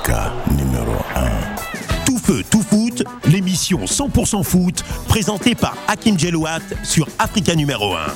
Africa numéro 1. Tout feu, tout foot, l'émission 100% foot, présentée par Hakim Djelouat sur Africa numéro 1.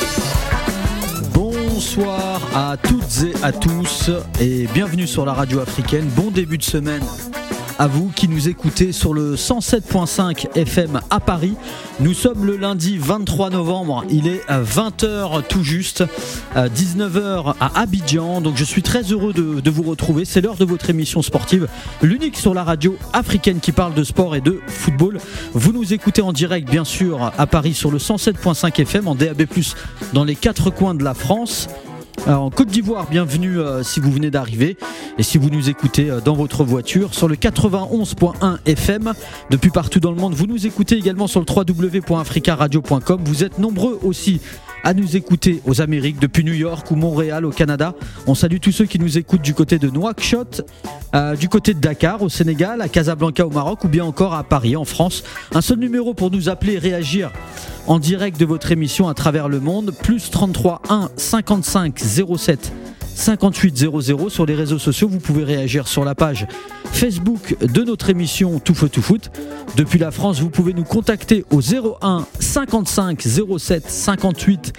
Bonsoir à toutes et à tous et bienvenue sur la radio africaine. Bon début de semaine à vous qui nous écoutez sur le 107.5 FM à Paris. Nous sommes le lundi 23 novembre, il est à 20h tout juste, à 19h à Abidjan. Donc je suis très heureux de vous retrouver. C'est l'heure de votre émission sportive, l'unique sur la radio africaine qui parle de sport et de football. Vous nous écoutez en direct bien sûr à Paris sur le 107.5 FM, en DAB+, dans les 4 coins de la France. En Côte d'Ivoire, bienvenue si vous venez d'arriver et si vous nous écoutez dans votre voiture sur le 91.1 FM depuis partout dans le monde. Vous nous écoutez également sur le www.africaradio.com. Vous êtes nombreux aussi à nous écouter aux Amériques, depuis New York ou Montréal au Canada. On salue tous ceux qui nous écoutent du côté de Nouakchott, du côté de Dakar au Sénégal, à Casablanca au Maroc ou bien encore à Paris en France. Un seul numéro pour nous appeler et réagir en direct de votre émission à travers le monde, plus 33 1 55 07 58 00. Sur les réseaux sociaux, vous pouvez réagir sur la page Facebook de notre émission Tout Feu Tout Foot. Depuis la France, vous pouvez nous contacter au 01 55 07 58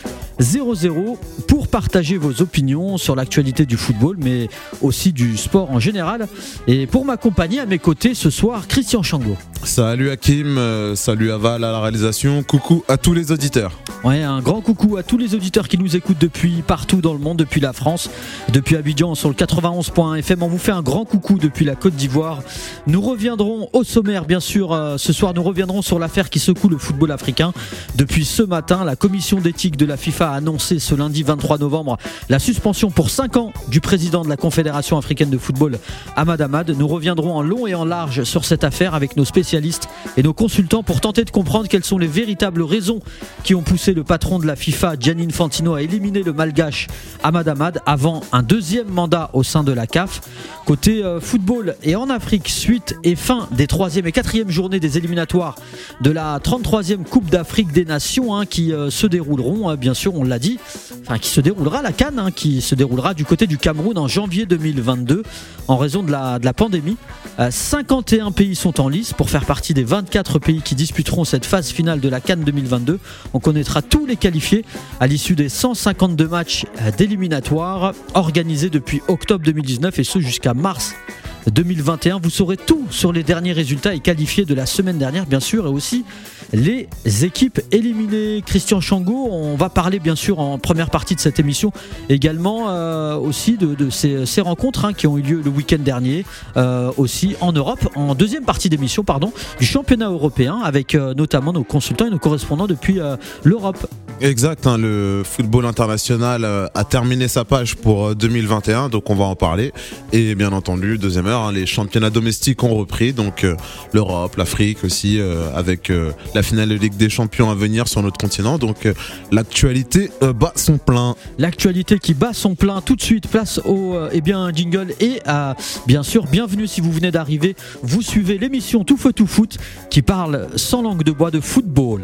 00 pour partager vos opinions sur l'actualité du football, mais aussi du sport en général. Et pour m'accompagner à mes côtés ce soir, Christian Chango. Salut Hakim, salut Aval à la réalisation, coucou à tous les auditeurs. Ouais, un grand coucou à tous les auditeurs qui nous écoutent depuis partout dans le monde, depuis la France, depuis Abidjan sur le 91.1 FM. On vous fait un grand coucou depuis la Côte d'Ivoire. Nous reviendrons au sommaire, bien sûr, ce soir. Nous reviendrons sur l'affaire qui secoue le football africain. Depuis ce matin, la commission d'éthique de la FIFA a annoncé ce lundi 23 novembre la suspension pour 5 ans du président de la Confédération africaine de football, Ahmad Ahmad. Nous reviendrons en long et en large sur cette affaire avec nos spécialistes et nos consultants pour tenter de comprendre quelles sont les véritables raisons qui ont poussé le patron de la FIFA, Gianni Infantino, à éliminer le malgache Ahmad Ahmad avant un deuxième mandat au sein de la CAF. Côté football et en Afrique, suite et fin des 3e et 4e journées des éliminatoires de la 33e Coupe d'Afrique des Nations qui se dérouleront, bien sûr, on l'a dit, enfin qui se déroulera, la CAN, qui se déroulera du côté du Cameroun en janvier 2022 en raison de la pandémie. 51 pays sont en lice pour faire partie des 24 pays qui disputeront cette phase finale de la CAN 2022. On connaîtra tous les qualifiés à l'issue des 152 matchs d'éliminatoires organisés depuis octobre 2019 et ce jusqu'à mars 2021. Vous saurez tout sur les derniers résultats et qualifiés de la semaine dernière, bien sûr, et aussi les équipes éliminées. Christian Chango, on va parler bien sûr en première partie de cette émission également aussi de ces rencontres qui ont eu lieu le week-end dernier, aussi en Europe, en deuxième partie d'émission, du championnat européen avec notamment nos consultants et nos correspondants depuis l'Europe. Exact, le football international a terminé sa page pour 2021, donc on va en parler. Et bien entendu, deuxième heure, les championnats domestiques ont repris, donc l'Europe, l'Afrique aussi, avec la finale de Ligue des Champions à venir sur notre continent. Donc l'actualité bat son plein. L'actualité qui bat son plein. Tout de suite, place au jingle et bien sûr, bienvenue si vous venez d'arriver. Vous suivez l'émission Tout Feu Tout Foot qui parle sans langue de bois de football.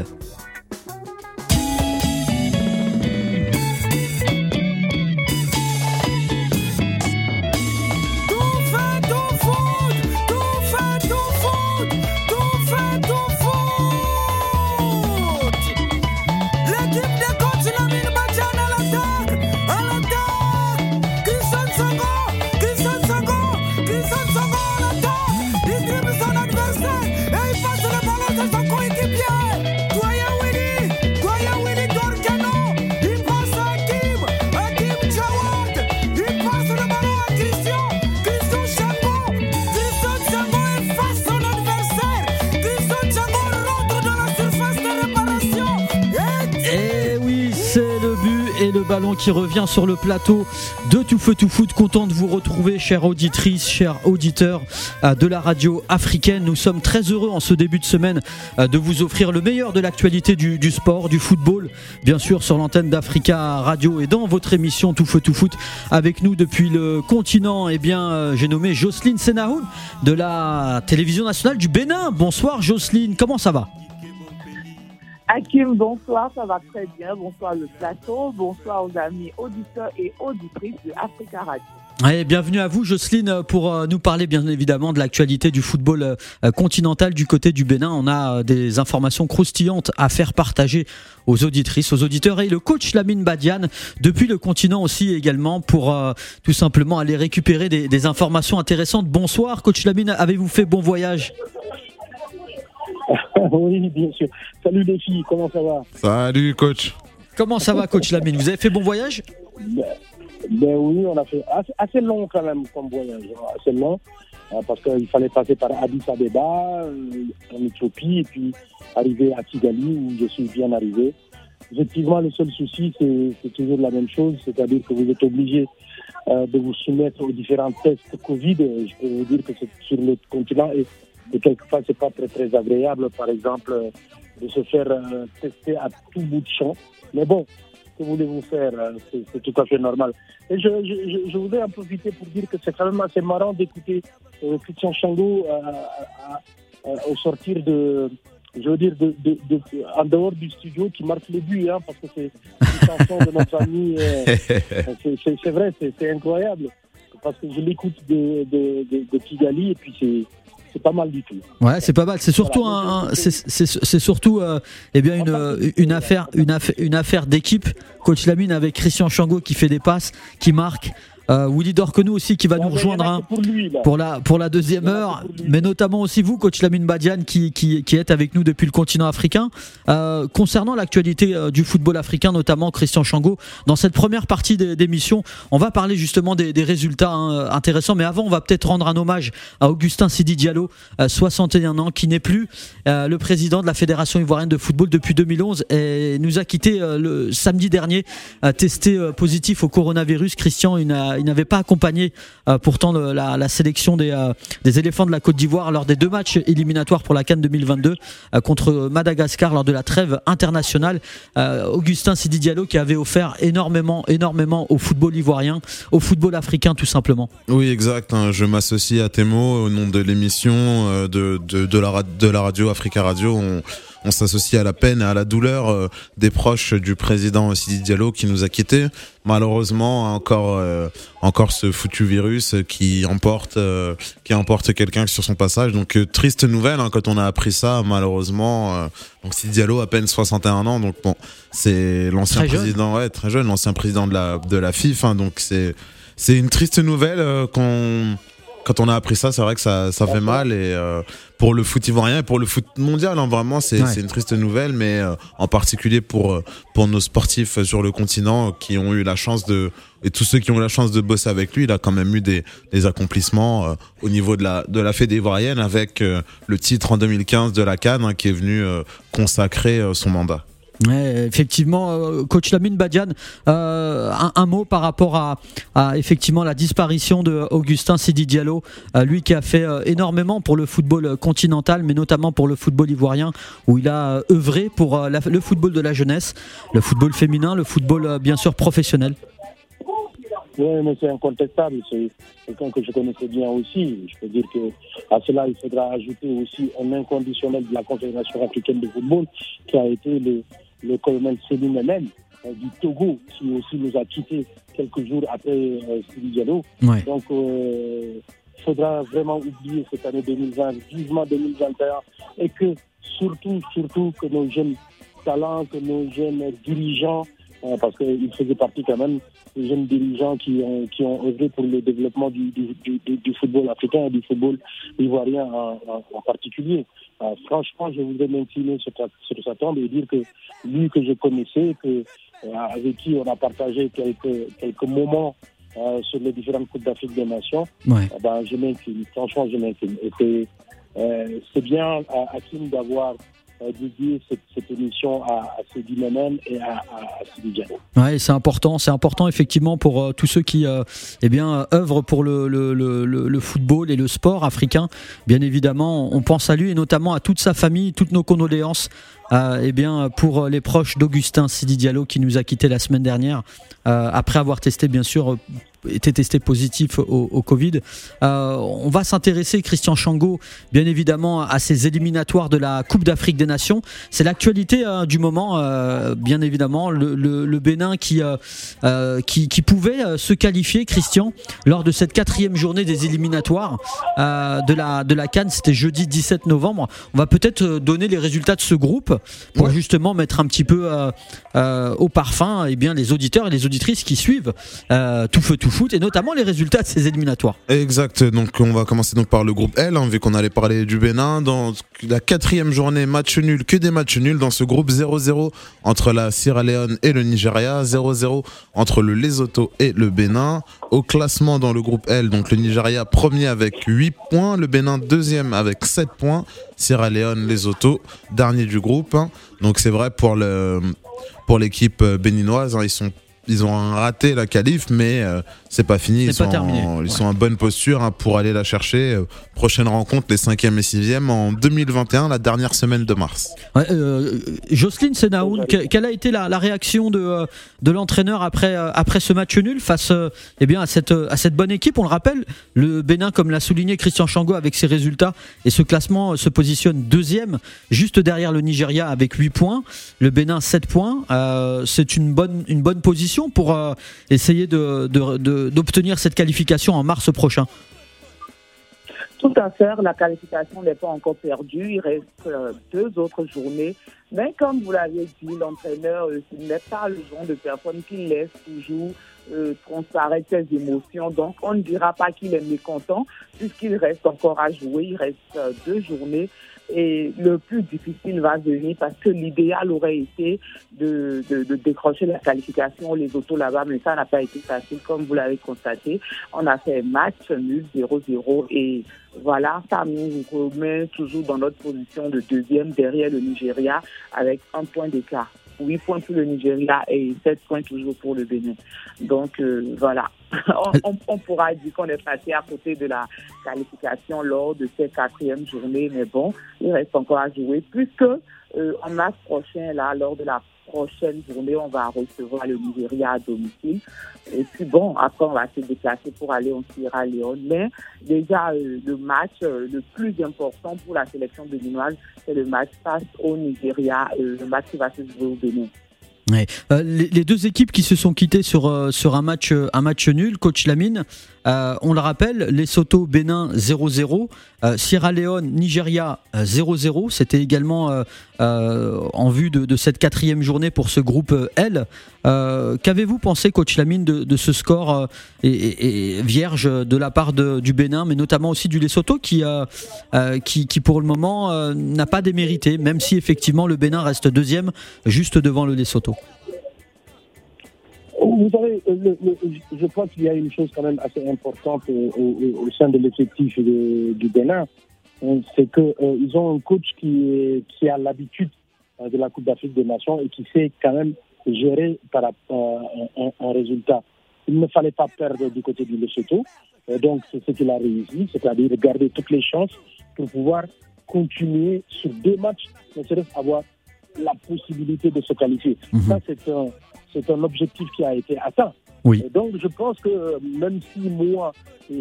Le ballon qui revient sur le plateau de Tout Feu Tout Foot. Content de vous retrouver, chères auditrices, chers auditeurs de la radio africaine. Nous sommes très heureux en ce début de semaine de vous offrir le meilleur de l'actualité du sport, du football, bien sûr sur l'antenne d'Africa Radio et dans votre émission Tout Feu Tout Foot. Avec nous depuis le continent, j'ai nommé Jocelyne Senahoun de la télévision nationale du Bénin. Bonsoir Jocelyne, comment ça va ? Hakim, bonsoir, ça va très bien. Bonsoir le plateau, bonsoir aux amis auditeurs et auditrices de Africa Radio. Allez, bienvenue à vous Jocelyne pour nous parler bien évidemment de l'actualité du football continental du côté du Bénin. On a des informations croustillantes à faire partager aux auditrices, aux auditeurs et le coach Lamine Badiane depuis le continent aussi également pour tout simplement aller récupérer des informations intéressantes. Bonsoir coach Lamine, avez-vous fait bon voyage? Oui, bien sûr. Salut les filles, comment ça va? Salut coach. Comment ça va coach Lamine? Vous avez fait bon voyage? Ben oui, on a fait assez long quand même comme voyage, assez long, parce qu'il fallait passer par Addis Abeba, en Éthiopie, et puis arriver à Kigali, où je suis bien arrivé. Effectivement, le seul souci, c'est toujours la même chose, c'est-à-dire que vous êtes obligé de vous soumettre aux différents tests Covid. Je peux vous dire que c'est sur le continent, et quelquefois, c'est pas très, très agréable, par exemple, de se faire tester à tout bout de champ. Mais bon, que voulez-vous faire, c'est tout à fait normal. Et je voudrais en profiter pour dire que c'est quand même assez marrant d'écouter Christian Chango au sortir en dehors du studio qui marque les buts, parce que c'est une chanson de notre ami. C'est vrai, c'est incroyable. Parce que je l'écoute de Kigali et puis c'est pas mal du tout. Ouais, c'est pas mal. C'est surtout c'est surtout une affaire d'équipe. Coach Lamine avec Christian Chango qui fait des passes, qui marque. Willy Dorquenou aussi qui va nous rejoindre pour la deuxième heure, mais notamment aussi vous, coach Lamine Badiane, qui êtes avec nous depuis le continent africain. Concernant l'actualité du football africain, notamment Christian Chango, dans cette première partie d'émission, on va parler justement des résultats intéressants, mais avant on va peut-être rendre un hommage à Augustin Sidi Diallo, 61 ans, qui n'est plus le président de la Fédération ivoirienne de football depuis 2011 et nous a quitté le samedi dernier, testé positif au coronavirus. Christian, il n'avait pas accompagné pourtant la sélection des éléphants de la Côte d'Ivoire lors des 2 matchs éliminatoires pour la CAN 2022 contre Madagascar lors de la trêve internationale. Augustin Sidi Diallo qui avait offert énormément au football ivoirien, au football africain tout simplement. Oui, exact, je m'associe à tes mots au nom de l'émission de la radio Africa Radio. On s'associe à la peine et à la douleur des proches du président Sidi Diallo qui nous a quittés. Malheureusement, encore ce foutu virus qui emporte quelqu'un sur son passage. Donc triste nouvelle quand on a appris ça. Malheureusement, donc Sidi Diallo à peine 61 ans. Donc bon, c'est l'ancien président, très jeune, l'ancien président de la FIFA. Donc c'est une triste nouvelle quand on a appris ça, c'est vrai que ça fait mal et pour le foot ivoirien et pour le foot mondial, vraiment c'est une triste nouvelle, mais en particulier pour nos sportifs sur le continent qui ont eu la chance et tous ceux qui ont eu la chance de bosser avec lui, il a quand même eu des accomplissements au niveau de la Fédé ivoirienne avec le titre en 2015 de la CAN qui est venu consacrer son mandat. Ouais, effectivement, coach Lamine Badiane, un mot par rapport à effectivement la disparition de Augustin Sidi Diallo, lui qui a fait énormément pour le football continental, mais notamment pour le football ivoirien, où il a œuvré pour le football de la jeunesse, le football féminin, le football bien sûr professionnel. Oui, mais c'est incontestable. C'est quelqu'un que je connaissais bien aussi. Je peux dire qu'à cela, il faudra ajouter aussi un inconditionnel de la Confédération africaine de football, qui a été le colonel Selim Menen du Togo, qui aussi nous a quittés quelques jours après Sidi Diallo. Ouais. Donc, il faudra vraiment oublier cette année 2020, vivement 2021, et que surtout que nos jeunes talents, que nos jeunes dirigeants, parce qu'il faisait partie quand même des jeunes dirigeants qui ont œuvré pour le développement du football africain et du football ivoirien en particulier. Franchement, je voudrais m'incliner sur sa tombe et dire que lui que je connaissais, avec qui on a partagé quelques moments sur les différentes Coupes d'Afrique des Nations, je m'incline. Franchement, je m'incline. Et c'est bien à Hakim d'avoir dédié cette émission à Sidi Menen et à Sidi Diallo. Ouais, c'est important effectivement pour tous ceux qui œuvrent pour le football et le sport africain. Bien évidemment, on pense à lui et notamment à toute sa famille, toutes nos condoléances eh bien, pour les proches d'Augustin Sidi Diallo qui nous a quitté la semaine dernière après avoir testé, bien sûr, été testé positif au Covid. On va s'intéresser, Christian Chango, bien évidemment, à ces éliminatoires de la Coupe d'Afrique des Nations. C'est l'actualité du moment, bien évidemment. Le Bénin qui pouvait se qualifier, Christian, lors de cette 4e journée des éliminatoires de la CAN. C'était jeudi 17 novembre. On va peut-être donner les résultats de ce groupe pour justement mettre un petit peu au parfum les auditeurs et les auditrices qui suivent Tout Feu Tout Foot, et notamment les résultats de ces éliminatoires. Exact, donc on va commencer donc par le groupe L, vu qu'on allait parler du Bénin. Dans la 4e journée, match nul, que des matchs nuls dans ce groupe. 0-0 entre la Sierra Leone et le Nigeria, 0-0 entre le Lesotho et le Bénin. Au classement dans le groupe L, donc le Nigeria premier avec 8 points, le Bénin deuxième avec 7 points, Sierra Leone, Lesotho dernier du groupe. Donc c'est vrai pour l'équipe béninoise, ils ont raté la qualif, mais c'est pas fini. Ils sont en bonne posture pour aller la chercher. Prochaine rencontre, les 5e et 6e en 2021, la dernière semaine de mars. Jocelyne Senaoun, quelle a été la réaction de l'entraîneur après ce match nul face à cette bonne équipe? On le rappelle, le Bénin, comme l'a souligné Christian Chango, avec ses résultats et ce classement, se positionne 2e, juste derrière le Nigeria avec 8 points. Le Bénin 7 points. C'est une bonne position pour essayer d'obtenir cette qualification en mars prochain. Tout à fait, la qualification n'est pas encore perdue, il reste 2 autres journées. Mais comme vous l'avez dit, l'entraîneur n'est pas le genre de personne qui laisse toujours transparaître ses émotions. Donc on ne dira pas qu'il est mécontent puisqu'il reste encore à jouer, il reste 2 journées. Et le plus difficile va venir parce que l'idéal aurait été de décrocher la qualification, les autos là-bas, mais ça n'a pas été facile, comme vous l'avez constaté. On a fait match nul 0-0 et voilà, ça nous remet toujours dans notre position de 2e derrière le Nigeria avec 1 point d'écart. 8 points pour le Nigeria et 7 points toujours pour le Bénin. Donc voilà, on pourra dire qu'on est passé à côté de la qualification lors de cette 4e journée, mais bon, il reste encore à jouer puisque en mars prochain, là, lors de la prochaine journée, on va recevoir le Nigeria à domicile. Et puis bon, après, on va se déplacer pour aller en Sierra Leone. Mais déjà, le match le plus important pour la sélection béninoise, c'est le match face au Nigeria, le match qui va se jouer au Bénin. Ouais. Les 2 équipes qui se sont quittées sur un match nul, coach Lamine, on le rappelle, Lesotho, Bénin 0-0, Sierra Leone, Nigeria 0-0, c'était également en vue de cette 4e journée pour ce groupe L. Qu'avez-vous pensé, coach Lamine, de ce score et vierge de la part du Bénin, mais notamment aussi du Lesotho qui pour le moment n'a pas démérité, même si effectivement le Bénin reste 2e juste devant le Lesotho? Vous savez, je crois qu'il y a une chose quand même assez importante au sein de l'effectif du Bénin, c'est qu'ils ont un coach qui a l'habitude de la Coupe d'Afrique des Nations et qui sait quand même gérer par rapport à un résultat. Il ne fallait pas perdre du côté du Lesotho, donc c'est ce qu'il a réussi, c'est-à-dire garder toutes les chances pour pouvoir continuer sur 2 matchs, ne serait-ce avoir la possibilité de se qualifier. Ça, c'est un objectif qui a été atteint. Oui. Donc je pense que même si moi,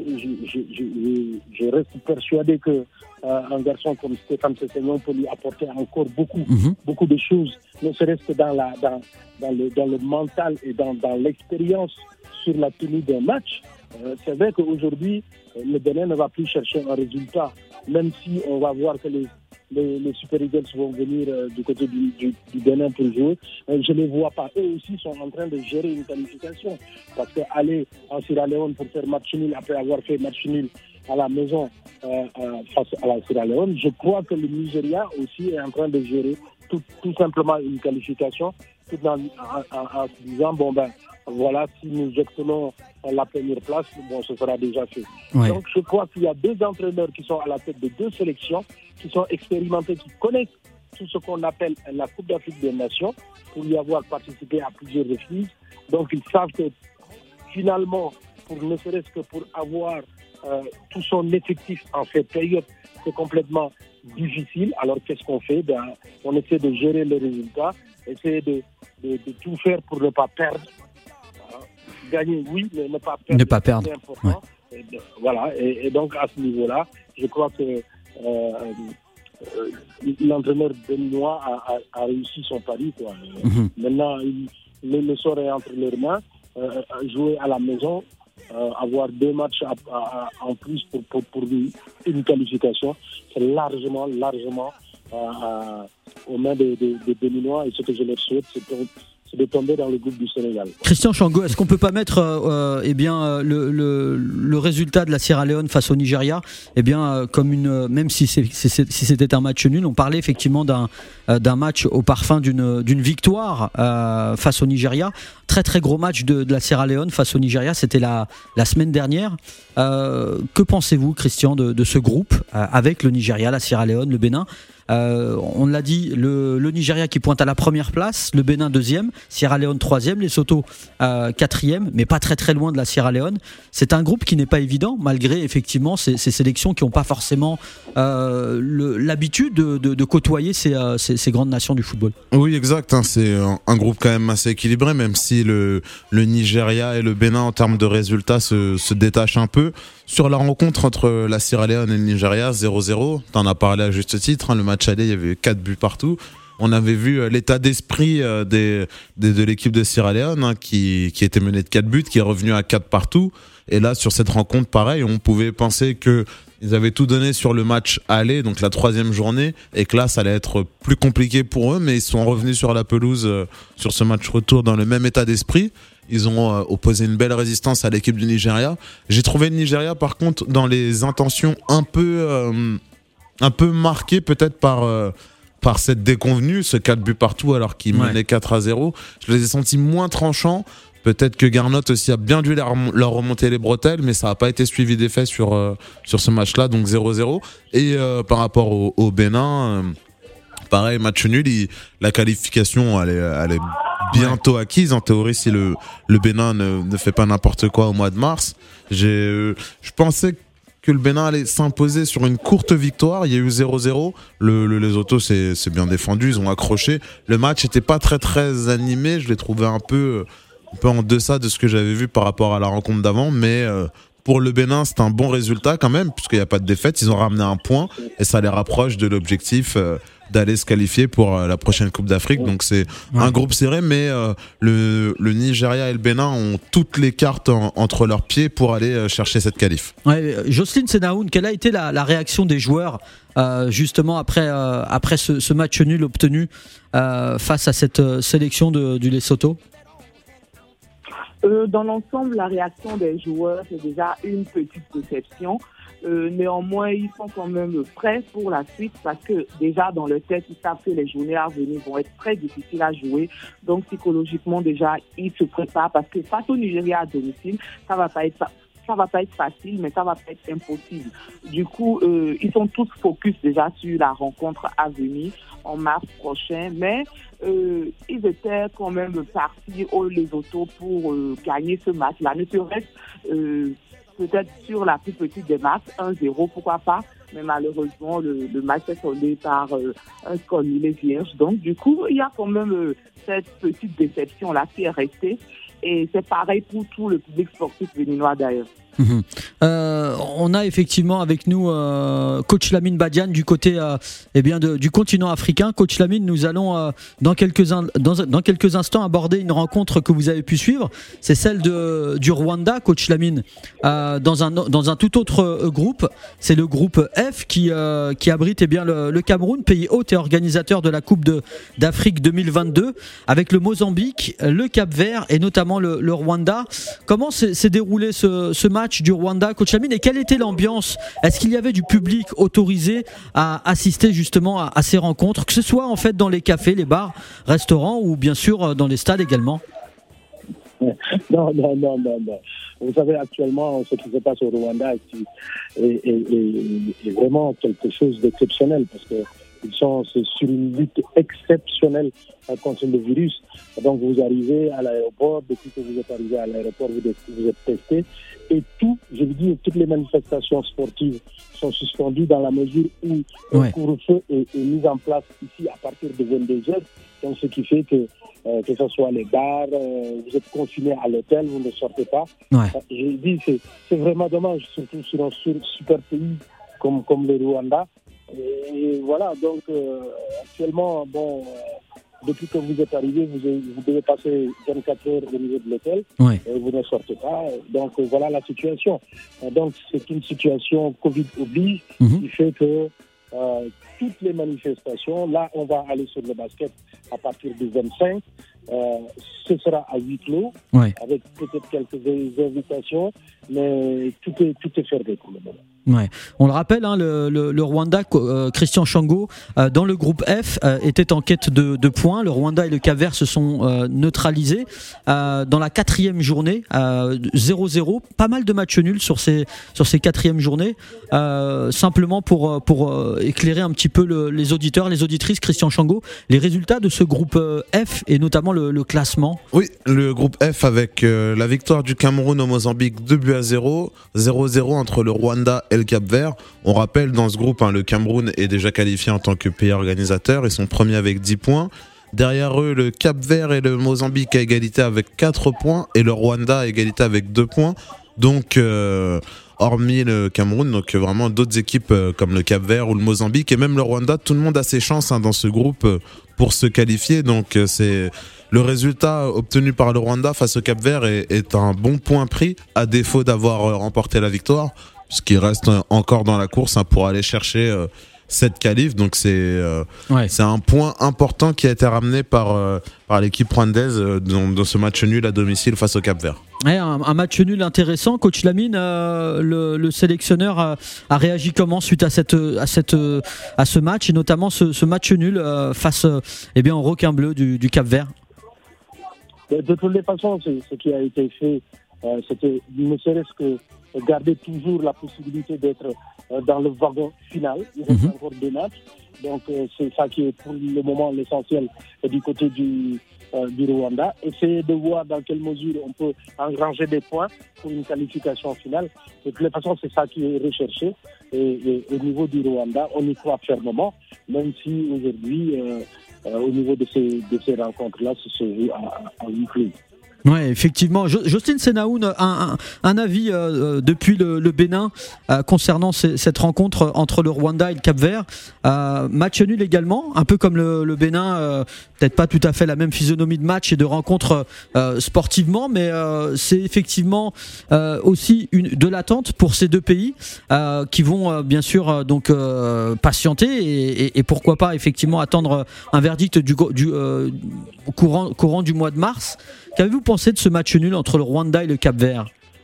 je reste persuadé que un garçon comme Stéphane Sessegnon peut lui apporter encore beaucoup de choses, ne serait-ce que dans le mental et dans l'expérience sur la tenue d'un match. C'est vrai qu'aujourd'hui, le Bénin ne va plus chercher un résultat, même si on va voir que les Super Eagles vont venir du côté du Bénin pour jouer. Je ne les vois pas. Eux aussi sont en train de gérer une qualification. Parce qu'aller en Sierra Leone pour faire match nul après avoir fait match nul à la maison face à la Sierra Leone, je crois que le Nigeria aussi est en train de gérer tout simplement une qualification, tout en se disant, voilà, si nous obtenons la première place, ce sera déjà fait. Ouais. Donc je crois qu'il y a 2 entraîneurs qui sont à la tête de 2 sélections, qui sont expérimentés, qui connaissent tout ce qu'on appelle la Coupe d'Afrique des Nations, pour y avoir participé à plusieurs reprises. Donc ils savent que finalement, ne serait-ce que pour avoir tout son effectif en cette période, c'est complètement difficile. Alors qu'est-ce qu'on fait? On essaie de gérer les résultats, essayer de tout faire pour ne pas perdre. Gagner, oui, mais ne pas perdre. Ne pas perdre. C'est important. Ouais. Voilà. Et donc à ce niveau-là, je crois que l'entraîneur benoît a réussi son pari, quoi. Maintenant, le sort est entre leurs mains. Jouer à la maison, avoir 2 matchs en plus pour une qualification, c'est largement aux mains des Béninois. Et ce que je leur souhaite, c'est de tomber dans le groupe du Sénégal. Christian Chango, est-ce qu'on peut pas mettre le résultat de la Sierra Leone face au Nigeria comme même si c'était un match nul, on parlait effectivement d'un match au parfum d'une victoire face au Nigeria. Très très gros match de la Sierra Leone face au Nigeria, c'était la semaine dernière. Que pensez-vous, Christian, de ce groupe avec le Nigeria, la Sierra Leone, le Bénin? On l'a dit, le Nigeria qui pointe à la première place, le Bénin 2e, Sierra Leone 3e, Lesotho 4e, mais pas très très loin de la Sierra Leone. C'est un groupe qui n'est pas évident, malgré effectivement ces sélections qui n'ont pas forcément l'habitude de côtoyer ces grandes nations du football. Oui, exact, hein, c'est un groupe quand même assez équilibré, même si le Nigeria et le Bénin en termes de résultats se détachent un peu. Sur la rencontre entre la Sierra Leone et le Nigeria, 0-0, t'en as parlé à juste titre, hein, le match aller, il y avait 4 buts partout. On avait vu l'état d'esprit de l'équipe de Sierra Leone, hein, qui était menée de 4 buts, qui est revenu à 4 partout. Et là, sur cette rencontre, pareil, on pouvait penser que ils avaient tout donné sur le match aller, donc la 3e journée, et que là, ça allait être plus compliqué pour eux, mais ils sont revenus sur la pelouse sur ce match retour dans le même état d'esprit. Ils ont opposé une belle résistance à l'équipe du Nigeria. J'ai trouvé le Nigeria, par contre, dans les intentions un peu marqué peut-être par cette déconvenue, ce 4 buts partout alors qu'ils menaient 4-0. Je les ai sentis moins tranchants. Peut-être que Garnot aussi a bien dû leur remonter les bretelles, mais ça n'a pas été suivi d'effet sur ce match-là, donc 0-0. Et par rapport au Bénin, pareil, match nul, la qualification elle est bientôt acquise en théorie si le Bénin ne fait pas n'importe quoi au mois de mars. Je pensais que le Bénin allait s'imposer sur une courte victoire. Il y a eu 0-0. Le Lesotho s'est bien défendu, ils ont accroché. Le match n'était pas très très animé. Je l'ai trouvé un peu en deçà de ce que j'avais vu par rapport à la rencontre d'avant, mais pour le Bénin, c'est un bon résultat quand même, puisqu'il n'y a pas de défaite. Ils ont ramené un point et ça les rapproche de l'objectif d'aller se qualifier pour la prochaine Coupe d'Afrique. Donc c'est un groupe serré, mais le Nigeria et le Bénin ont toutes les cartes entre leurs pieds pour aller chercher cette qualif. Ouais, Jocelyne Senaoun, quelle a été la réaction des joueurs justement après ce match nul obtenu face à cette sélection du Lesotho? Dans l'ensemble, la réaction des joueurs, c'est déjà une petite déception. Néanmoins, ils sont quand même prêts pour la suite parce que déjà dans leur tête, ils savent que les journées à venir vont être très difficiles à jouer. Donc psychologiquement déjà, ils se préparent parce que face au Nigeria à domicile, ça va pas être facile, mais ça va pas être impossible. Du coup, ils sont tous focus déjà sur la rencontre à venir en mars prochain, mais ils étaient quand même partis au Lesotho pour gagner ce match-là. Ne serait-ce peut-être sur la plus petite des matchs, 1-0, pourquoi pas, mais malheureusement, le match est soldé par un score nul et vierge. Donc, du coup, il y a quand même cette petite déception-là qui est restée. Et c'est pareil pour tout le public sportif béninois d'ailleurs. On a effectivement avec nous coach Lamine Badiane du côté du continent africain. Coach Lamine, nous allons dans quelques instants aborder une rencontre que vous avez pu suivre. C'est celle du Rwanda, coach Lamine, dans un tout autre groupe. C'est le groupe F qui abrite le Cameroun, pays hôte et organisateur de la Coupe d'Afrique 2022, avec le Mozambique, le Cap-Vert et notamment le Rwanda. Comment s'est déroulé ce match du Rwanda, coach Lamine, et quelle était l'ambiance? Est-ce qu'il y avait du public autorisé à assister justement à ces rencontres, que ce soit en fait dans les cafés, les bars, restaurants ou bien sûr dans les stades également? Non. Vous savez, actuellement, ce qui se passe au Rwanda est vraiment quelque chose d'exceptionnel parce que C'est sur une lutte exceptionnelle contre le virus. Donc vous arrivez à l'aéroport, depuis que vous êtes arrivé à l'aéroport, vous êtes testé. Et toutes les manifestations sportives sont suspendues dans la mesure où le couvre-feu est mis en place ici à partir de 22h. Donc ce qui fait que ce soit les bars, vous êtes confinés à l'hôtel, vous ne sortez pas. Je dis, c'est vraiment dommage, surtout sur un super pays comme le Rwanda. Et voilà, donc actuellement, depuis que vous êtes arrivé, vous devez passer 24 heures au niveau de l'hôtel et vous ne sortez pas. Donc voilà la situation. Donc c'est une situation Covid oblige qui fait que toutes les manifestations, là on va aller sur le basket à partir du 25, ce sera à huis clos, avec peut-être quelques invitations, mais tout est fermé pour le moment. On le rappelle, le Rwanda, Christian Shango, dans le groupe F, était en quête de points. Le Rwanda et le Cap-Vert se sont neutralisés dans la 4e journée, 0-0. Pas mal de matchs nuls sur ces 4e journées. Simplement pour éclairer un petit peu les auditeurs, les auditrices, Christian Shango, les résultats de ce groupe F et notamment le classement. Oui, le groupe F avec la victoire du Cameroun au Mozambique 2-0, 0-0 entre le Rwanda et le Cap-Vert. On rappelle, dans ce groupe, le Cameroun est déjà qualifié en tant que pays organisateur. Ils sont premiers avec 10 points. Derrière eux, le Cap-Vert et le Mozambique à égalité avec 4 points et le Rwanda à égalité avec 2 points. Donc, hormis le Cameroun, donc vraiment d'autres équipes comme le Cap-Vert ou le Mozambique et même le Rwanda, tout le monde a ses chances dans ce groupe pour se qualifier. Donc, c'est le résultat obtenu par le Rwanda face au Cap-Vert est un bon point pris, à défaut d'avoir remporté la victoire, puisqu'il reste encore dans la course pour aller chercher cette qualif. Donc c'est un point important qui a été ramené par l'équipe rwandaise dans ce match nul à domicile face au Cap-Vert. Un match nul intéressant. Coach Lamine, le sélectionneur a réagi comment suite à ce match et notamment ce match nul face aux requins bleus du Cap-Vert? De toutes les façons, ce qui a été fait, c'était ne serait-ce que garder toujours la possibilité d'être dans le wagon final. Il reste encore 2 matchs. Donc c'est ça qui est pour le moment l'essentiel du côté du Rwanda. Essayer de voir dans quelle mesure on peut engranger des points pour une qualification finale. De toutes les façons, c'est ça qui est recherché. Et au niveau du Rwanda, on y croit fermement, même si aujourd'hui, au niveau de ces rencontres-là, ça se joue à huis clos. Ouais, effectivement. Jocelyne Senaoun, un avis depuis le Bénin concernant cette rencontre entre le Rwanda et le Cap-Vert. Match nul également, un peu comme le Bénin, peut-être pas tout à fait la même physionomie de match et de rencontre sportivement, mais c'est effectivement aussi de l'attente pour ces deux pays qui vont bien sûr patienter et pourquoi pas effectivement attendre un verdict du courant du mois de mars. Qu'avez-vous pensé de ce match nul entre le Rwanda et le Cap-Vert?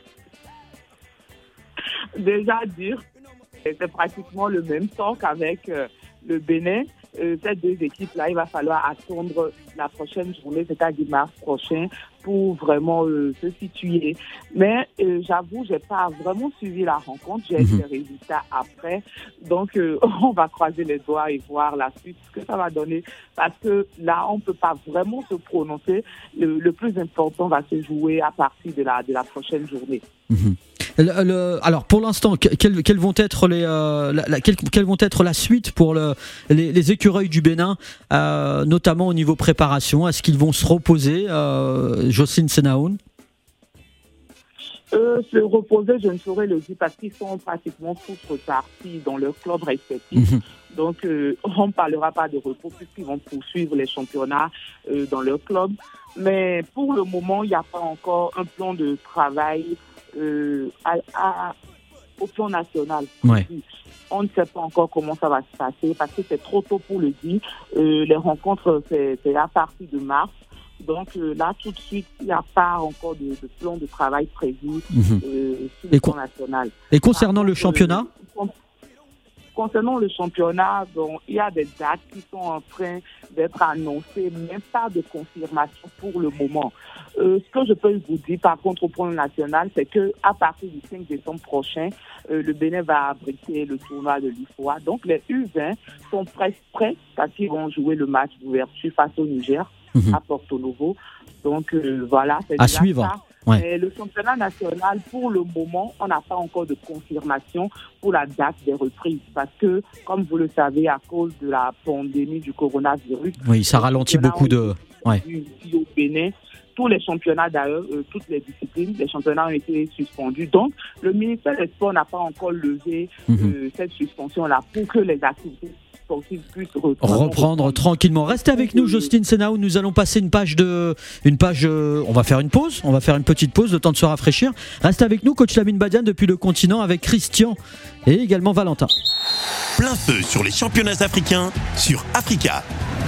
Déjà dur, c'est pratiquement le même temps qu'avec le Bénin. Ces deux équipes-là, il va falloir attendre la prochaine journée, c'est-à-dire mars prochain, pour vraiment se situer. Mais j'avoue, j'ai pas vraiment suivi la rencontre, j'ai eu les résultats après. Donc, on va croiser les doigts et voir la suite, ce que ça va donner. Parce que là, on peut pas vraiment se prononcer. Le plus important va se jouer à partir de la prochaine journée. Alors pour l'instant, quelles vont être la suite pour les écureuils du Bénin, notamment au niveau préparation? Est-ce qu'ils vont se reposer, Jocelyne Senaoun? Se reposer, je ne saurais le dire parce qu'ils sont pratiquement tous repartis dans leur club respectif. Donc on ne parlera pas de repos puisqu'ils vont poursuivre les championnats dans leur club. Mais pour le moment, il n'y a pas encore un plan de travail au plan national. Ouais. On ne sait pas encore comment ça va se passer parce que c'est trop tôt pour le dire. Les rencontres, c'est à partir de mars. Donc là, tout de suite, il n'y a pas encore de plan de travail prévu sur le plan national. Et concernant le championnat Concernant le championnat, donc, il y a des dates qui sont en train d'être annoncées, mais pas de confirmation pour le moment. Ce que je peux vous dire, par contre, au plan national, c'est qu'à partir du 5 décembre prochain, le Bénin va abriter le tournoi de l'IFOA. Donc, les U20 sont presque prêts parce qu'ils vont jouer le match d'ouverture face au Niger, à Porto Novo. Donc, voilà, c'est à déjà suivre. ça. Ouais. Mais le championnat national, pour le moment, on n'a pas encore de confirmation pour la date des reprises. Parce que, comme vous le savez, à cause de la pandémie du coronavirus, Oui, ça ralentit beaucoup de. Ouais. Ici au Bénin, tous les championnats d'ailleurs, toutes les disciplines, les championnats ont été suspendus. Donc, le ministère des Sports n'a pas encore levé cette suspension-là pour que les activités sportives puissent reprendre tranquillement. Restez avec nous, Jocelyne Senahoun. Nous allons passer on va faire une pause. On va faire une petite pause, le temps de se rafraîchir. Restez avec nous, coach Lamine Badiane depuis le continent avec Christian et également Valentin. Plein feu sur les championnats africains sur Africa.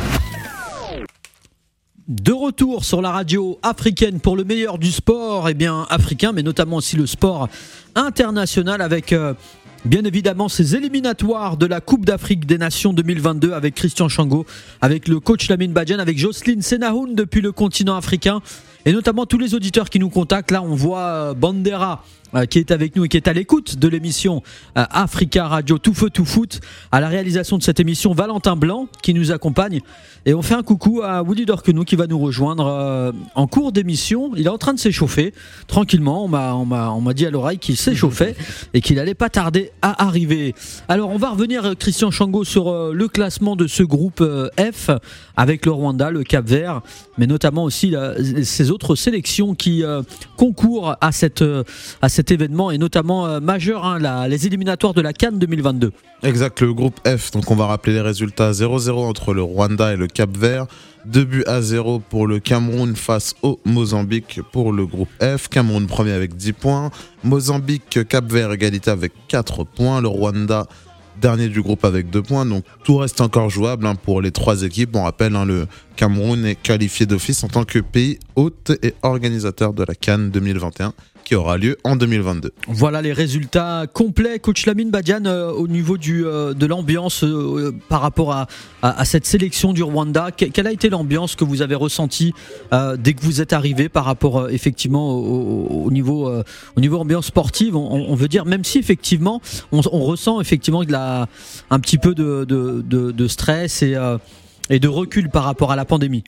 De retour sur la radio africaine pour le meilleur du sport africain, mais notamment aussi le sport international avec bien évidemment ces éliminatoires de la Coupe d'Afrique des Nations 2022 avec Christian Chango, avec le coach Lamine Badiane, avec Jocelyne Senahoun depuis le continent africain et notamment tous les auditeurs qui nous contactent. Là on voit Bandera qui est avec nous et qui est à l'écoute de l'émission Africa Radio Tout Feu Tout Foot, à la réalisation de cette émission Valentin Blanc qui nous accompagne, et on fait un coucou à Willy Dorquenou qui va nous rejoindre en cours d'émission. Il est en train de s'échauffer tranquillement, on m'a dit à l'oreille qu'il s'échauffait et qu'il allait pas tarder à arriver. Alors on va revenir, Christian Chango, sur le classement de ce groupe F avec le Rwanda, le Cap-Vert, mais notamment aussi ces autres sélections qui concourent à cet événement, et notamment majeur, les éliminatoires de la CAN 2022. Exact, le groupe F, donc on va rappeler les résultats. 0-0 entre le Rwanda et le Cap-Vert, 2-0 pour le Cameroun face au Mozambique pour le groupe F. Cameroun premier avec 10 points, Mozambique, Cap-Vert égalité avec 4 points, le Rwanda dernier du groupe avec 2 points, donc tout reste encore jouable pour les trois équipes. On rappelle, le Cameroun est qualifié d'office en tant que pays hôte et organisateur de la CAN 2021 qui aura lieu en 2022. Voilà les résultats complets. Coach Lamine Badiane, au niveau de l'ambiance par rapport à cette sélection du Rwanda, quelle a été l'ambiance que vous avez ressentie dès que vous êtes arrivé par rapport effectivement au niveau ambiance sportive, on veut dire, même si effectivement on ressent effectivement un petit peu de stress et de recul par rapport à la pandémie.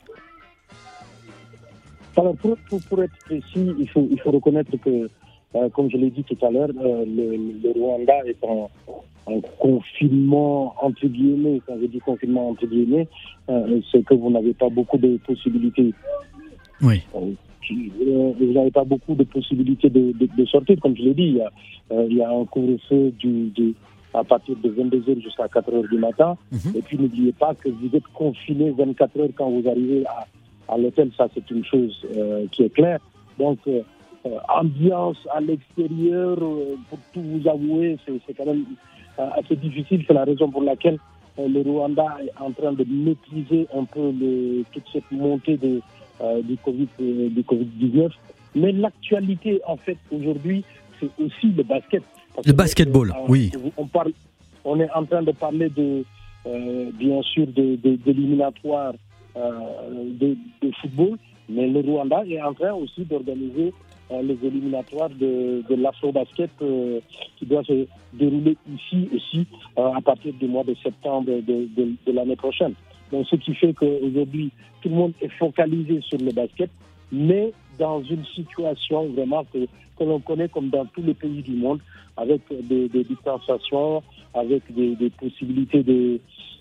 Alors pour être précis, il faut reconnaître que, comme je l'ai dit tout à l'heure, le Rwanda est en confinement entre guillemets. Quand je dis confinement entre guillemets, c'est que vous n'avez pas beaucoup de possibilités. Oui. Vous n'avez pas beaucoup de possibilités de sortir, comme je l'ai dit. Il y a un couvre-feu à partir de 22h jusqu'à 4h du matin. Et puis n'oubliez pas que vous êtes confiné 24 heures quand vous arrivez à l'hôtel. Ça, c'est une chose qui est claire. Donc, ambiance à l'extérieur, pour tout vous avouer, c'est quand même assez difficile. C'est la raison pour laquelle le Rwanda est en train de maîtriser un peu toute cette montée du Covid-19. Mais l'actualité, en fait, aujourd'hui, c'est aussi le basket. Le basketball, oui. On est en train de parler bien sûr, d'éliminatoires de football, mais le Rwanda est en train aussi d'organiser les éliminatoires de l'Afro-Basket qui doit se dérouler ici aussi à partir du mois de septembre de l'année prochaine. Donc, ce qui fait qu'aujourd'hui, tout le monde est focalisé sur le basket, mais dans une situation vraiment que l'on connaît comme dans tous les pays du monde, avec des distanciations, avec des possibilités de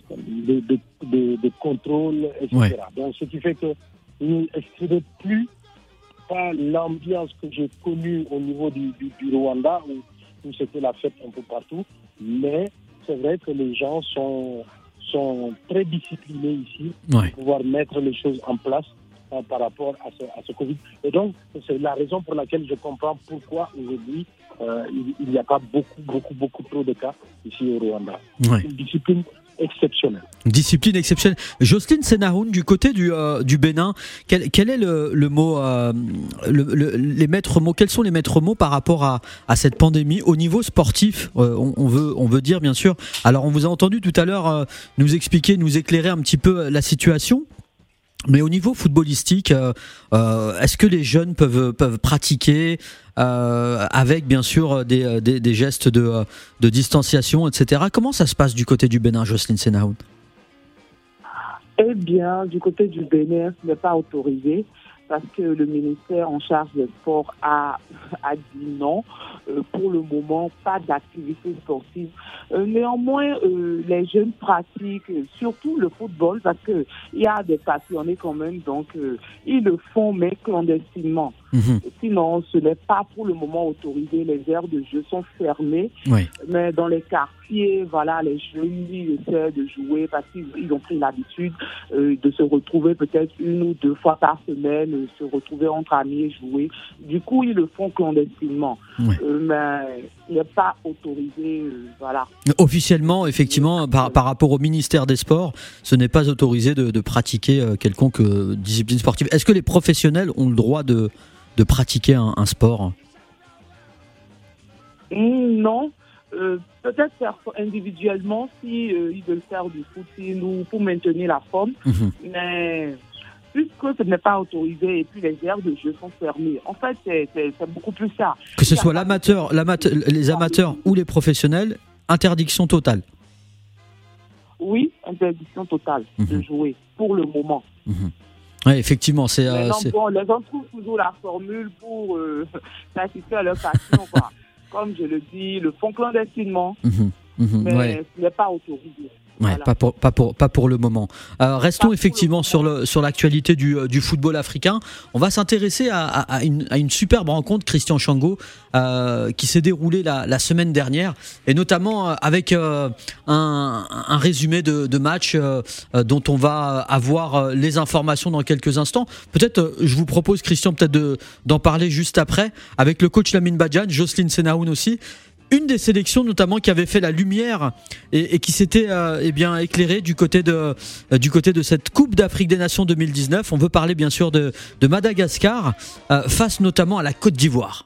contrôle, etc. Ouais. Donc, ce qui fait que je n'exprimerai plus pas l'ambiance que j'ai connue au niveau du Rwanda, où c'était la fête un peu partout, mais c'est vrai que les gens sont très disciplinés ici pour pouvoir mettre les choses en place par rapport à ce Covid. Et donc, c'est la raison pour laquelle je comprends pourquoi aujourd'hui il n'y a pas beaucoup trop de cas ici au Rwanda. Ouais. Une discipline exceptionnelle. Discipline exceptionnelle. Jocelyne Senahoun, du côté du Bénin, quel est le mot, les maîtres mots, quels sont les maîtres mots par rapport à cette pandémie au niveau sportif, on veut dire bien sûr. Alors on vous a entendu tout à l'heure nous expliquer, nous éclairer un petit peu la situation. Mais au niveau footballistique, est-ce que les jeunes peuvent pratiquer avec bien sûr des gestes de distanciation, etc. Comment ça se passe du côté du Bénin, Jocelyne Senahoun? Eh bien, du côté du Bénin, ce n'est pas autorisé parce que le ministère en charge des sports a dit non. Pour le moment, pas d'activité sportive. Néanmoins, les jeunes pratiquent surtout le football parce qu'il y a des passionnés quand même, donc ils le font mais clandestinement. Sinon, ce n'est pas pour le moment autorisé. Les aires de jeu sont fermées, mais dans les quartiers, voilà, les jeunes ils essaient de jouer parce qu'ils ont pris l'habitude de se retrouver peut-être 1 ou 2 fois par semaine, se retrouver entre amis et jouer. Du coup, ils le font clandestinement. Mais il n'est pas autorisé, voilà. Officiellement, effectivement, par rapport au ministère des Sports, ce n'est pas autorisé de pratiquer quelconque discipline sportive. Est-ce que les professionnels ont le droit de pratiquer un sport? Non. Peut-être faire individuellement si ils veulent faire du footing ou pour maintenir la forme. Mais puisque ce n'est pas autorisé et puis les aires de jeu sont fermées. En fait, c'est beaucoup plus ça. Que ce soit les amateurs ou les professionnels, interdiction totale. Oui, interdiction totale de jouer pour le moment. Oui, effectivement, c'est. Bon, les gens trouvent toujours la formule pour satisfaire à leur passion, quoi. Comme je le dis, le font clandestinement, mais ce n'est pas autorisé. Ouais, voilà. pas pour le moment. Restons effectivement sur l'actualité du football africain. On va s'intéresser à une superbe rencontre, Christian Chango, qui s'est déroulée la semaine dernière, et notamment avec un résumé de match dont on va avoir les informations dans quelques instants. Peut-être, je vous propose, Christian, d'en parler juste après, avec le coach Lamine Badiane, Jocelyne Senahoun aussi. Une des sélections notamment qui avait fait la lumière et qui s'était éclairée du côté de cette Coupe d'Afrique des Nations 2019. On veut parler bien sûr de Madagascar face notamment à la Côte d'Ivoire.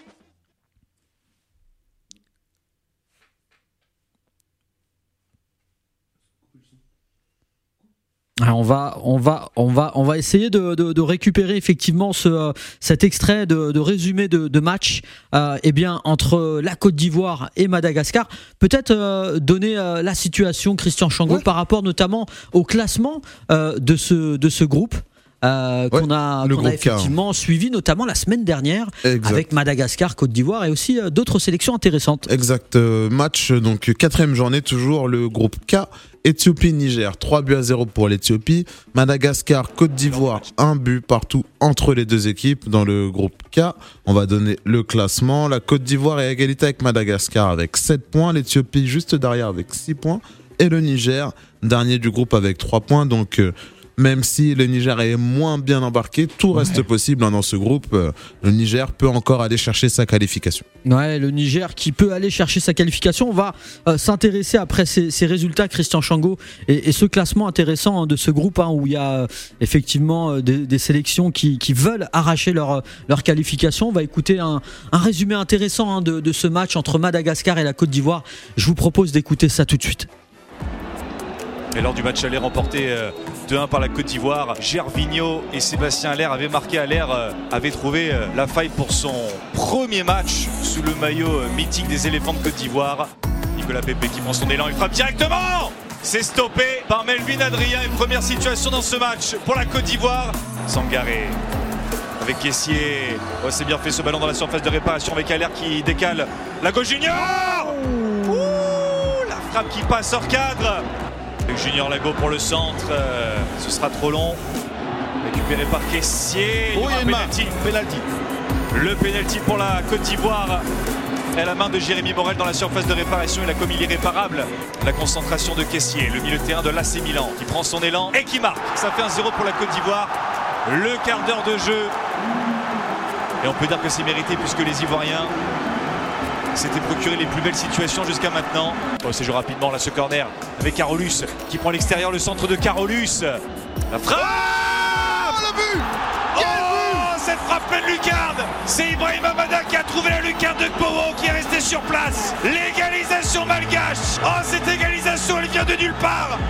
Alors on va essayer de récupérer effectivement cet extrait de résumé de match entre la Côte d'Ivoire et Madagascar. Peut-être donner la situation, Christian Chango, par rapport notamment au classement de ce groupe. Qu'on a effectivement suivi notamment la semaine dernière avec Madagascar, Côte d'Ivoire et aussi d'autres sélections intéressantes. Exact, match donc 4e journée, toujours le groupe K. Éthiopie-Niger, 3-0 pour l'Éthiopie. Madagascar, Côte d'Ivoire, 1 but partout entre les deux équipes dans le groupe K. On va donner le classement. La Côte d'Ivoire est à égalité avec Madagascar avec 7 points. L'Éthiopie juste derrière avec 6 points. Et le Niger, dernier du groupe avec 3 points. Donc même si le Niger est moins bien embarqué, tout reste possible dans ce groupe. Le Niger peut encore aller chercher sa qualification. Ouais, le Niger qui peut aller chercher sa qualification. On va s'intéresser après ces résultats, Christian Chango, et ce classement intéressant de ce groupe où il y a effectivement des sélections qui veulent arracher leur qualification. On va écouter un résumé intéressant de ce match entre Madagascar et la Côte d'Ivoire. Je vous propose d'écouter ça tout de suite. Et lors du match aller remporté 2-1 par la Côte d'Ivoire, Gervinho et Sébastien Haller avaient marqué. Haller avait trouvé la faille pour son premier match sous le maillot mythique des éléphants de Côte d'Ivoire. Nicolas Pepe qui prend son élan, il frappe directement. C'est stoppé par Melvin Adrien. Une première situation dans ce match pour la Côte d'Ivoire. Sangaré avec Kessié. Oh, c'est bien fait ce ballon dans la surface de réparation avec Haller qui décale. La gauche Junior. La frappe qui passe hors cadre. Junior Lago pour le centre, ce sera trop long. Récupéré par Kessié. Il y a un penalty. Le penalty pour la Côte d'Ivoire. Et la main de Jérémy Morel dans la surface de réparation. Il a commis l'irréparable. La concentration de Kessié, le milieu de terrain de l'AC Milan, qui prend son élan et qui marque. Ça fait 1-0 pour la Côte d'Ivoire. Le quart d'heure de jeu. Et on peut dire que c'est mérité puisque les Ivoiriens s'était procuré les plus belles situations jusqu'à maintenant. C'est joué rapidement là ce corner avec Carolus qui prend l'extérieur, le centre de Carolus. La frappe, le but. Cette frappe pleine lucarne, c'est Ibrahim Hamada qui a trouvé la lucarne de Kporo qui est resté sur place. L'égalisation malgache. Cette égalisation elle vient de nulle part.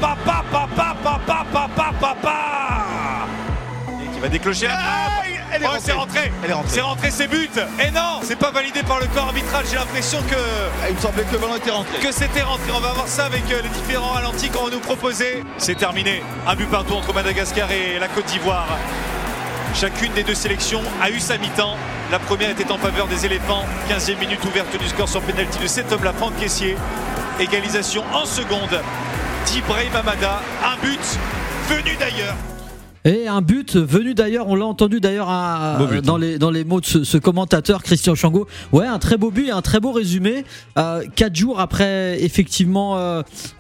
Et qui va déclencher la frappe. C'est rentré. C'est rentré, c'est but. Et non, c'est pas validé par le corps arbitral. J'ai l'impression que il me semblait que le ballon était rentré. Que c'était rentré. On va voir ça avec les différents ralentis qu'on va nous proposer. C'est terminé. Un but partout entre Madagascar et la Côte d'Ivoire. Chacune des deux sélections a eu sa mi-temps. La première était en faveur des éléphants. 15e minute ouverte du score sur pénalty de cet homme-là, Franck Caissier. Égalisation en seconde d'Ibrahim Hamada. Un but venu d'ailleurs. Et un but venu d'ailleurs, on l'a entendu d'ailleurs dans les mots de ce commentateur Christian Chango. Ouais, un très beau but et un très beau résumé. 4 jours après effectivement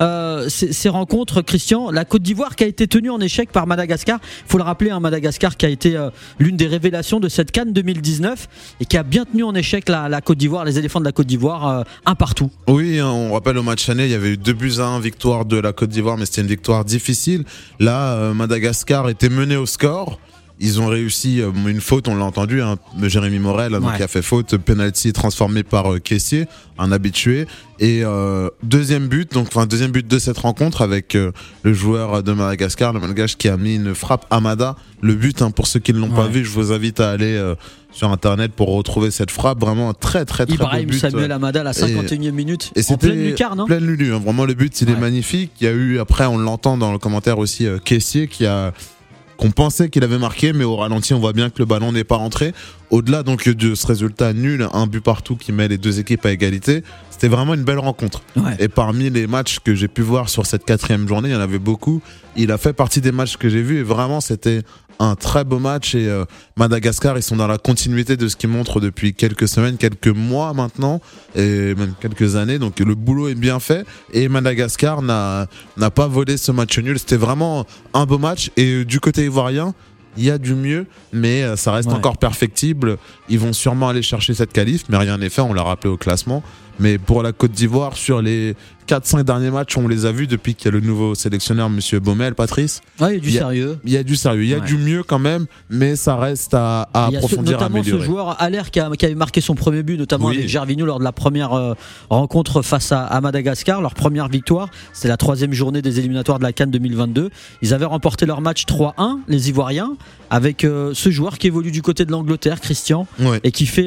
ces rencontres, Christian, la Côte d'Ivoire qui a été tenue en échec par Madagascar. Il faut le rappeler, Madagascar qui a été l'une des révélations de cette CAN 2019 et qui a bien tenu en échec la Côte d'Ivoire, les éléphants de la Côte d'Ivoire, un partout. Oui, on rappelle au match année, il y avait eu 2-1 victoire de la Côte d'Ivoire, mais c'était une victoire difficile. Là, Madagascar était mené au score. Ils ont réussi une faute, on l'a entendu, Jérémy Morel donc, qui a fait faute, penalty transformé par Caissier, un habitué. Et deuxième but de cette rencontre avec le joueur de Madagascar, le Malgache qui a mis une frappe Hamada. Le but, pour ceux qui ne l'ont pas vu, je vous invite à aller sur internet pour retrouver cette frappe. Vraiment un très beau but. Ibrahim Samuel Hamada à la 51e minute. Et c'était en pleine lucarne, non ? Pleine lulu, vraiment le but il est magnifique. Il y a eu, après on l'entend dans le commentaire aussi, Caissier qu'on pensait qu'il avait marqué, mais au ralenti on voit bien que le ballon n'est pas rentré. Au-delà donc de ce résultat nul, un but partout qui met les deux équipes à égalité, c'était vraiment une belle rencontre. Et parmi les matchs que j'ai pu voir sur cette 4e journée, il y en avait beaucoup. Il a fait partie des matchs que j'ai vus et vraiment c'était un très beau match. Et Madagascar, ils sont dans la continuité de ce qu'ils montrent depuis quelques semaines, quelques mois maintenant et même quelques années, donc le boulot est bien fait et Madagascar n'a pas volé ce match nul. C'était vraiment un beau match. Et du côté ivoirien, il y a du mieux, mais ça reste encore perfectible. Ils vont sûrement aller chercher cette qualif, mais rien n'est fait, on l'a rappelé au classement. Mais pour la Côte d'Ivoire, sur les 4-5 derniers matchs, on les a vus depuis qu'il y a le nouveau sélectionneur, Monsieur Baumel, Patrice. Il y a du sérieux. Il y a du sérieux, il y a du mieux quand même, mais ça reste à approfondir, à améliorer. Notamment ce joueur Allaire qui avait marqué son premier but, notamment avec Gervinho lors de la première rencontre face à Madagascar, leur première victoire. C'était la 3e journée des éliminatoires de la CAN 2022. Ils avaient remporté leur match 3-1, les Ivoiriens, avec ce joueur qui évolue du côté de l'Angleterre, Christian, et qui fait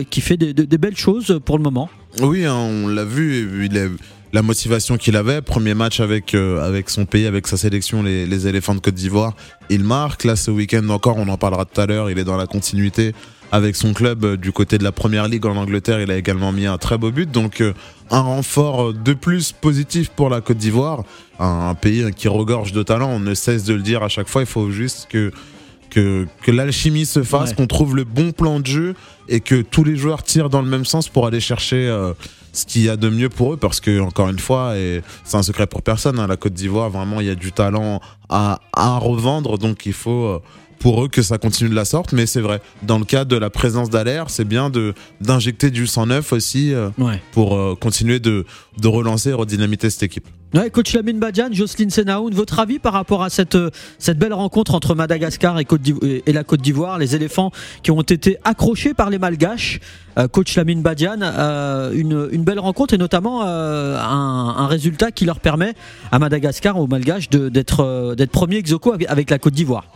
des belles choses pour le moment. Oui, on l'a vu, la motivation qu'il avait, premier match avec son pays, avec sa sélection, les éléphants de Côte d'Ivoire, il marque. Là, ce week-end encore, on en parlera tout à l'heure, il est dans la continuité avec son club du côté de la Première Ligue en Angleterre. Il a également mis un très beau but, donc un renfort de plus positif pour la Côte d'Ivoire, un pays qui regorge de talent, on ne cesse de le dire à chaque fois. Il faut juste que l'alchimie se fasse, qu'on trouve le bon plan de jeu et que tous les joueurs tirent dans le même sens pour aller chercher ce qu'il y a de mieux pour eux, parce que encore une fois, et c'est un secret pour personne, la Côte d'Ivoire, vraiment il y a du talent à revendre, donc il faut pour eux que ça continue de la sorte. Mais c'est vrai, dans le cas de la présence d'Allaire, c'est bien d'injecter du sang neuf aussi pour continuer de relancer et redynamiter cette équipe. Coach Lamine Badiane, Jocelyne Senaoun, votre avis par rapport à cette belle rencontre entre Madagascar et la Côte d'Ivoire, les éléphants qui ont été accrochés par les Malgaches. Coach Lamine Badiane, une belle rencontre et notamment un résultat qui leur permet à Madagascar, aux Malgaches, d'être premier ex-aequo avec la Côte d'Ivoire.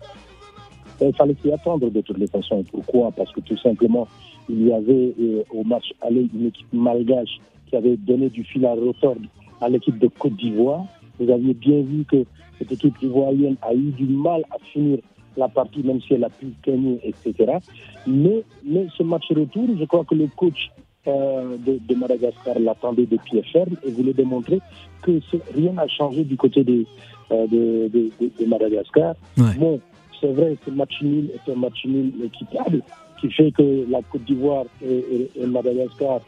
Il fallait s'y attendre de toutes les façons. Pourquoi ? Parce que tout simplement, il y avait au match aller une équipe malgache qui avait donné du fil à retordre à l'équipe de Côte d'Ivoire. Vous aviez bien vu que cette équipe ivoirienne a eu du mal à finir la partie, même si elle a pu gagner, etc. Mais ce match retour, je crois que le coach de Madagascar l'attendait de pied ferme et voulait démontrer que rien n'a changé du côté de Madagascar. Bon, c'est vrai, ce match nul est un match nul équitable qui fait que la Côte d'Ivoire et Madagascar,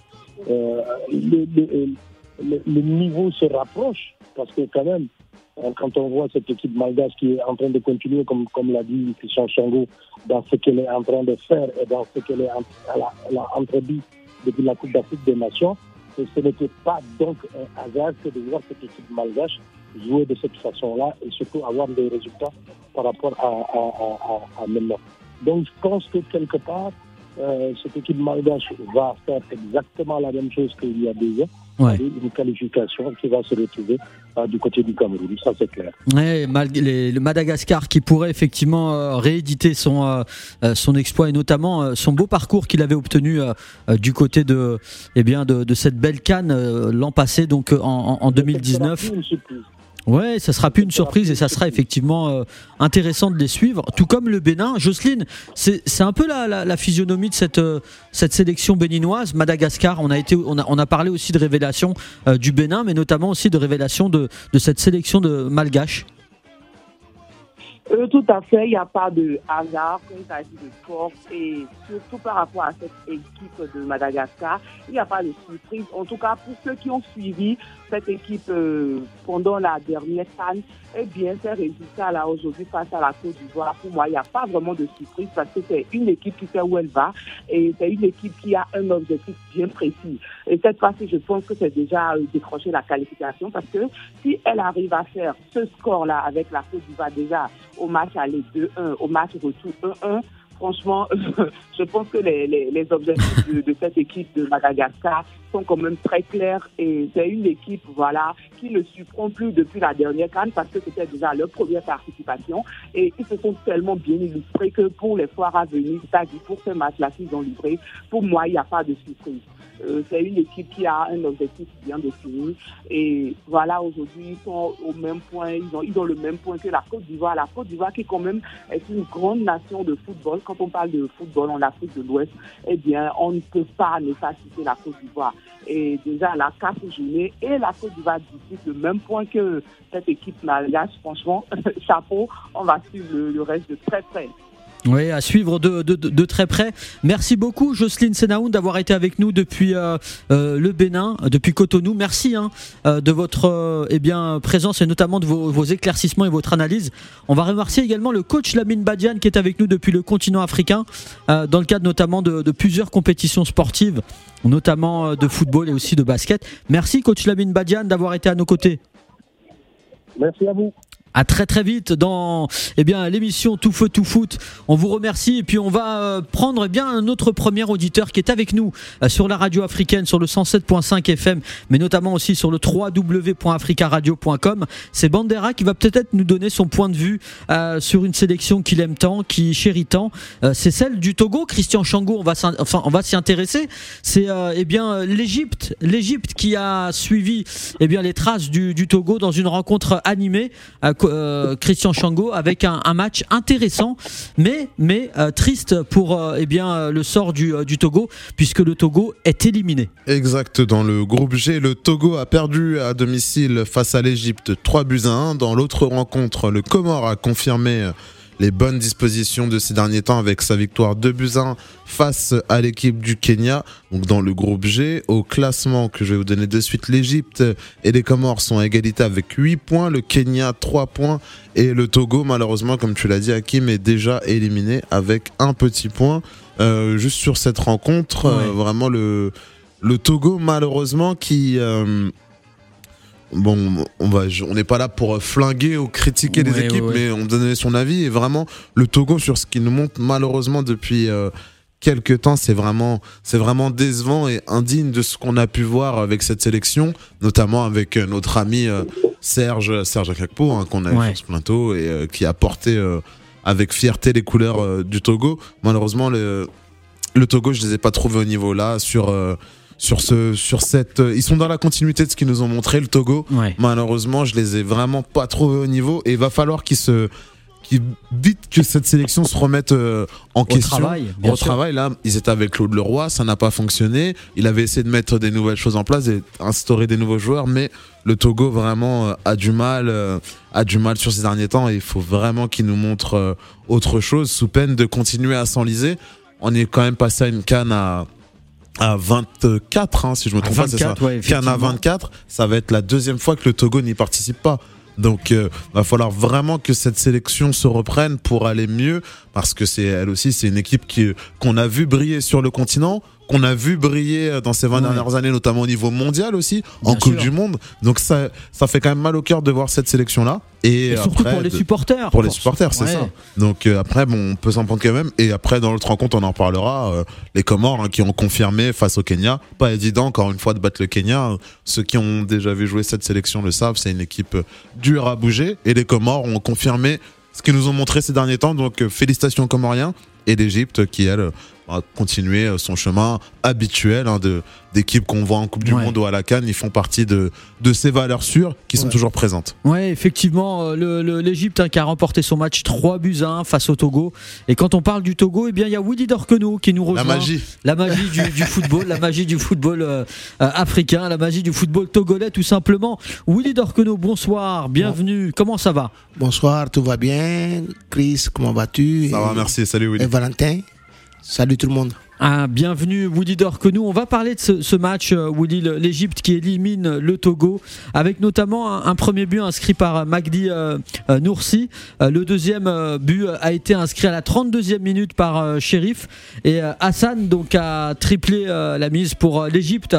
le niveau se rapproche, parce que quand même, quand on voit cette équipe malgache qui est en train de continuer, comme l'a dit Christian Chango, dans ce qu'elle est en train de faire et dans ce qu'elle a entredit depuis la Coupe d'Afrique des Nations. Et ce n'était pas donc un hasard que de voir cette équipe malgache jouer de cette façon-là et surtout avoir des résultats par rapport à maintenant. Donc je pense que quelque part, cette équipe malgache va faire exactement la même chose qu'il y a 2 ans. Ouais. Une qualification qui va se retrouver du côté du Cameroun, ça c'est clair. Ouais, le Madagascar qui pourrait effectivement rééditer son exploit et notamment son beau parcours qu'il avait obtenu du côté de cette belle CAN l'an passé, donc en 2019. Ouais, ça sera plus une surprise et ça sera effectivement intéressant de les suivre. Tout comme le Bénin. Jocelyne, c'est un peu la physionomie de cette sélection béninoise. Madagascar, on a parlé aussi de révélation du Bénin, mais notamment aussi de révélation de cette sélection de malgache. Tout à fait, il n'y a pas de hasard quand il s'agit de force et surtout par rapport à cette équipe de Madagascar, il n'y a pas de surprise. En tout cas, pour ceux qui ont suivi cette équipe pendant la dernière CAN, eh bien, ces résultats là aujourd'hui face à la Côte d'Ivoire, pour moi, il n'y a pas vraiment de surprise parce que c'est une équipe qui sait où elle va et c'est une équipe qui a un objectif bien précis. Et cette fois-ci, je pense que c'est déjà décrocher la qualification parce que si elle arrive à faire ce score-là avec la Côte d'Ivoire déjà au match aller 2-1, au match retour 1-1, franchement, je pense que les objectifs de cette équipe de Madagascar sont quand même très clairs et c'est une équipe qui ne surprend plus depuis la dernière CAN parce que c'était déjà leur première participation et ils se sont tellement bien illustrés que pour les foires à venir, c'est-à-dire pour ce match-là qu'ils ont livré, pour moi, il n'y a pas de surprise. C'est une équipe qui a un objectif bien défini et aujourd'hui ils sont au même point, ils ont le même point que la Côte d'Ivoire. La Côte d'Ivoire qui quand même est une grande nation de football. Quand on parle de football en Afrique de l'Ouest, eh bien on ne peut pas ne pas citer la Côte d'Ivoire. Et déjà la 4 journées et la Côte d'Ivoire dispute le même point que cette équipe malgache. Franchement, chapeau, on va suivre le reste de très près. Oui, à suivre de très près. Merci beaucoup Jocelyne Senaoun d'avoir été avec nous depuis le Bénin, depuis Cotonou. Merci de votre présence et notamment de vos éclaircissements et votre analyse. On va remercier également le coach Lamine Badiane qui est avec nous depuis le continent africain dans le cadre notamment de plusieurs compétitions sportives, notamment de football et aussi de basket. Merci coach Lamine Badiane d'avoir été à nos côtés. Merci à vous. À très très vite dans l'émission Tout Feu Tout Foot. On vous remercie et puis on va prendre un autre premier auditeur qui est avec nous sur la radio africaine sur le 107.5 FM, mais notamment aussi sur le www.africaradio.com. C'est Bandera qui va peut-être nous donner son point de vue sur une sélection qu'il aime tant, qu'il chérit tant. C'est celle du Togo. Christian Chango, on va s'y intéresser. C'est l'Égypte qui a suivi les traces du Togo dans une rencontre animée. Christian Chango avec un match intéressant mais triste pour le sort du Togo puisque le Togo est éliminé. Exact, dans le groupe G, le Togo a perdu à domicile face à l'Égypte 3-1. Dans l'autre rencontre, le Comore a confirmé les bonnes dispositions de ces derniers temps avec sa victoire 2-1 face à l'équipe du Kenya. Donc dans le groupe G, au classement que je vais vous donner de suite, l'Égypte et les Comores sont à égalité avec 8 points, le Kenya 3 points et le Togo, malheureusement, comme tu l'as dit Hakim, est déjà éliminé avec un petit point. Juste sur cette rencontre, vraiment le Togo, malheureusement, qui... on n'est pas là pour flinguer ou critiquer les équipes, mais on donnait son avis. Et vraiment, le Togo, sur ce qu'il nous montre malheureusement depuis quelques temps, c'est vraiment décevant et indigne de ce qu'on a pu voir avec cette sélection, notamment avec notre ami Serge Akakpo, qu'on a eu sur ce plateau et qui a porté avec fierté les couleurs du Togo. Malheureusement, le Togo, je les ai pas trouvés au niveau là ils sont dans la continuité de ce qu'ils nous ont montré, le Togo. Malheureusement, je les ai vraiment pas trouvés au niveau et il va falloir vite que cette sélection se remette en question. Au travail, là, ils étaient avec Claude Leroy, ça n'a pas fonctionné. Il avait essayé de mettre des nouvelles choses en place et instaurer des nouveaux joueurs, mais le Togo vraiment a du mal sur ces derniers temps et il faut vraiment qu'il nous montre autre chose sous peine de continuer à s'enliser. On est quand même passé à une CAN à 24, si je me trompe pas, c'est ça. CAN à 24, ça va être la deuxième fois que le Togo n'y participe pas. Donc, va falloir vraiment que cette sélection se reprenne pour aller mieux, parce que elle aussi, c'est une équipe qu'on a vu briller sur le continent, qu'on a vu briller dans ces 20 dernières années, notamment au niveau mondial aussi, en Coupe du Monde. Donc ça fait quand même mal au cœur de voir cette sélection-là. Et surtout après, pour les supporters. Pour les supporters, c'est ça. Donc après, on peut s'en prendre quand même. Et après, dans l'autre rencontre, on en reparlera. Les Comores qui ont confirmé face au Kenya. Pas évident, encore une fois, de battre le Kenya. Ceux qui ont déjà vu jouer cette sélection le savent. C'est une équipe dure à bouger. Et les Comores ont confirmé ce qu'ils nous ont montré ces derniers temps. Donc félicitations aux Comoriens. Et l'Égypte qui, elle, a continué son chemin habituel d'équipes qu'on voit en Coupe du Monde ou à la CAN. Ils font partie de ces valeurs sûres qui sont toujours présentes. Ouais, effectivement, l'Égypte qui a remporté son match 3-1 face au Togo. Et quand on parle du Togo, eh bien, il y a Willy Dorkenou qui nous rejoint. La magie du football, la magie du football africain, la magie du football togolais, tout simplement. Willy Dorkenou, bonsoir, bienvenue. Comment ça va ? Bonsoir, tout va bien. Chris, comment vas-tu ? Ça va, merci. Salut Willy. Et Valentin. Salut tout le monde. Bienvenue Willy Dorkenou. On va parler de ce match, Willy, l'Égypte qui élimine le Togo, avec notamment un premier but inscrit par Magdi Noursi. Le deuxième but a été inscrit à la 32e minute par Chérif. Et Hassan donc a triplé la mise pour l'Égypte.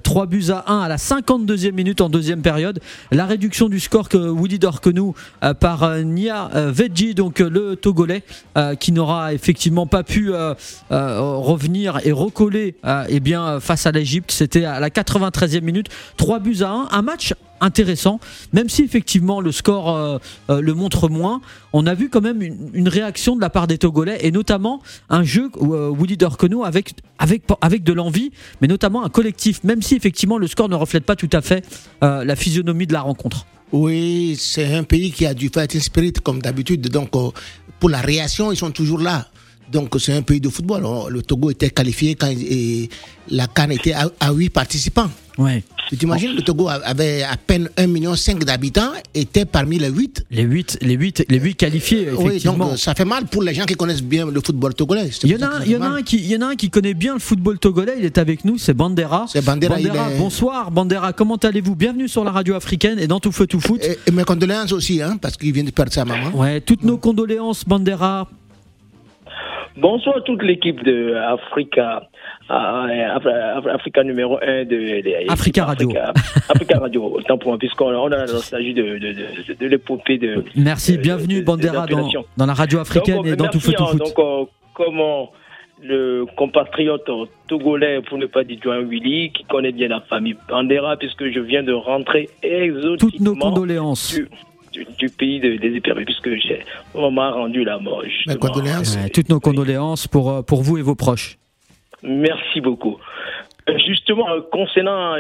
3-1 à la 52e minute en deuxième période. La réduction du score que Willy Dorkenou par Nia Vedji, donc le Togolais, qui n'aura effectivement pas pu revenir et recoller face à l'Égypte. C'était à la 93e minute, 3-1, un match intéressant, même si effectivement le score le montre moins. On a vu quand même une réaction de la part des Togolais, et notamment un jeu Willy Dorkenou avec de l'envie, mais notamment un collectif, même si effectivement le score ne reflète pas tout à fait la physionomie de la rencontre. Oui, c'est un pays qui a du fighting spirit comme d'habitude, donc pour la réaction ils sont toujours là. Donc c'est un pays de football. Le Togo était qualifié quand la CAN était à 8 participants. Ouais. Tu t'imagines, le Togo avait à peine 1,5 million d'habitants, était parmi les 8. Les 8 qualifiés, effectivement. Oui, donc ça fait mal pour les gens qui connaissent bien le football togolais. Il y en a un qui connaît bien le football togolais, il est avec nous, c'est Bandera. Bandera, bonsoir Bandera, comment allez-vous ? Bienvenue sur la radio africaine et dans Tout Feu Tout Foot. Et mes condoléances aussi, parce qu'il vient de perdre sa maman. Ouais, toutes nos condoléances, Bandera. Bonsoir à toute l'équipe de Africa numéro 1 de Africa Radio. Africa Radio, autant pour moi, puisqu'on a la nostalgie de l'épopée de. Merci, bienvenue Bandera dans la radio africaine donc, et dans Tout Feu Tout Foot. Donc, comment le compatriote togolais, pour ne pas dire Joan Willy, qui connaît bien la famille Bandera, puisque je viens de rentrer exotiquement. Toutes nos condoléances. Du pays des éperviers, puisque on m'a rendu la mort. Toutes nos condoléances pour vous et vos proches. Merci beaucoup. Justement, concernant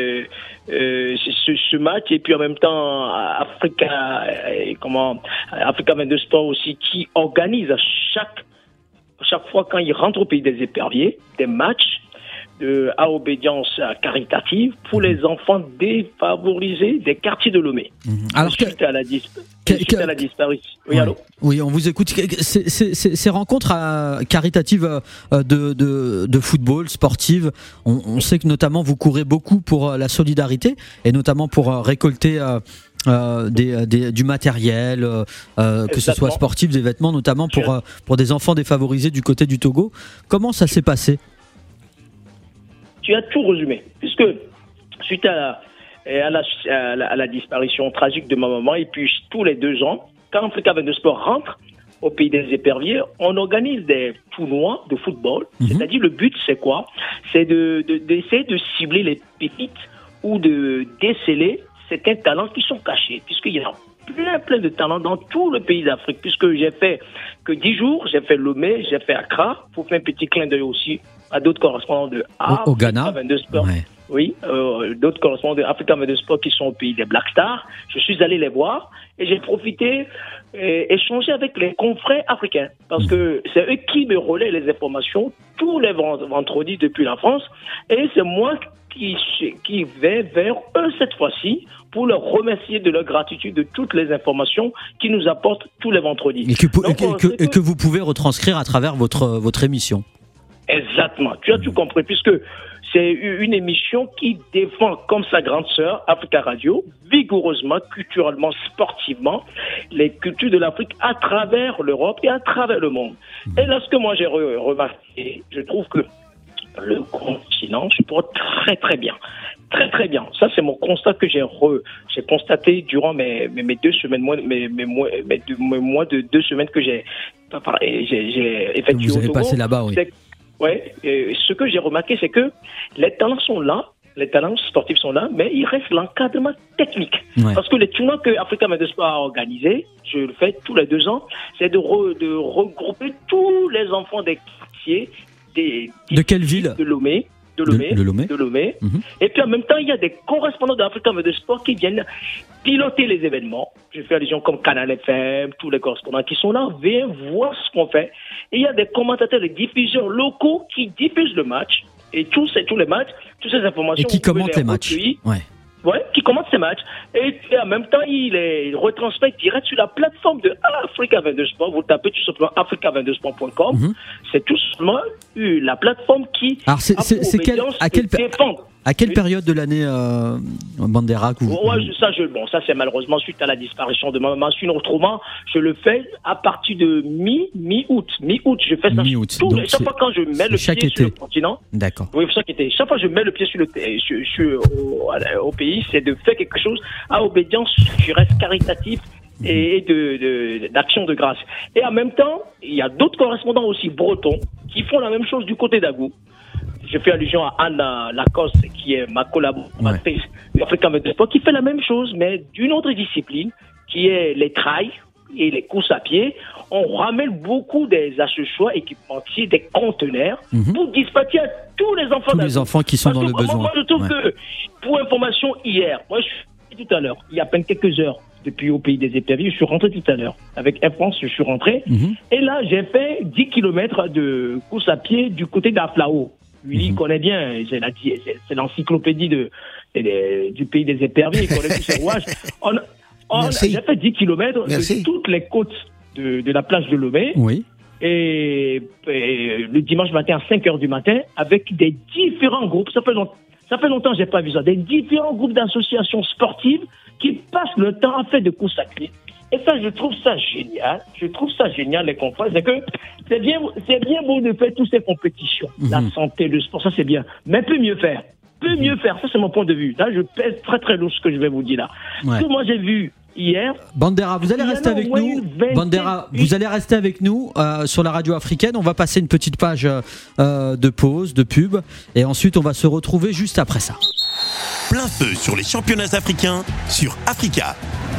ce match, et puis en même temps Africa 22 Sport aussi, qui organise à chaque fois quand il rentre au pays des éperviers des matchs à obédience caritative pour les enfants défavorisés des quartiers de Lomé. Alors suite à la disparition. Oui, allô ? Oui, on vous écoute. Ces rencontres caritatives de football, sportives, on sait que notamment vous courez beaucoup pour la solidarité et notamment pour récolter du matériel, que ce soit sportif, des vêtements, notamment pour des enfants défavorisés du côté du Togo. Comment ça s'est passé ? Tu as tout résumé, puisque suite à la disparition tragique de ma maman, et puis tous les 2 ans, quand Africa 22 Sport rentre au pays des éperviers, on organise des tournois de football. C'est-à-dire, le but, c'est quoi ? C'est d'essayer de cibler les pépites ou de déceler certains talents qui sont cachés, puisqu'il y a plein de talents dans tout le pays d'Afrique, puisque j'ai fait que 10 jours, j'ai fait Lomé, j'ai fait Accra, pour faire un petit clin d'œil aussi à d'autres correspondants de au Ghana. 22 Sport. Ouais. Oui, d'autres correspondants de Africa 22 Sport qui sont au pays des Black Stars. Je suis allé les voir et j'ai profité échanger avec les confrères africains, parce que c'est eux qui me relaient les informations tous les vendredis depuis la France, et c'est moi qui vais vers eux cette fois-ci pour leur remercier de leur gratitude de toutes les informations qu'ils nous apportent tous les vendredis. Et que vous pouvez retranscrire à travers votre émission. Exactement, tu as tout compris, puisque c'est une émission qui défend comme sa grande sœur, Africa Radio, vigoureusement, culturellement, sportivement, les cultures de l'Afrique à travers l'Europe et à travers le monde. Et là, ce que moi j'ai remarqué, je trouve que le continent se porte très très bien. Très très bien. Ça, c'est mon constat que j'ai constaté durant mes 2 semaines, mois de 2 semaines que j'ai effectué. Vous avez passé là-bas, oui. Ce que j'ai remarqué, c'est que les talents sont là, les talents sportifs sont là, mais il reste l'encadrement technique. Ouais. Parce que les tournois que Africa Med Sport a organisés, je le fais tous les 2 ans, c'est de regrouper tous les enfants des quartiers de quelle ville? De Lomé. De Lomé. Mm-hmm. Et puis en même temps, il y a des correspondants d'Africa Med Sport qui viennent piloter les événements. Je fais allusion comme Canal FM, tous les correspondants qui sont là, viennent voir ce qu'on fait. Et il y a des commentateurs, des diffuseurs locaux qui diffusent le match. Et tous les matchs, toutes ces informations. Et qui commentent les matchs. Qui commentent ces matchs. Et en même temps, il retransmet direct sur la plateforme de Africa 22 Sport. Vous tapez tout simplement africa22sport.com. Mm-hmm. C'est tout simplement la plateforme qui Alors à quelle période de l'année Bandera ça c'est malheureusement suite à la disparition de ma maman. Sinon autrement, je le fais à partir de mi-août. Mi-août, je fais ça chaque fois quand je mets le pied sur le continent. D'accord. Oui, chaque été. Chaque fois que je mets le pied au pays, c'est de faire quelque chose à obédience, je reste caritatif et d'action de grâce. Et en même temps, il y a d'autres correspondants aussi bretons qui font la même chose du côté d'Agou. Je fais allusion à Anna Lacoste, qui est ma collaboratrice d'Africa Med Sport, qui fait la même chose, mais d'une autre discipline, qui est les trails et les courses à pied. On ramène beaucoup des accessoires équipementiers, des conteneurs, pour dispatcher à tous les enfants. Tous les enfants qui sont dans le besoin. Moi, je trouve que, pour information, hier, moi, je suis tout à l'heure, il y a à peine quelques heures, depuis au pays des éperviers, je suis rentré tout à l'heure. Avec Air France, je suis rentré. Et là, j'ai fait 10 km de course à pied du côté d'Aflao. Lui, il connaît bien, c'est l'encyclopédie du pays des éperviers, il connaît tous ses rouages. J'ai fait 10 km de toutes les côtes de la plage de Lomé. Oui. Et le dimanche matin à 5h du matin, avec des différents groupes, ça fait longtemps que j'ai pas vu ça, des différents groupes d'associations sportives qui passent le temps à faire de courses à pied. Et ça, je trouve ça génial. Les confrères. C'est que c'est bien beau de faire toutes ces compétitions. La santé, le sport, ça c'est bien. Mais peut mieux faire. Ça c'est mon point de vue. Là, je pèse très très lourd ce que je vais vous dire là. Ouais. Ce que moi j'ai vu hier. Bandera, vous allez rester avec nous. Bandera, vous allez rester avec nous sur la radio africaine. On va passer une petite page de pause, de pub. Et ensuite, on va se retrouver juste après ça. Plein feu sur les championnats africains sur Africa.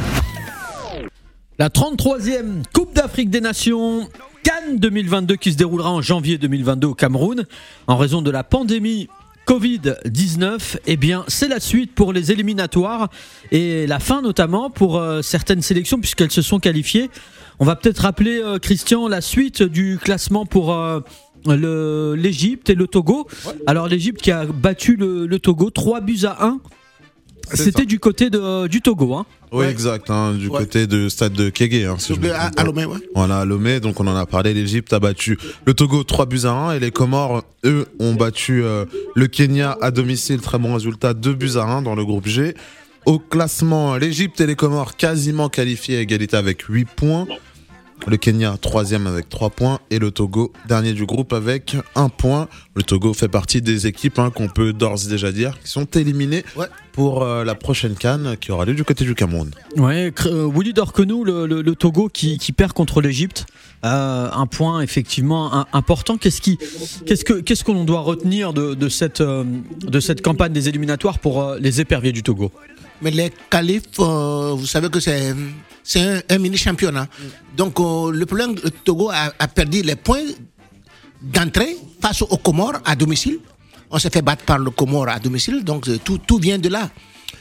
La 33e Coupe d'Afrique des Nations, Cannes 2022, qui se déroulera en janvier 2022 au Cameroun. En raison de la pandémie Covid-19, eh bien, c'est la suite pour les éliminatoires et la fin notamment pour certaines sélections puisqu'elles se sont qualifiées. On va peut-être rappeler, Christian, la suite du classement pour l'Égypte et le Togo. Ouais. Alors l'Égypte qui a battu le Togo 3-1. C'était du côté du Togo, hein. Oui, exact, du côté du stade de Kégué. À Lomé, Voilà, à Lomé, donc on en a parlé. L'Égypte a battu le Togo 3-1 et les Comores, eux, ont battu le Kenya à domicile. Très bon résultat, 2-1 dans le groupe G. Au classement, l'Égypte et les Comores quasiment qualifiés à égalité avec 8 points. Le Kenya 3e avec 3 points et le Togo dernier du groupe avec 1 point. Le Togo fait partie des équipes qu'on peut d'ores et déjà dire qui sont éliminées pour la prochaine CAN qui aura lieu du côté du Cameroun. Ouais, Willy Dorkenou, le Togo qui perd contre l'Égypte, un point effectivement important. Qu'est-ce qu'on doit retenir de cette campagne des éliminatoires pour les éperviers du Togo? Mais les qualifs, vous savez que c'est un mini-championnat. Donc, le problème, le Togo a perdu les points d'entrée face aux Comores à domicile. On s'est fait battre par le Comore à domicile, donc tout vient de là.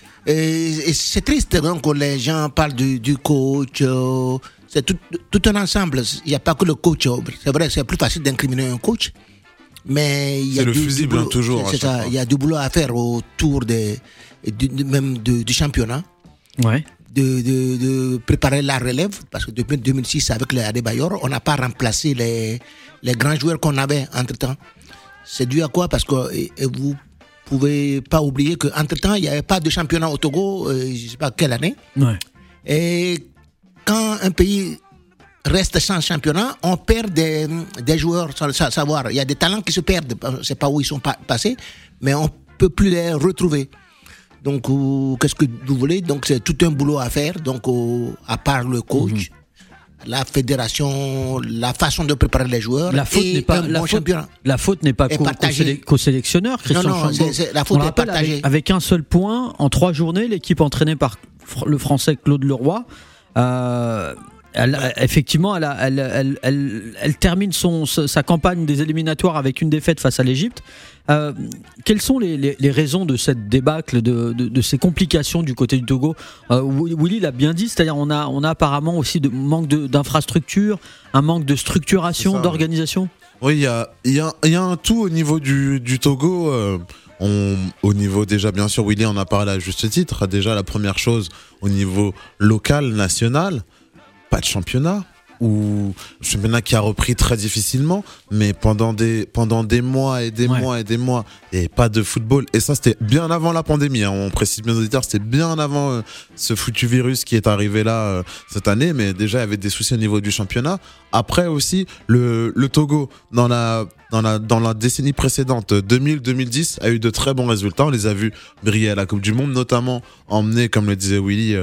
Et c'est triste, donc les gens parlent du coach, c'est tout un ensemble. Il n'y a pas que le coach. C'est vrai, c'est plus facile d'incriminer un coach. Mais il y a c'est le fusible boulot, toujours. C'est ça. Il y a du boulot à faire autour même du championnat. Ouais. De préparer la relève, parce que depuis 2006 avec les Adebayor, on n'a pas remplacé les grands joueurs qu'on avait entre-temps. C'est dû à quoi? Parce que vous pouvez pas oublier qu'entre-temps, il n'y avait pas de championnat au Togo, je ne sais pas quelle année. Ouais. Et quand un pays reste sans championnat, on perd des joueurs sans savoir. Il y a des talents qui se perdent, on ne sait pas où ils sont passés, mais on ne peut plus les retrouver. Donc, qu'est-ce que vous voulez? Donc, c'est tout un boulot à faire. Donc, à part le coach, la fédération, la façon de préparer les joueurs, la faute n'est pas la faute n'est pas qu'au sélectionneur, Christian Chambaud. La faute est partagée. Avec un seul point, en 3 journées, l'équipe entraînée par le Français Claude Leroy, effectivement, elle termine sa campagne des éliminatoires avec une défaite face à l'Égypte. Quelles sont les raisons de cette débâcle, de ces complications du côté du Togo? Willy l'a bien dit, c'est-à-dire on a apparemment aussi de manque d'infrastructures, un manque de structuration, d'organisation. Oui, il y a un tout au niveau du Togo. Au niveau déjà, bien sûr, Willy en a parlé à juste titre. Déjà, la première chose au niveau local, national, pas de championnat, ou championnat qui a repris très difficilement, mais pendant des mois et des mois et des mois, il n'y avait pas de football. Et ça, c'était bien avant la pandémie, hein. On précise bien aux auditeurs, c'était bien avant ce foutu virus qui est arrivé là cette année, mais déjà il y avait des soucis au niveau du championnat. Après aussi, le Togo, dans la décennie précédente, 2000-2010, a eu de très bons résultats. On les a vus briller à la Coupe du Monde, notamment emmenés, comme le disait Willy,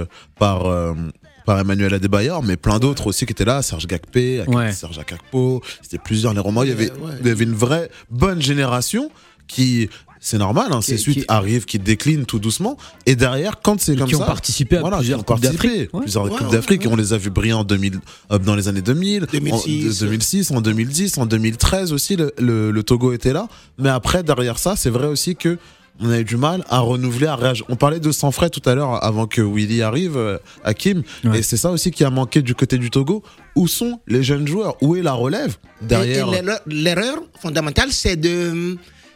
par Emmanuel Adebayor, mais plein d'autres aussi qui étaient là, Serge Gakpé, Serge Akakpo, c'était plusieurs, les Romains, il y avait une vraie bonne génération qui, c'est normal, hein, ces suites arrivent, qui déclinent tout doucement, et derrière, quand c'est comme ça, qui ont participé à plusieurs Coupes d'Afrique, Coupes d'Afrique, et on les a vus briller dans les années 2000, 2006, en 2010, en 2013 aussi, le Togo était là, mais après, derrière ça, c'est vrai aussi que on a eu du mal à renouveler, à réagir. On parlait de sang frais tout à l'heure avant que Willy arrive, Hakim, et c'est ça aussi qui a manqué du côté du Togo. Où sont les jeunes joueurs? Où est la relève derrière? L'erreur fondamentale, c'est de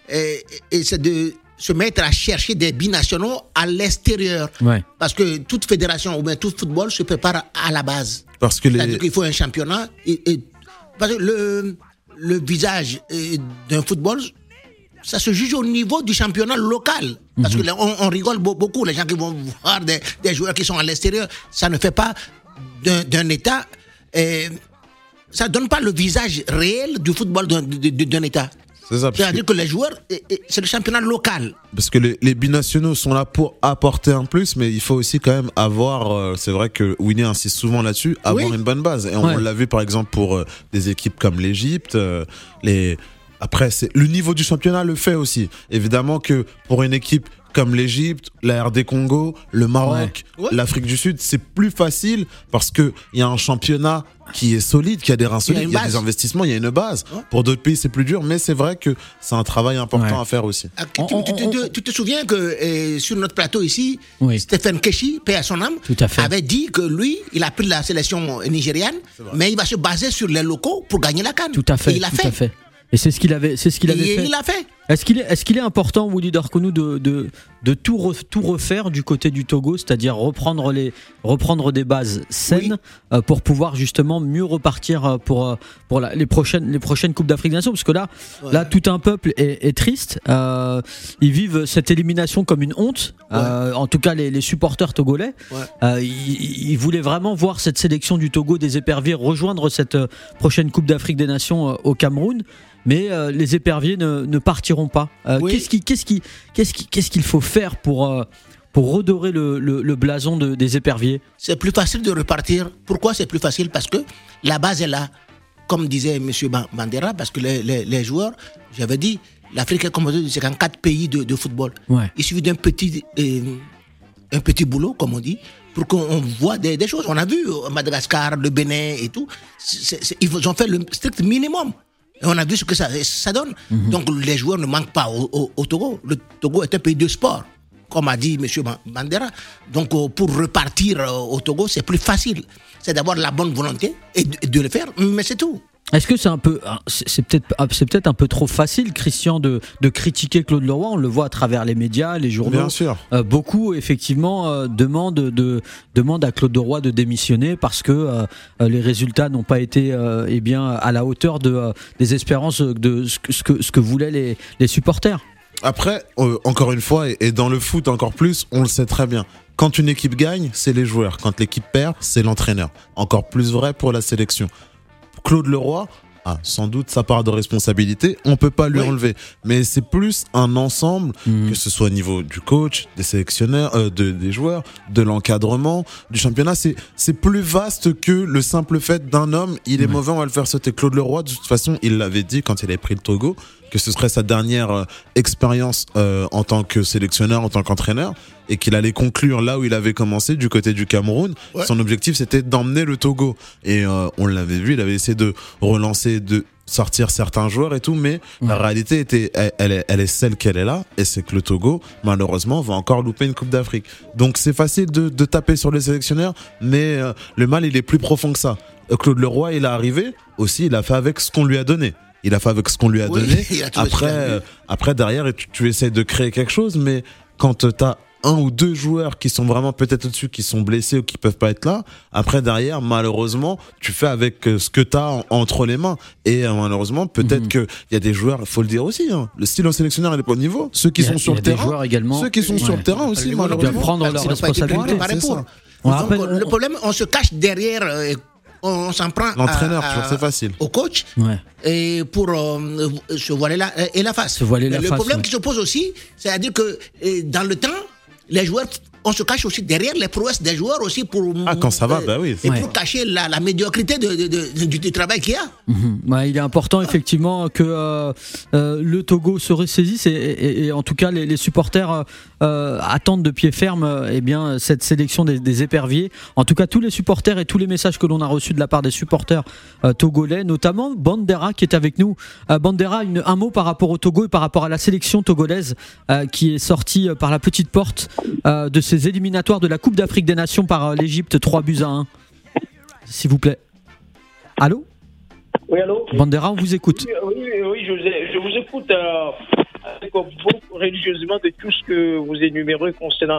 se mettre à chercher des binationaux à l'extérieur. Parce que toute fédération ou bien tout football se prépare à la base. C'est-à-dire qu'il faut un championnat. Parce que le visage d'un football, ça se juge au niveau du championnat local. Parce que on rigole beaucoup, les gens qui vont voir des joueurs qui sont à l'extérieur, ça ne fait pas d'un État, ça ne donne pas le visage réel du football d'un État. C'est-à-dire que les joueurs, c'est le championnat local. Parce que les binationaux sont là pour apporter un plus, mais il faut aussi quand même avoir, c'est vrai que Winnie insiste souvent là-dessus, avoir une bonne base. Et on l'a vu par exemple pour des équipes comme l'Égypte, Après, le niveau du championnat le fait aussi. Évidemment que pour une équipe comme l'Égypte, la RD Congo, le Maroc, l'Afrique du Sud, c'est plus facile parce qu'il y a un championnat qui est solide, qui a des reins solides, il y a des investissements, il y a une base. Pour d'autres pays, c'est plus dur, mais c'est vrai que c'est un travail important à faire aussi. Tu te souviens que sur notre plateau ici, Stephen Keshi, paix à son âme, avait dit que lui, il a pris la sélection nigériane, mais il va se baser sur les locaux pour gagner la CAN. Tout à fait. Et il l'a fait. Et c'est ce qu'il avait fait. Il l'a fait. Est-ce qu'il est important, Willy Darkonou, de tout refaire du côté du Togo, c'est-à-dire reprendre des bases saines pour pouvoir justement mieux repartir pour les prochaines Coupes d'Afrique des Nations, parce que là tout un peuple est triste. Ils vivent cette élimination comme une honte. En tout cas, les supporters togolais, ils voulaient vraiment voir cette sélection du Togo des éperviers rejoindre cette prochaine Coupe d'Afrique des Nations au Cameroun. Mais les éperviers ne partiront pas. Qu'est-ce qu'il faut faire pour redorer le blason des éperviers? C'est plus facile de repartir. Pourquoi c'est plus facile? Parce que la base est là. Comme disait M. Bandera, parce que les joueurs, j'avais dit, l'Afrique est composée de 54 pays de football. Il suffit d'un petit boulot, comme on dit, pour qu'on voit des choses. On a vu Madagascar, le Bénin et tout. Ils ont fait le strict minimum. Et on a vu ce que ça donne. Donc les joueurs ne manquent pas au Togo. Le Togo est un pays de sport, comme a dit M. Bandera. Donc pour repartir au Togo, c'est plus facile. C'est d'avoir la bonne volonté et de le faire, mais c'est tout. Est-ce que c'est peut-être un peu trop facile, Christian, de critiquer Claude Leroy? On le voit à travers les médias, les journaux. Bien sûr. Beaucoup demandent à Claude Leroy de démissionner parce que les résultats n'ont pas été à la hauteur des espérances de ce que voulaient les supporters. Après, encore une fois, et dans le foot encore plus, on le sait très bien. quand une équipe gagne, c'est les joueurs. Quand l'équipe perd, c'est l'entraîneur. Encore plus vrai pour la sélection. Claude Leroy a sans doute sa part de responsabilité, on peut pas lui enlever. Mais c'est plus un ensemble, que ce soit au niveau du coach, des sélectionneurs, des joueurs, de l'encadrement, du championnat. C'est plus vaste que le simple fait d'un homme, il est mauvais, on va le faire sauter. Claude Leroy, de toute façon, il l'avait dit quand il avait pris le Togo, que ce serait sa dernière expérience en tant que sélectionneur, en tant qu'entraîneur, et qu'il allait conclure là où il avait commencé, du côté du Cameroun. Son objectif, c'était d'emmener le Togo. Et on l'avait vu, il avait essayé de relancer, de sortir certains joueurs et tout, mais la réalité était, elle est celle qu'elle est là, et c'est que le Togo, malheureusement, va encore louper une Coupe d'Afrique. Donc c'est facile de taper sur les sélectionneurs, mais le mal, il est plus profond que ça. Claude Leroy, il est arrivé aussi, il a fait avec ce qu'on lui a donné. Il a fait avec ce qu'on lui a donné. Après, derrière, tu essaies de créer quelque chose, mais quand t'as un ou deux joueurs qui sont vraiment peut-être au-dessus, qui sont blessés ou qui peuvent pas être là, après, derrière, malheureusement, tu fais avec ce que t'as entre les mains. Et malheureusement, peut-être qu'il y a des joueurs, il faut le dire aussi, hein, le style sélectionneur, il est pas au niveau. Ceux qui sont sur le terrain, ceux qui sont sur le terrain aussi, malheureusement. Ils doivent prendre leurs responsabilités. Le problème, on se cache derrière... on s'en prend c'est facile. au coach et pour se voiler la face. Le problème qui se pose aussi, c'est-à-dire que dans le temps, les joueurs, on se cache aussi derrière les prouesses des joueurs aussi pour quand ça va, pour cacher la médiocrité du travail qu'il y a. Il est important effectivement que le Togo se ressaisisse et en tout cas les supporters attendent de pied ferme cette sélection des éperviers. En tout cas, tous les supporters et tous les messages que l'on a reçus de la part des supporters togolais, notamment Bandera qui est avec nous. Bandera, un mot par rapport au Togo et par rapport à la sélection togolaise qui est sortie par la petite porte de ces éliminatoires de la Coupe d'Afrique des Nations par l'Égypte, 3-1. S'il vous plaît. Allô ? Oui, allô ? Bandera, on vous écoute. Oui, je vous écoute avec beaucoup religieusement de tout ce que vous énumérez concernant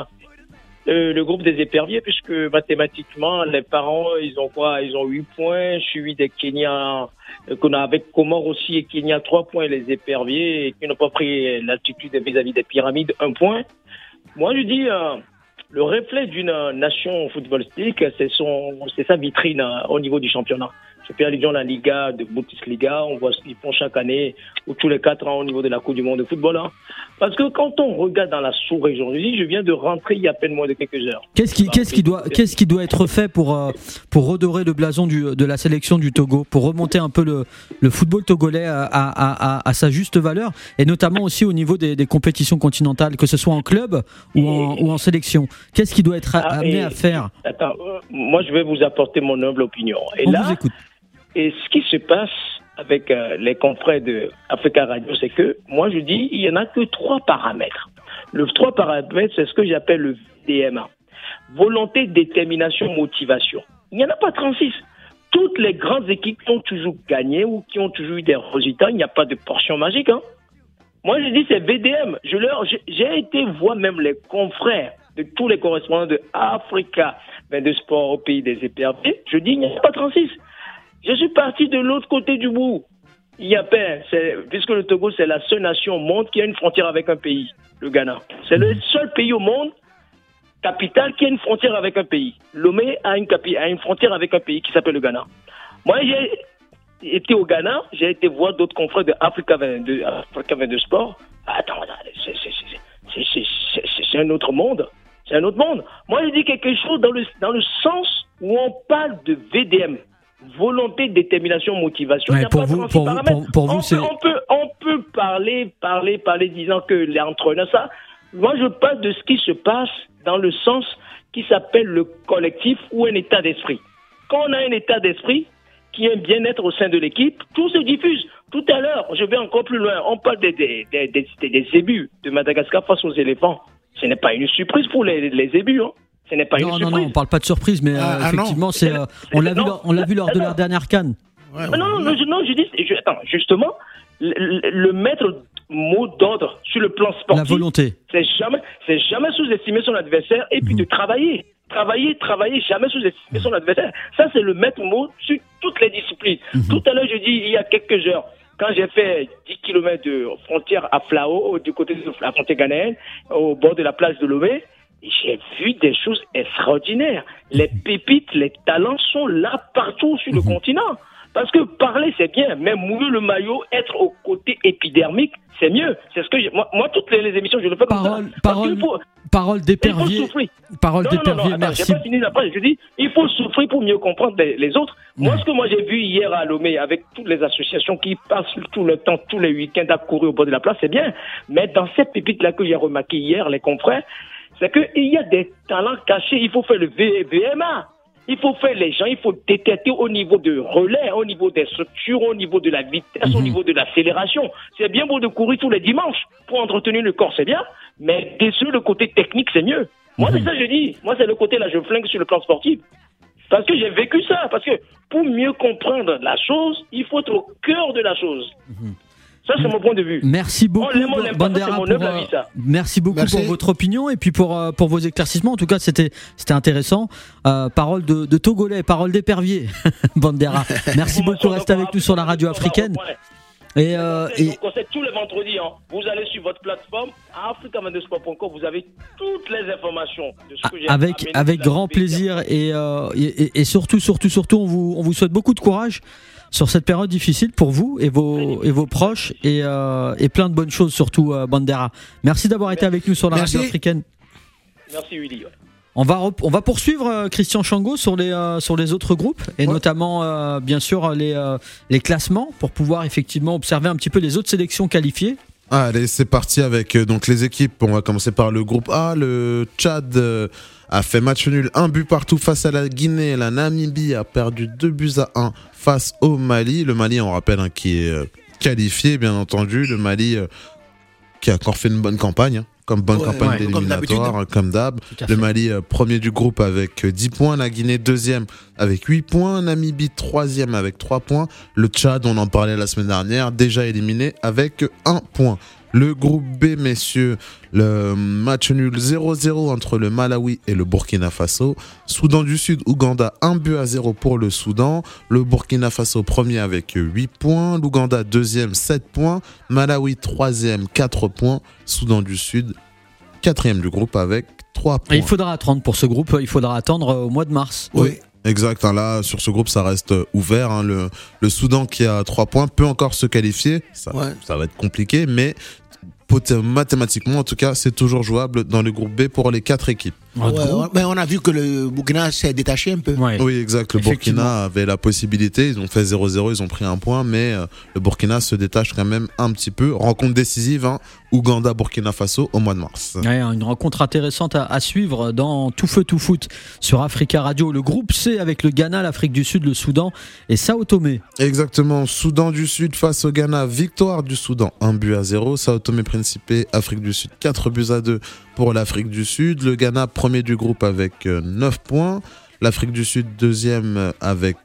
le groupe des éperviers, puisque mathématiquement, les parents, ils ont quoi ? Ils ont 8 points, suivi des Kenyans, qu'on a avec Comores aussi, et Kenya 3 points, les éperviers, qui n'ont pas pris l'altitude vis-à-vis des pyramides, 1 point. Moi, je dis, le reflet d'une nation footballistique, c'est sa vitrine au niveau du championnat. Je fais allusion à la Liga, de Bundesliga, on voit ce qu'ils font chaque année, ou tous les 4 ans au niveau de la Coupe du Monde de football. Hein. Parce que quand on regarde dans la sous-région, je viens de rentrer il y a à peine moins de quelques heures. Qu'est-ce qui doit être fait pour redorer le blason de la sélection du Togo, pour remonter un peu le football togolais à sa juste valeur, et notamment aussi au niveau des compétitions continentales, que ce soit en club ou en sélection. Qu'est-ce qui doit être amené à faire ? Attends, moi je vais vous apporter mon humble opinion. On vous écoute. Et ce qui se passe avec les confrères de Africa Radio, c'est que, moi je dis, il n'y en a que 3 paramètres. Le 3 paramètres, c'est ce que j'appelle le VDMA. Volonté, détermination, motivation. Il n'y en a pas 36. Toutes les grandes équipes qui ont toujours gagné ou qui ont toujours eu des résultats, il n'y a pas de portion magique. Hein. Moi je dis, c'est VDM. J'ai été voir même les confrères de tous les correspondants de Africa de sport au pays des éperviers. Je dis, il n'y a pas 36. Je suis parti de l'autre côté du bout. Il y a paix, puisque le Togo, c'est la seule nation au monde qui a une frontière avec un pays, le Ghana. C'est le seul pays au monde, capitale, qui a une frontière avec un pays. Lomé a une frontière avec un pays qui s'appelle le Ghana. Moi, j'ai été au Ghana, j'ai été voir d'autres confrères de Africa 22 Sport. Attends, c'est un autre monde. C'est un autre monde. Moi, je dis quelque chose dans le sens où on parle de VDM. Volonté, détermination, motivation. Ouais, pour vous, on peut parler, disant que l'entraîneur, ça. Moi, je parle de ce qui se passe dans le sens qui s'appelle le collectif ou un état d'esprit. Quand on a un état d'esprit qui est un bien-être au sein de l'équipe, tout se diffuse. Tout à l'heure, je vais encore plus loin. On parle des zébus de Madagascar face aux éléphants. Ce n'est pas une surprise pour les zébus, hein. Ce n'est pas une surprise. Non, on parle pas de surprise, mais effectivement, on l'a vu lors de la dernière CAN. Je dis, justement, le maître mot d'ordre sur le plan sportif, la volonté, c'est jamais sous-estimer son adversaire et puis de travailler, jamais sous-estimer son adversaire. Ça, c'est le maître mot sur toutes les disciplines. Tout à l'heure, je dis, il y a quelques heures, quand j'ai fait 10 km de frontière à Flao, du côté de la frontière ghanéenne, au bord de la plage de Lomé, j'ai vu des choses extraordinaires. Les pépites, les talents sont là partout sur le continent. Parce que parler, c'est bien, mais mouiller le maillot, être au côté épidermique, c'est mieux. C'est ce que moi, toutes les émissions, je le fais comme ça. Parole d'épervier. Merci. J'ai pas fini la phrase. Je dis, il faut souffrir pour mieux comprendre les autres. Moi, ce que j'ai vu hier à Lomé, avec toutes les associations qui passent tout le temps, tous les week-ends à courir au bord de la place, c'est bien. Mais dans cette pépite-là que j'ai remarqué hier, les confrères, c'est qu'il y a des talents cachés. Il faut faire le VMA. Il faut faire les gens, il faut détecter au niveau de relais, au niveau des structures, au niveau de la vitesse, au niveau de l'accélération. C'est bien beau de courir tous les dimanches pour entretenir le corps, c'est bien, mais sur le côté technique, c'est mieux. Moi, c'est ça que je dis. Moi, c'est le côté là, je flingue sur le plan sportif. Parce que j'ai vécu ça. Parce que pour mieux comprendre la chose, il faut être au cœur de la chose. Ça, c'est mon point de vue. Merci beaucoup, Bandera, merci beaucoup pour votre opinion et puis pour vos éclaircissements. En tout cas, c'était intéressant. Parole de Togolais, parole d'épervier, Bandera. Merci beaucoup. Restez avec nous sur la radio africaine. Donc, c'est tous les vendredis. Vous allez sur votre plateforme africa22sport.com. Vous avez toutes les informations de ce que j'ai avec grand plaisir et surtout, on vous souhaite beaucoup de courage sur cette période difficile pour vous et vos proches et plein de bonnes choses surtout, Bandera. Merci d'avoir été avec nous sur la radio africaine. Merci Willy. On va poursuivre Christian Chango sur les autres groupes et notamment bien sûr les classements pour pouvoir effectivement observer un petit peu les autres sélections qualifiées. Allez, c'est parti avec donc les équipes. On va commencer par le groupe A. Le Tchad a fait match nul, 1 but partout face à la Guinée. La Namibie a perdu 2-1 face au Mali. Le Mali, on rappelle, qui est qualifié, bien entendu. Le Mali qui a encore fait une bonne campagne, campagne d'éliminatoire, comme d'hab. Le Mali, premier du groupe avec 10 points. La Guinée, deuxième avec 8 points. Namibie, troisième avec 3 points. Le Tchad, on en parlait la semaine dernière, déjà éliminé avec 1 point. Le groupe B, messieurs, le match nul 0-0 entre le Malawi et le Burkina Faso. Soudan du Sud, Ouganda, 1-0 pour le Soudan. Le Burkina Faso premier avec 8 points. L'Ouganda deuxième, 7 points. Malawi troisième, 4 points. Soudan du Sud, quatrième du groupe avec 3 points. Et il faudra attendre pour ce groupe, il faudra attendre au mois de mars. Oui. Exact, là sur ce groupe ça reste ouvert. Le Soudan qui a 3 points peut encore se qualifier. Ça va être compliqué, mais mathématiquement en tout cas c'est toujours jouable dans le groupe B pour les 4 équipes. Mais on a vu que le Burkina s'est détaché un peu. Oui, exact. Le Burkina avait la possibilité. Ils ont fait 0-0, ils ont pris 1 point, mais le Burkina se détache quand même un petit peu. Rencontre décisive, Ouganda, Burkina Faso au mois de mars. Ouais, une rencontre intéressante à suivre dans Tout Feu Tout Foot sur Africa Radio. Le groupe C avec le Ghana, l'Afrique du Sud, le Soudan et Sao Tomé. Exactement. Soudan du Sud face au Ghana. Victoire du Soudan 1-0. Sao Tomé Principe, Afrique du Sud 4-2 pour l'Afrique du Sud. Le Ghana premier du groupe avec 9 points. L'Afrique du Sud deuxième avec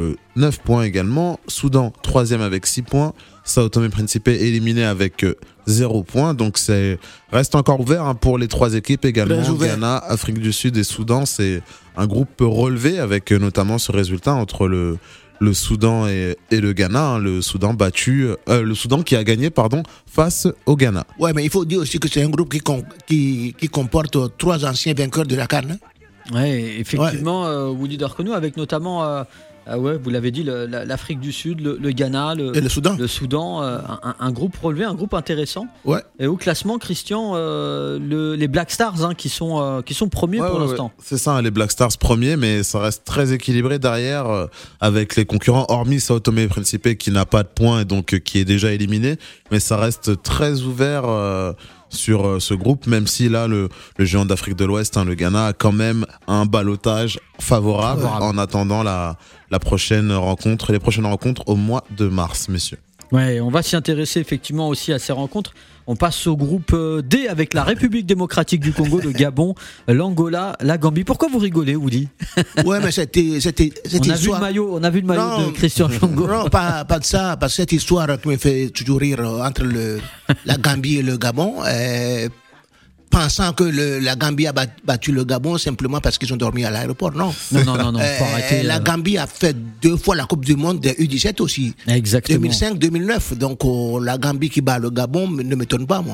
9 points également. Soudan troisième avec 6 points. Sao Tomé Principe éliminé avec 0 points. Donc reste encore ouvert pour les 3 équipes également. Ghana, Afrique du Sud et Soudan. C'est un groupe relevé avec notamment ce résultat entre le Soudan et le Ghana. Le Soudan le Soudan qui a gagné face au Ghana. Ouais, mais il faut dire aussi que c'est un groupe qui comporte 3 anciens vainqueurs de la CAN. Ouais, effectivement, Woody Darkonou avec notamment vous l'avez dit, l'Afrique du Sud, le Ghana, et le Soudan. Le Soudan, un groupe relevé, un groupe intéressant. Ouais. Et au classement, Christian, les Black Stars qui sont premiers pour l'instant. Ouais. C'est ça, les Black Stars premiers, mais ça reste très équilibré derrière avec les concurrents, hormis Sao Tomé et Principe qui n'a pas de points et donc qui est déjà éliminé. Mais ça reste très ouvert sur ce groupe, même si là le géant d'Afrique de l'Ouest, le Ghana, a quand même un ballottage favorable en attendant les prochaines rencontres au mois de mars, messieurs. Ouais, on va s'y intéresser effectivement aussi à ces rencontres. On passe au groupe D avec la République démocratique du Congo, le Gabon, l'Angola, la Gambie. Pourquoi vous rigolez, Woody? Ouais, mais c'était on a vu le maillot de Christian Chango. Non, pas de ça, parce que cette histoire qui me fait toujours rire entre la Gambie et le Gabon, pensant que la Gambie a battu le Gabon simplement parce qu'ils ont dormi à l'aéroport. Non, faut arrêter. La Gambie a fait 2 fois la Coupe du Monde des U17 aussi. Exactement. 2005, 2009. Donc la Gambie qui bat le Gabon ne m'étonne pas, moi.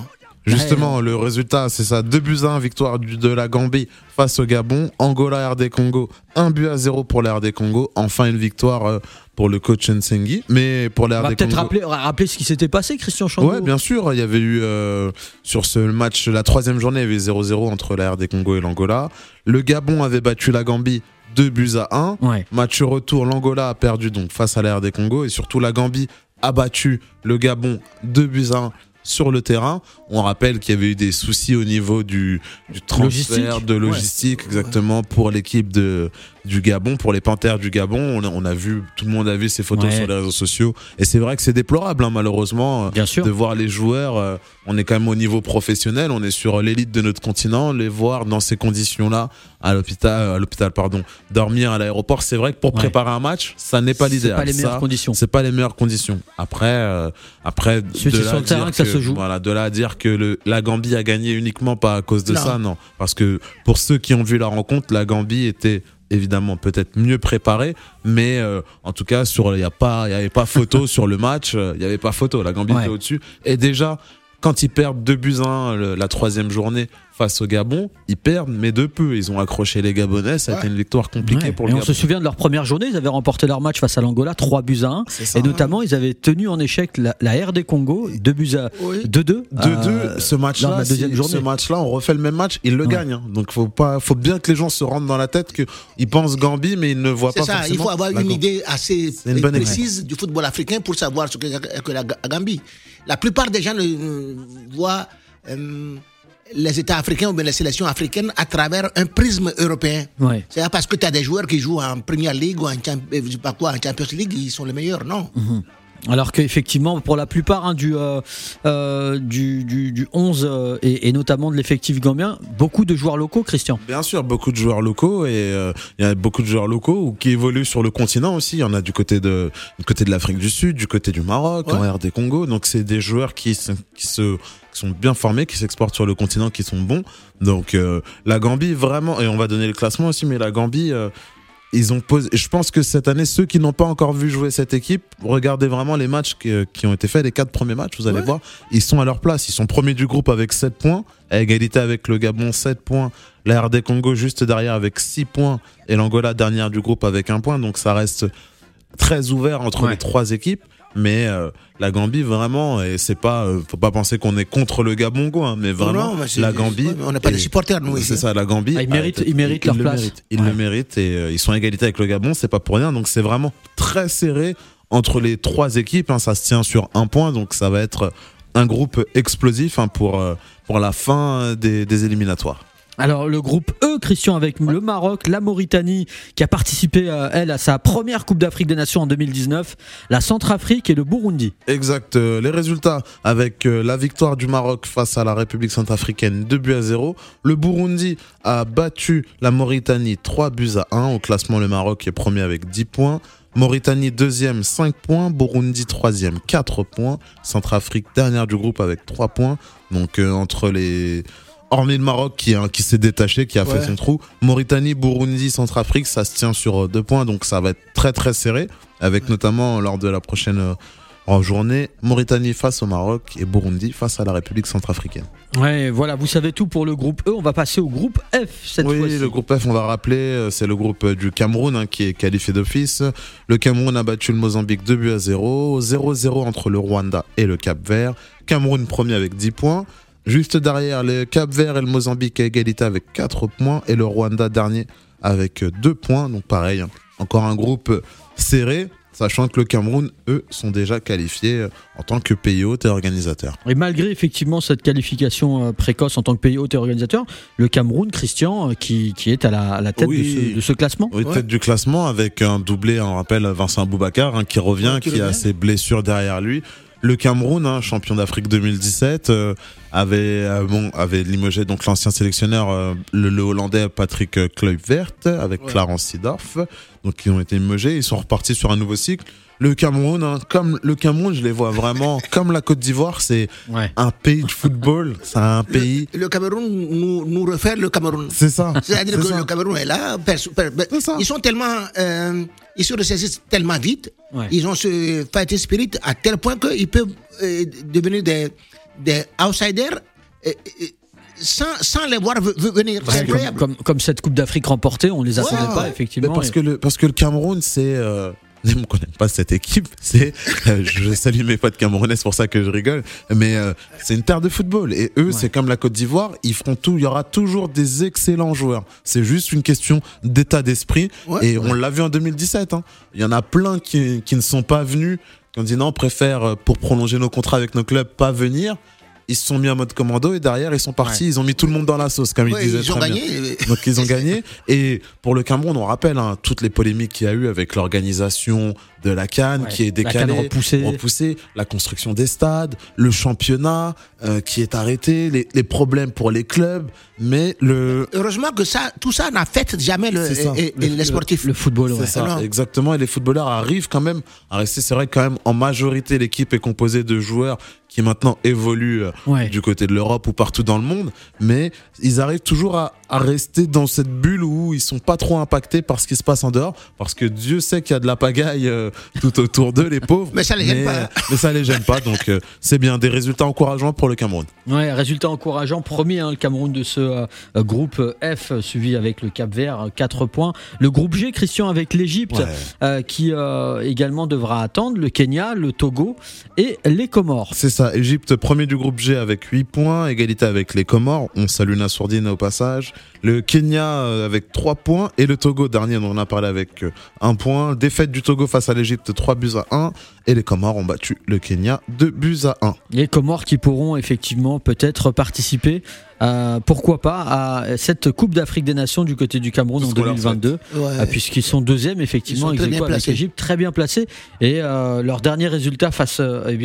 Justement, le résultat, c'est ça. 2-1, victoire de la Gambie face au Gabon. Angola, RD Congo, 1-0 pour la RD Congo. Enfin, une victoire pour le coach Nsengui. Mais pour la RD Congo... On va peut-être rappeler ce qui s'était passé, Christian Chambaud. Ouais, bien sûr. Il y avait eu, sur ce match, la 3e journée, il y avait 0-0 entre la RD Congo et l'Angola. Le Gabon avait battu la Gambie 2-1. Ouais. Match retour, l'Angola a perdu donc face à la RD Congo. Et surtout, la Gambie a battu le Gabon 2-1 sur le terrain. On rappelle qu'il y avait eu des soucis au niveau du transfert de logistique, exactement, pour l'équipe du Gabon, pour les Panthères du Gabon. On a vu, tout le monde a vu ces photos sur les réseaux sociaux. Et c'est vrai que c'est déplorable, malheureusement, de voir les joueurs. On est quand même au niveau professionnel, on est sur l'élite de notre continent, les voir dans ces conditions-là à l'hôpital, dormir à l'aéroport. C'est vrai que pour préparer un match, ça n'est pas l'idéal. C'est pas les meilleures conditions. C'est pas les meilleures conditions. Après, c'est sur le terrain que ça se joue. Voilà, de là à dire que la Gambie a gagné uniquement pas à cause de ça, non. Parce que pour ceux qui ont vu la rencontre, la Gambie était évidemment peut-être mieux préparée, mais en tout cas il y avait pas photo sur le match, il y avait pas photo. La Gambie était au-dessus. Et déjà, quand ils perdent 2-1 la 3e journée face au Gabon, ils perdent, mais de peu. Ils ont accroché les Gabonais, ça a été une victoire compliquée pour le Gabon. On se souvient de leur première journée, ils avaient remporté leur match face à l'Angola 3-1. Et notamment, ils avaient tenu en échec la RD Congo 2-2. 2-2, ce match-là, on refait le même match, ils le gagnent. Donc faut bien que les gens se rendent dans la tête qu'ils pensent Gambie, mais ils ne voient pas forcément. Il faut avoir une idée assez précise du football africain pour savoir ce que la Gambie. La plupart des gens voient les États africains ou bien les sélections africaines à travers un prisme européen. C'est parce que tu as des joueurs qui jouent en Premier League ou en Champions League, ils sont les meilleurs, non. Alors qu'effectivement, pour la plupart du 11 et notamment de l'effectif gambien, beaucoup de joueurs locaux, Christian. Bien sûr, beaucoup de joueurs locaux et il y a beaucoup de joueurs locaux qui évoluent sur le continent aussi. Il y en a du côté de l'Afrique du Sud, du côté du Maroc, en RD Congo. Donc c'est des joueurs qui sont bien formés, qui s'exportent sur le continent, qui sont bons. Donc la Gambie vraiment, et on va donner le classement aussi, mais la Gambie ils ont posé. Je pense que cette année, ceux qui n'ont pas encore vu jouer cette équipe, regardez vraiment les matchs qui ont été faits, les 4 premiers matchs, vous allez voir, ils sont à leur place. Ils sont premiers du groupe avec 7 points, à égalité avec le Gabon 7 points, la RD Congo juste derrière avec 6 points et l'Angola dernière du groupe avec 1 point. Donc ça reste très ouvert entre les 3 équipes. Mais la Gambie vraiment, et c'est pas, faut pas penser qu'on est contre le Gabon, mais vraiment la Gambie. On n'a pas de supporters, nous. C'est ça, la Gambie. Ils méritent leur place. Ils le méritent et ils sont à égalité avec le Gabon, c'est pas pour rien. Donc c'est vraiment très serré entre les 3 équipes. Ça se tient sur 1 point, donc ça va être un groupe explosif pour la fin des éliminatoires. Alors le groupe E, Christian, avec le Maroc, la Mauritanie qui a participé à sa première Coupe d'Afrique des Nations en 2019, la Centrafrique et le Burundi. Exact, les résultats avec la victoire du Maroc face à la République centrafricaine 2-0. Le Burundi a battu la Mauritanie 3-1. Au classement, le Maroc est premier avec 10 points. Mauritanie deuxième 5 points, Burundi troisième 4 points, Centrafrique dernière du groupe avec 3 points. Donc hormis le Maroc qui s'est détaché, qui a fait son trou, Mauritanie, Burundi, Centrafrique, ça se tient sur 2 points, donc ça va être très très serré, avec notamment lors de la prochaine journée, Mauritanie face au Maroc et Burundi face à la République centrafricaine. Ouais, voilà, vous savez tout pour le groupe E. On va passer au groupe F cette fois-ci. Oui, le groupe F, on va rappeler, c'est le groupe du Cameroun qui est qualifié d'office. Le Cameroun a battu le Mozambique 2-0, 0-0 entre le Rwanda et le Cap-Vert. Cameroun premier avec 10 points. Juste derrière, le Cap-Vert et le Mozambique à égalité avec 4 points et le Rwanda dernier avec 2 points. Donc pareil, encore un groupe serré, sachant que le Cameroun, eux, sont déjà qualifiés en tant que pays hôte et organisateur. Et malgré effectivement cette qualification précoce en tant que pays hôte et organisateur, le Cameroun, Christian, qui est à la tête de ce classement. Oui, tête du classement avec un doublé, on rappelle Vincent Aboubakar qui revient, qui a ses blessures derrière lui. Le Cameroun, champion d'Afrique 2017, avait limogé donc l'ancien sélectionneur, le Hollandais Patrick Kluivert avec Clarence Seedorf. Donc ils ont été limogés, ils sont repartis sur un nouveau cycle. Le Cameroun, comme le Cameroun, je les vois vraiment comme la Côte d'Ivoire, c'est un pays de football, c'est un pays. Le Cameroun nous refait le Cameroun. C'est ça. C'est-à-dire que le Cameroun est là, ils sont tellement, ils se ressaisissent tellement vite, ils ont ce fighting spirit à tel point qu'ils peuvent devenir des outsiders sans les voir venir. C'est incroyable. Comme cette Coupe d'Afrique remportée, on les attendait pas, effectivement. Parce que le Cameroun, c'est... Je ne connais pas cette équipe, je salue mes potes camerounais, c'est pour ça que je rigole, mais c'est une terre de football, et eux, c'est comme la Côte d'Ivoire, ils feront tout, il y aura toujours des excellents joueurs, c'est juste une question d'état d'esprit, on l'a vu en 2017, hein. Il y en a plein qui ne sont pas venus, qui ont dit non, on préfère, pour prolonger nos contrats avec nos clubs, pas venir. Ils se sont mis en mode commando et derrière ils sont partis, ils ont mis tout le monde dans la sauce comme ils disaient. Ils ont gagné. Donc ils ont gagné. Et pour le Cameroun, on rappelle toutes les polémiques qu'il y a eu avec l'organisation de la CAN qui est décalée, repoussée, la construction des stades, le championnat qui est arrêté, les problèmes pour les clubs. Mais heureusement que tout ça n'affecte jamais les sportifs. Le football, c'est ça, exactement. Et les footballeurs arrivent quand même à rester. C'est vrai que quand même en majorité l'équipe est composée de joueurs qui maintenant évoluent du côté de l'Europe ou partout dans le monde, mais ils arrivent toujours à rester dans cette bulle où ils sont pas trop impactés par ce qui se passe en dehors, parce que Dieu sait qu'il y a de la pagaille tout autour d'eux, les pauvres. Mais ça les gêne pas. Mais ça les gêne pas, donc c'est bien, des résultats encourageants pour le Cameroun. Ouais, résultats encourageants. Premier, le Cameroun de ce groupe F, suivi avec le Cap-Vert, 4 points. Le groupe G, Christian, avec l'Égypte, qui également devra attendre, le Kenya, le Togo et les Comores. C'est ça, Égypte, premier du groupe G avec 8 points, égalité avec les Comores. On salue Nassourdine au passage. Le Kenya avec 3 points et le Togo, dernier dont on a parlé, avec 1 point. Défaite du Togo face à l'Égypte, 3-1. Et les Comores ont battu le Kenya 2-1. Les Comores qui pourront effectivement peut-être participer, pourquoi pas, à cette Coupe d'Afrique des Nations du côté du Cameroun en 2022, puisqu'ils sont deuxième, effectivement, avec l'Égypte, très bien placés. Et leur dernier résultat face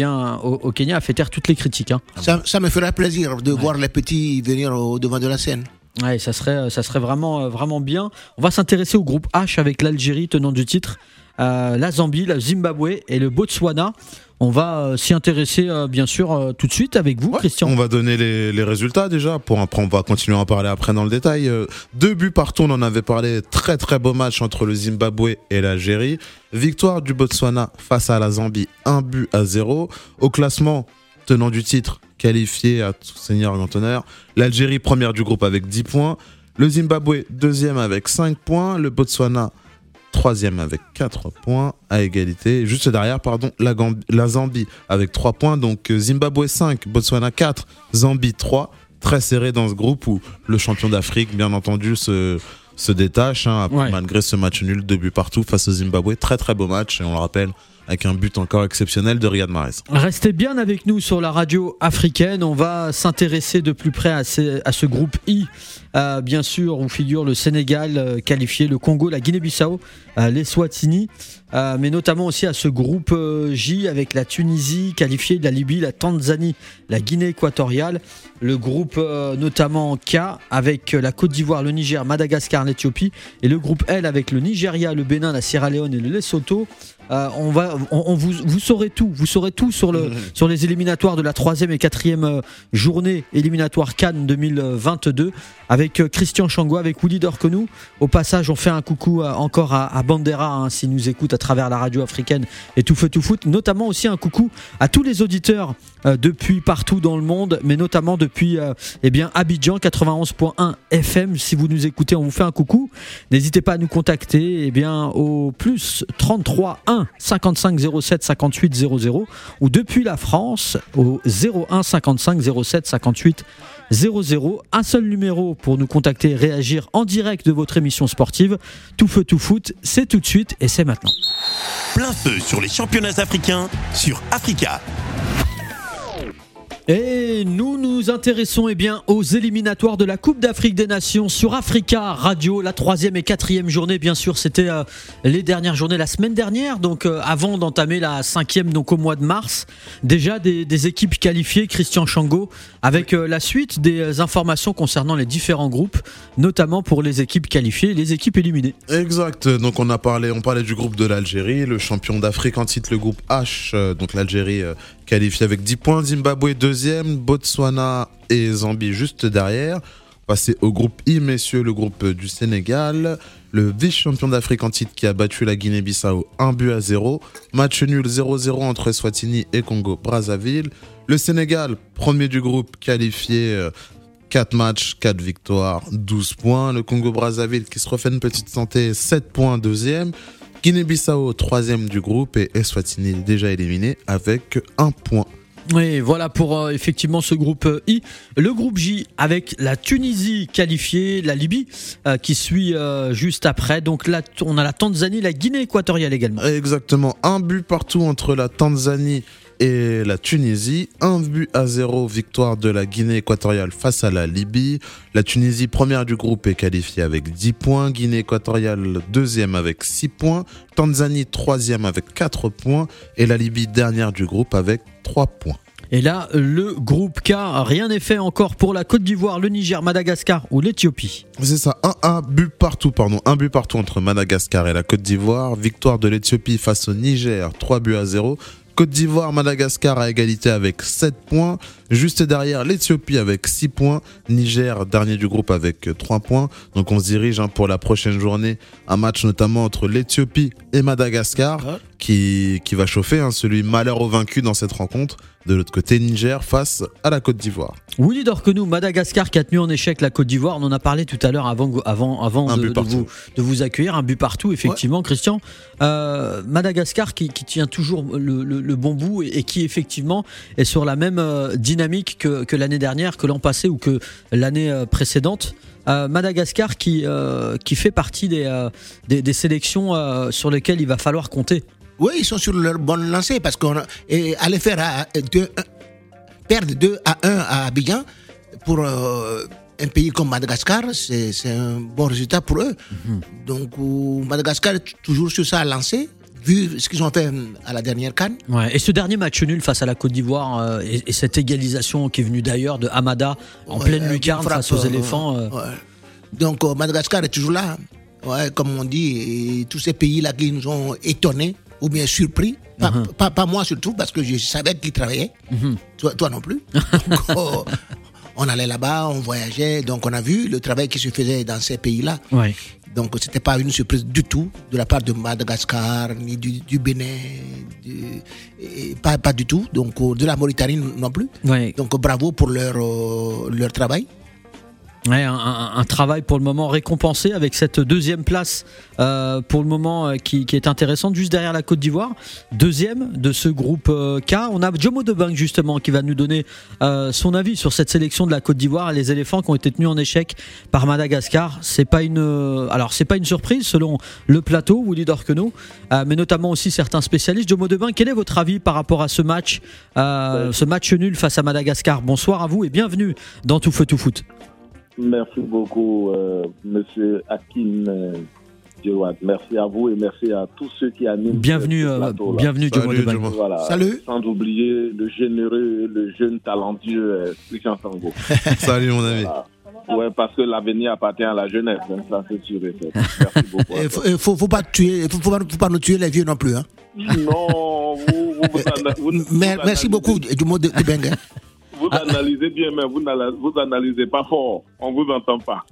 au Kenya a fait taire toutes les critiques. Hein. Ça me ferait plaisir de voir les petits venir au devant de la scène. Ouais, ça serait vraiment bien. On va s'intéresser au groupe H avec l'Algérie, tenant du titre, la Zambie, la Zimbabwe et le Botswana. On va s'y intéresser bien sûr tout de suite avec vous, Christian. On va donner les résultats déjà, après on va continuer à en parler après dans le détail. 2 buts partout, on en avait parlé, très très beau match entre le Zimbabwe et l'Algérie. Victoire du Botswana face à la Zambie, 1-0. Au classement, tenant du titre, qualifié à tout seigneur grand honneur, l'Algérie première du groupe avec 10 points, le Zimbabwe deuxième avec 5 points, le Botswana troisième avec 4 points à égalité. Juste derrière, la Zambie avec 3 points. Donc Zimbabwe 5, Botswana 4, Zambie 3. Très serré dans ce groupe où le champion d'Afrique, bien entendu, se détache malgré ce match nul, 2 buts partout face au Zimbabwe. Très très beau match, et on le rappelle, avec un but encore exceptionnel de Riyad Mahrez. Restez bien avec nous sur la radio africaine. On va s'intéresser de plus près à ce groupe I, bien sûr, où figure le Sénégal qualifié, le Congo, la Guinée-Bissau, l'Eswatini, mais notamment aussi à ce groupe J avec la Tunisie qualifiée, la Libye, la Tanzanie, la Guinée équatoriale, le groupe notamment K avec la Côte d'Ivoire, le Niger, Madagascar, l'Éthiopie, et le groupe L avec le Nigeria, le Bénin, la Sierra Leone et le Lesotho. Vous saurez tout sur les éliminatoires de la 3e et 4e journée éliminatoire Cannes 2022 avec Christian Chango, avec Willy Dorconou. Au passage, on fait un coucou encore à Bandera, s'il nous écoute à travers la radio africaine et Tout Feu Tout Foot. Notamment aussi un coucou à tous les auditeurs depuis partout dans le monde, mais notamment depuis Abidjan 91.1 FM. Si vous nous écoutez, on vous fait un coucou. N'hésitez pas à nous contacter au plus 33 1 55 07 58 00 ou depuis la France au 01 55 07 58 00. Un seul numéro pour nous contacter et réagir en direct de votre émission sportive. Tout Feu Tout Foot, c'est tout de suite et c'est maintenant. Plein feu sur les championnats africains sur Africa. Et nous nous intéressons aux éliminatoires de la Coupe d'Afrique des Nations sur Africa Radio, la 3e et 4e journée. Bien sûr, c'était les dernières journées la semaine dernière, donc avant d'entamer la 5e, donc au mois de mars. Déjà des équipes qualifiées, Christian Chango, avec la suite des informations concernant les différents groupes, notamment pour les équipes qualifiées et les équipes éliminées. Exact, donc on parlait du groupe de l'Algérie, le champion d'Afrique en titre, le groupe H, donc l'Algérie qualifiée avec 10 points, Zimbabwe deuxième, Botswana et Zambie juste derrière. Passer au groupe I, messieurs, le groupe du Sénégal, le vice-champion d'Afrique en titre qui a battu la Guinée-Bissau 1-0. Match nul 0-0 entre Eswatini et Congo-Brazzaville. Le Sénégal, premier du groupe, qualifié 4 matchs, 4 victoires, 12 points. Le Congo-Brazzaville qui se refait une petite santé, 7 points, deuxième. Guinée-Bissau, troisième du groupe et Eswatini déjà éliminé avec 1 point. Oui, voilà pour effectivement ce groupe I. Le groupe J avec la Tunisie qualifiée, la Libye qui suit juste après. Donc là, on a la Tanzanie, la Guinée équatoriale également. Exactement, un but partout entre la Tanzanie et la Tunisie. 1-0, victoire de la Guinée équatoriale face à la Libye. La Tunisie, première du groupe, est qualifiée avec 10 points. Guinée équatoriale, deuxième avec 6 points. Tanzanie, troisième avec 4 points. Et la Libye, dernière du groupe avec 3 points. Et là, le groupe K, rien n'est fait encore pour la Côte d'Ivoire, le Niger, Madagascar ou l'Éthiopie. C'est ça, un but partout entre Madagascar et la Côte d'Ivoire. Victoire de l'Éthiopie face au Niger, 3-0. Côte d'Ivoire, Madagascar à égalité avec 7 points. Juste derrière, l'Éthiopie avec 6 points. Niger, dernier du groupe avec 3 points. Donc on se dirige pour la prochaine journée. Un match notamment entre l'Éthiopie et Madagascar qui va chauffer. Celui malheur au vaincu dans cette rencontre. De l'autre côté, Niger face à la Côte d'Ivoire. Willy Dorquenou, Madagascar qui a tenu en échec la Côte d'Ivoire. On en a parlé tout à l'heure avant de vous accueillir. Un but partout, effectivement, ouais. Christian. Madagascar qui tient toujours le bon bout et qui, effectivement, est sur la même dynamique que l'année dernière, que l'an passé ou que l'année précédente. Madagascar qui fait partie des sélections sur lesquelles il va falloir compter. Oui, ils sont sur leur bonne lancée parce aller faire perdre 2-1 à Abidjan pour un pays comme Madagascar, c'est un bon résultat pour eux. Mm-hmm. Donc Madagascar est toujours sur sa lancée, vu ce qu'ils ont fait à la dernière CAN. Ouais, et ce dernier match nul face à la Côte d'Ivoire et cette égalisation qui est venue d'ailleurs de Hamada en pleine lucarne face aux éléphants. Ouais. Donc Madagascar est toujours là. Ouais, comme on dit, et tous ces pays-là qui nous ont étonnés ou bien surpris, pas moi surtout, parce que je savais qu'ils travaillaient, toi non plus. Donc, on allait là-bas, on voyageait, donc on a vu le travail qui se faisait dans ces pays-là. Ouais. Donc c'était pas une surprise du tout de la part de Madagascar, ni du Bénin, pas du tout, donc de la Mauritanie non plus. Ouais. Donc bravo pour leur travail. Ouais, un travail pour le moment récompensé avec cette deuxième place pour le moment qui est intéressante juste derrière la Côte d'Ivoire, deuxième de ce groupe K. On a Jomo Debank justement qui va nous donner son avis sur cette sélection de la Côte d'Ivoire et les éléphants qui ont été tenus en échec par Madagascar. C'est pas une surprise selon le plateau, Willy Dorquenou, mais notamment aussi certains spécialistes. Jomo Debank, quel est votre avis par rapport à ce match nul face à Madagascar? Bonsoir à vous et bienvenue dans Tout Feu Tout Foot. Merci beaucoup, monsieur Hakim Djewad. Merci à vous et merci à tous ceux qui animent. Bienvenue, Jomo Debank. Voilà. Salut. Sans oublier le généreux, le jeune talentueux Christian Sango. Salut mon ami. Voilà. Ouais, parce que l'avenir appartient à la jeunesse, ça c'est sûr et certain. Merci beaucoup. Faut pas nous tuer les vieux non plus, hein. Non, merci beaucoup, Jomo Debank. Vous analysez bien, mais vous analysez pas fort. On vous entend pas.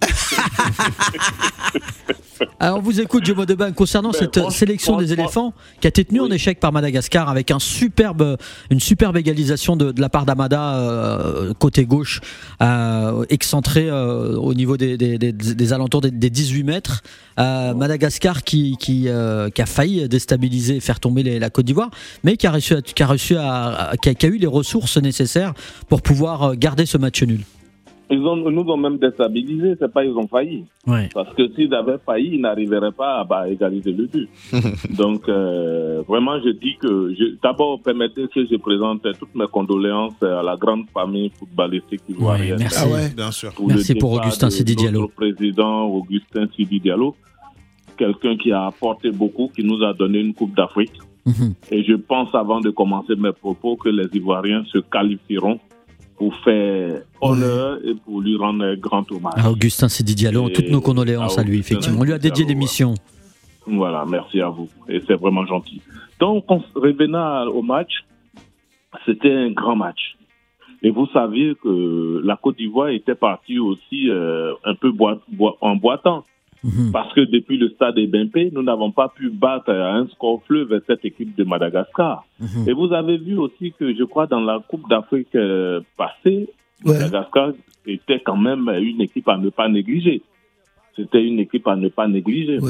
Alors on vous écoute, Jomo Debank, concernant cette sélection des éléphants qui a été tenue en échec par Madagascar avec une superbe égalisation de la part d'Hamada côté gauche, excentré au niveau des alentours des 18 mètres. Madagascar qui a failli déstabiliser et faire tomber la Côte d'Ivoire, mais qui a eu les ressources nécessaires pour pouvoir garder ce match nul. Nous ont même déstabilisés, c'est pas ils ont failli. Ouais. Parce que s'ils avaient failli, ils n'arriveraient pas à égaliser le but. Donc, vraiment, je dis que... D'abord, permettez que je présente toutes mes condoléances à la grande famille footballistique ivoirienne. Ouais, merci. Bien sûr. Merci pour Augustin Sidi Diallo. Notre président, Augustin Sidi Diallo, quelqu'un qui a apporté beaucoup, qui nous a donné une Coupe d'Afrique. Et je pense, avant de commencer mes propos, que les Ivoiriens se qualifieront pour faire honneur et pour lui rendre un grand hommage. Augustin Sidi Diallo, toutes nos condoléances à lui, effectivement. On lui a dédié l'émission. Voilà, merci à vous. Et c'est vraiment gentil. Donc, revenant au match, c'était un grand match. Et vous saviez que la Côte d'Ivoire était partie aussi un peu en boitant. Parce que depuis le stade Ebempe, nous n'avons pas pu battre à un score fleuve cette équipe de Madagascar. Et vous avez vu aussi que, je crois, dans la Coupe d'Afrique passée, Madagascar était quand même une équipe à ne pas négliger. C'était une équipe à ne pas négliger.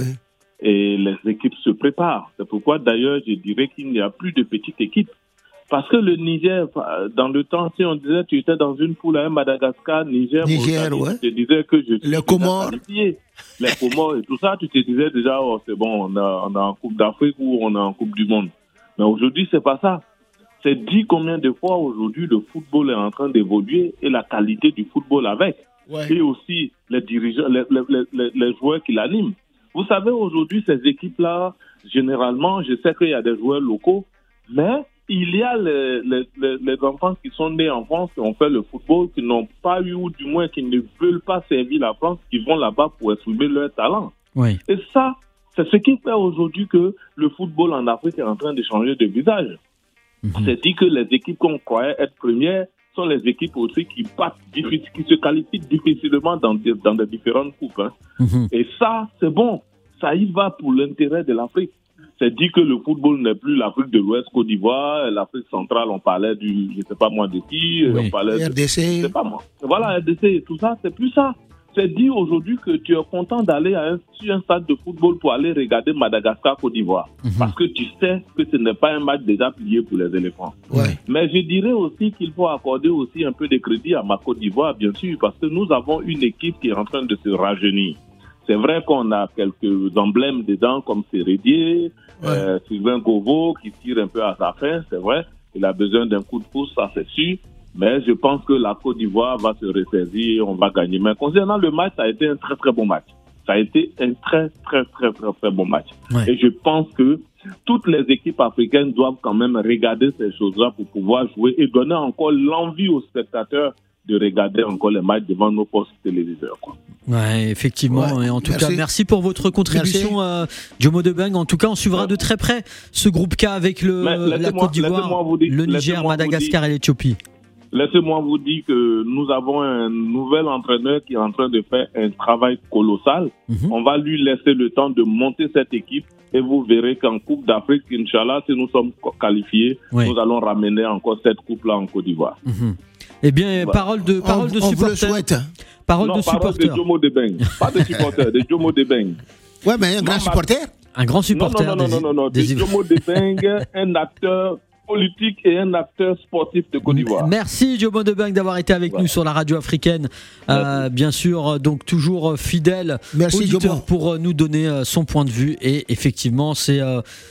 Et les équipes se préparent. C'est pourquoi, d'ailleurs, je dirais qu'il n'y a plus de petites équipes. Parce que le Niger, dans le temps, si on disait tu étais dans une poule à Madagascar, Niger, tu te disais que je suis les Comores. Les Comores et tout ça, tu te disais déjà, oh, c'est bon, on a en Coupe d'Afrique ou on a en Coupe du Monde. Mais aujourd'hui, c'est pas ça. C'est dit combien de fois aujourd'hui le football est en train d'évoluer et la qualité du football avec. Et aussi les dirigeants, les joueurs qui l'animent. Vous savez, aujourd'hui, ces équipes-là, généralement, je sais qu'il y a des joueurs locaux, mais il y a les enfants qui sont nés en France, qui ont fait le football, qui n'ont pas eu, ou du moins qui ne veulent pas servir la France, qui vont là-bas pour exprimer leur talent. Et ça, c'est ce qui fait aujourd'hui que le football en Afrique est en train de changer de visage. C'est dit que les équipes qu'on croyait être premières sont les équipes aussi qui se qualifient difficilement dans des différentes coupes. Et ça, c'est bon. Ça y va pour l'intérêt de l'Afrique. C'est dit que le football n'est plus l'Afrique de l'Ouest, Côte d'Ivoire, l'Afrique centrale, on parlait du, je ne sais pas moi de qui, on parlait RDC. Je sais pas moi. Voilà, RDC et tout ça, c'est plus ça. C'est dit aujourd'hui que tu es content d'aller sur un stade de football pour aller regarder Madagascar-Côte d'Ivoire. Parce que tu sais que ce n'est pas un match déjà plié pour les éléphants. Mais je dirais aussi qu'il faut accorder aussi un peu de crédit à ma Côte d'Ivoire, bien sûr, parce que nous avons une équipe qui est en train de se rajeunir. C'est vrai qu'on a quelques emblèmes dedans, comme Sérédier, Sylvain Govo, qui tire un peu à sa fin, c'est vrai. Il a besoin d'un coup de pouce, ça c'est sûr. Mais je pense que la Côte d'Ivoire va se ressaisir et on va gagner. Mais concernant le match, ça a été un très très bon match. Ça a été un très très très très très bon match. Et je pense que toutes les équipes africaines doivent quand même regarder ces choses-là pour pouvoir jouer et donner encore l'envie aux spectateurs de regarder encore les matchs devant nos postes téléviseurs. Effectivement. Et en tout cas, merci pour votre contribution, Jomo Debeng. En tout cas, on suivra de très près ce groupe K avec la Côte d'Ivoire, le Niger, Madagascar et l'Éthiopie. Laissez-moi vous dire que nous avons un nouvel entraîneur qui est en train de faire un travail colossal. On va lui laisser le temps de monter cette équipe et vous verrez qu'en Coupe d'Afrique, Inch'Allah, si nous sommes qualifiés, nous allons ramener encore cette coupe-là en Côte d'Ivoire. Eh bien, parole de supporters. Parole de supporters. De Jomo Debeng. Pas de supporters, de Jomo Debeng. Ouais, mais un grand supporter. Un grand supporter. Non. De Jomo Debeng, un acteur politique et un acteur sportif de Côte d'Ivoire. Merci Jomo Debeng d'avoir été avec nous sur la radio africaine. Bien sûr, donc toujours fidèle auditeur pour nous donner son point de vue. Et effectivement, ces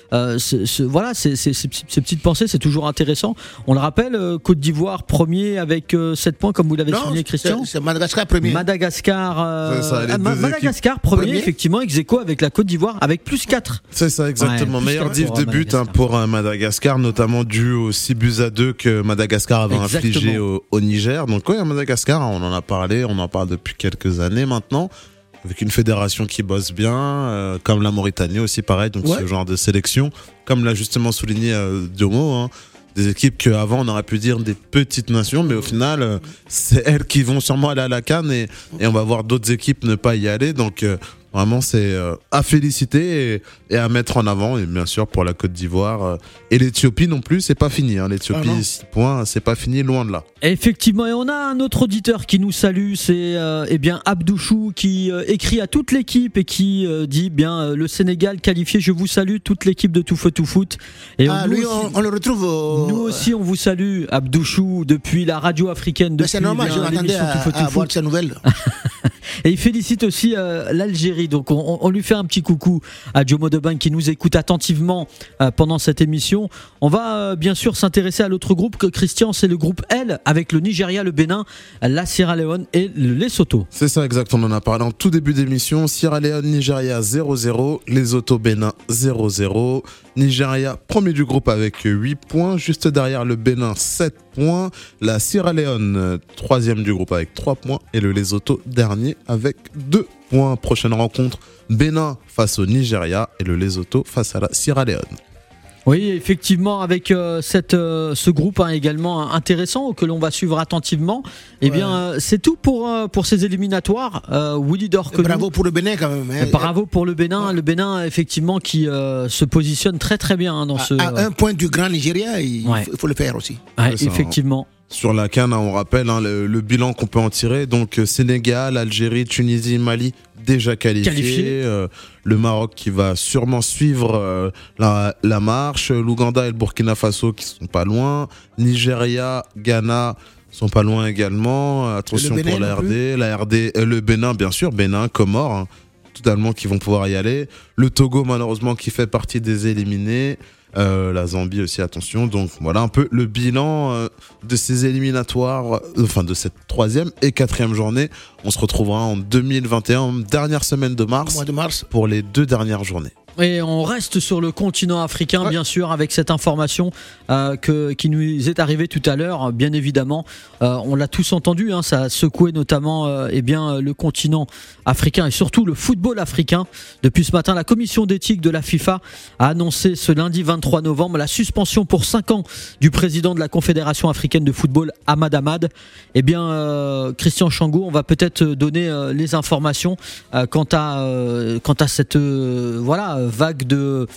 petites pensées, c'est toujours intéressant. On le rappelle, Côte d'Ivoire premier avec 7 points, comme vous l'avez souligné, Christian. C'est Madagascar premier. Madagascar premier, effectivement, ex-aequo avec la Côte d'Ivoire avec plus 4. C'est ça, exactement. Meilleur diff de but pour Madagascar, notamment dû aux 6-2 que Madagascar avait infligé au Niger. Donc à Madagascar, on en a parlé, on en parle depuis quelques années maintenant, avec une fédération qui bosse bien, comme la Mauritanie aussi pareil, donc ce genre de sélection, comme l'a justement souligné Diomo, des équipes qu'avant on aurait pu dire des petites nations, mais au final c'est elles qui vont sûrement aller à la CAN et on va voir d'autres équipes ne pas y aller, donc vraiment c'est à féliciter et à mettre en avant, et bien sûr pour la Côte d'Ivoire et l'Éthiopie non plus, c'est pas fini, l'Éthiopie 6 points, c'est pas fini, loin de là. Effectivement, et on a un autre auditeur qui nous salue, c'est Abdouchou qui écrit à toute l'équipe et qui dit bien le Sénégal qualifié, je vous salue, toute l'équipe de Tout Feu Tout Foot. Et on le retrouve. Nous aussi on vous salue, Abdouchou, depuis la radio africaine. Depuis c'est normal, je m'attendais à voir de ces nouvelles. Et il félicite aussi l'Algérie, donc on lui fait un petit coucou à Jomo Debeng qui nous écoute attentivement pendant cette émission. On va bien sûr s'intéresser à l'autre groupe, Christian, c'est le groupe L, avec le Nigeria, le Bénin, la Sierra Leone et le Lesotho. C'est ça, exactement, on en a parlé en tout début d'émission. Sierra Leone, Nigeria 0-0, Lesotho, Bénin 0-0. Nigeria, premier du groupe avec 8 points, juste derrière le Bénin 7 points, la Sierra Leone troisième du groupe avec 3 points et le Lesotho dernier avec 2 points. Prochaine rencontre, Bénin face au Nigeria et le Lesotho face à la Sierra Leone. Oui, effectivement, avec ce groupe également intéressant que l'on va suivre attentivement. Eh bien, c'est tout pour ces éliminatoires. Willy Dorconou. Bravo pour le Bénin quand même. Bravo pour le Bénin. Le Bénin, effectivement, qui se positionne très très bien dans ce. À un point du grand Nigeria, il faut le faire aussi. Ouais, effectivement. Sur la CAN, on rappelle le bilan qu'on peut en tirer. Donc Sénégal, Algérie, Tunisie, Mali déjà qualifiés. Le Maroc qui va sûrement suivre la marche. L'Ouganda et le Burkina Faso qui sont pas loin. Nigeria, Ghana sont pas loin également. Attention pour la RD, le Bénin bien sûr, Bénin, Comores, totalement qui vont pouvoir y aller. Le Togo malheureusement qui fait partie des éliminés. La Zambie aussi, attention. Donc voilà un peu le bilan de ces éliminatoires, de cette 3e et 4e journée. On se retrouvera en 2021, dernière semaine de mars, pour les 2 dernières journées. Et on reste sur le continent africain, bien sûr, avec cette information qui nous est arrivée tout à l'heure. Bien évidemment, on l'a tous entendu, ça a secoué notamment le continent africain et surtout le football africain. Depuis ce matin, la commission d'éthique de la FIFA a annoncé ce lundi 23 novembre la suspension pour 5 ans du président de la Confédération africaine de football, Ahmad Ahmad. Christian Chango, on va peut-être donner les informations quant à cette vague de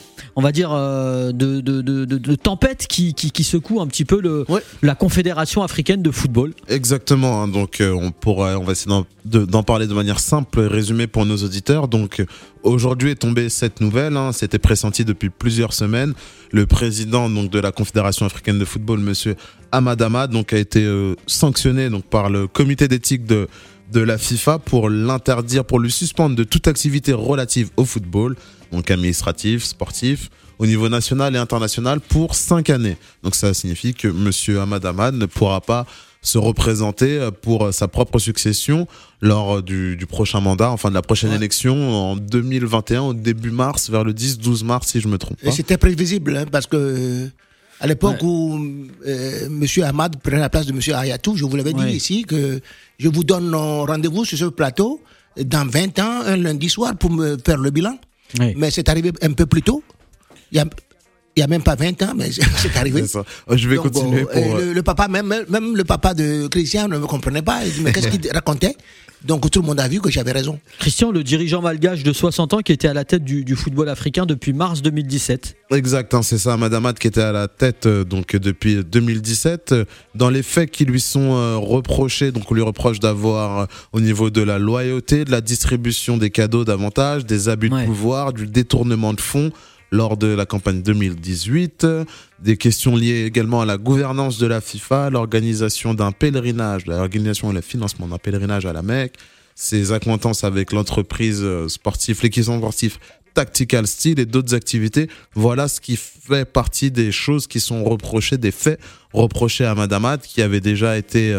tempête qui secoue un petit peu la Confédération africaine de football. Exactement, donc on va essayer d'en parler de manière simple et résumée pour nos auditeurs. Donc aujourd'hui est tombée cette nouvelle, c'était pressenti depuis plusieurs semaines. Le président de la Confédération africaine de football, monsieur Ahmad Ahmad, a été sanctionné par le comité d'éthique de la FIFA pour lui suspendre de toute activité relative au football, donc administratif, sportif, au niveau national et international pour 5 années. Donc ça signifie que monsieur Ahmad Ahmad ne pourra pas se représenter pour sa propre succession lors du prochain mandat, de la prochaine élection en 2021, au début mars, vers le 10-12 mars si je me trompe pas. Et c'était prévisible parce que à l'époque où monsieur Ahmad prenait la place de monsieur Hayatou, je vous l'avais dit ici que je vous donne rendez-vous sur ce plateau dans 20 ans, un lundi soir, pour me faire le bilan. Oui. Mais c'est arrivé un peu plus tôt. Il y a même pas 20 ans, mais c'est arrivé. C'est ça. Je vais continuer pour... Le papa, même le papa de Christian ne me comprenait pas. Il dit, mais qu'est-ce qu'il racontait ? Donc tout le monde a vu que j'avais raison. Christian, le dirigeant malgache de 60 ans qui était à la tête du football africain depuis mars 2017. Exact, c'est ça, Ahmad Ahmad qui était à la tête depuis 2017. Dans les faits qui lui sont reprochés, on lui reproche d'avoir au niveau de la loyauté, de la distribution des cadeaux d'avantages, des abus de pouvoir, du détournement de fonds lors de la campagne 2018, des questions liées également à la gouvernance de la FIFA, l'organisation d'un pèlerinage, l'organisation et le financement d'un pèlerinage à la Mecque, ses accointances avec l'entreprise sportive, l'équipement sportif Tactical Steel et d'autres activités. Voilà ce qui fait partie des choses qui sont reprochées, des faits reprochés à Ahmad Ahmad, qui avait déjà été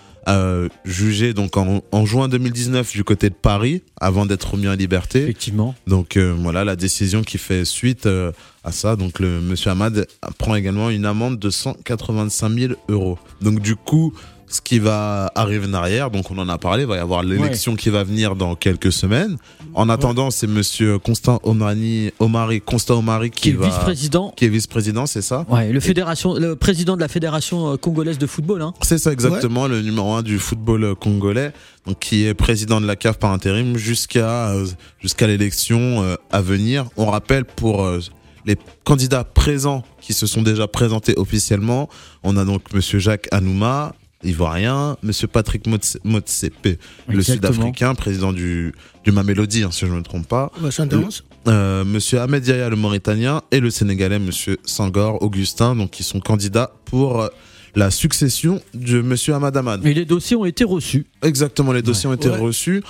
jugé en juin 2019 du côté de Paris avant d'être remis en liberté. Effectivement. Donc voilà la décision qui fait suite à ça. Donc le monsieur Ahmad prend également une amende de 185 000 €. Donc du coup, ce qui va arriver en arrière, donc on en a parlé, il va y avoir l'élection qui va venir dans quelques semaines. En attendant, c'est monsieur Constant Omari qui est vice-président. Qui est vice-président, c'est ça. Ouais, le président de la Fédération congolaise de football. C'est ça exactement, le numéro 1 du football congolais, donc qui est président de la CAF par intérim jusqu'à l'élection à venir. On rappelle pour les candidats présents qui se sont déjà présentés officiellement, on a donc monsieur Jacques Anouma, ivoirien, monsieur Patrick Motsepe, le sud-africain, président du Mamelodi, si je ne me trompe pas. Monsieur Ahmed Yahya, le mauritanien, et le sénégalais, monsieur Senghor Augustin, donc qui sont candidats pour la succession de monsieur Ahmad Ahmad. Et les dossiers ont été reçus. Exactement, les dossiers ont été reçus.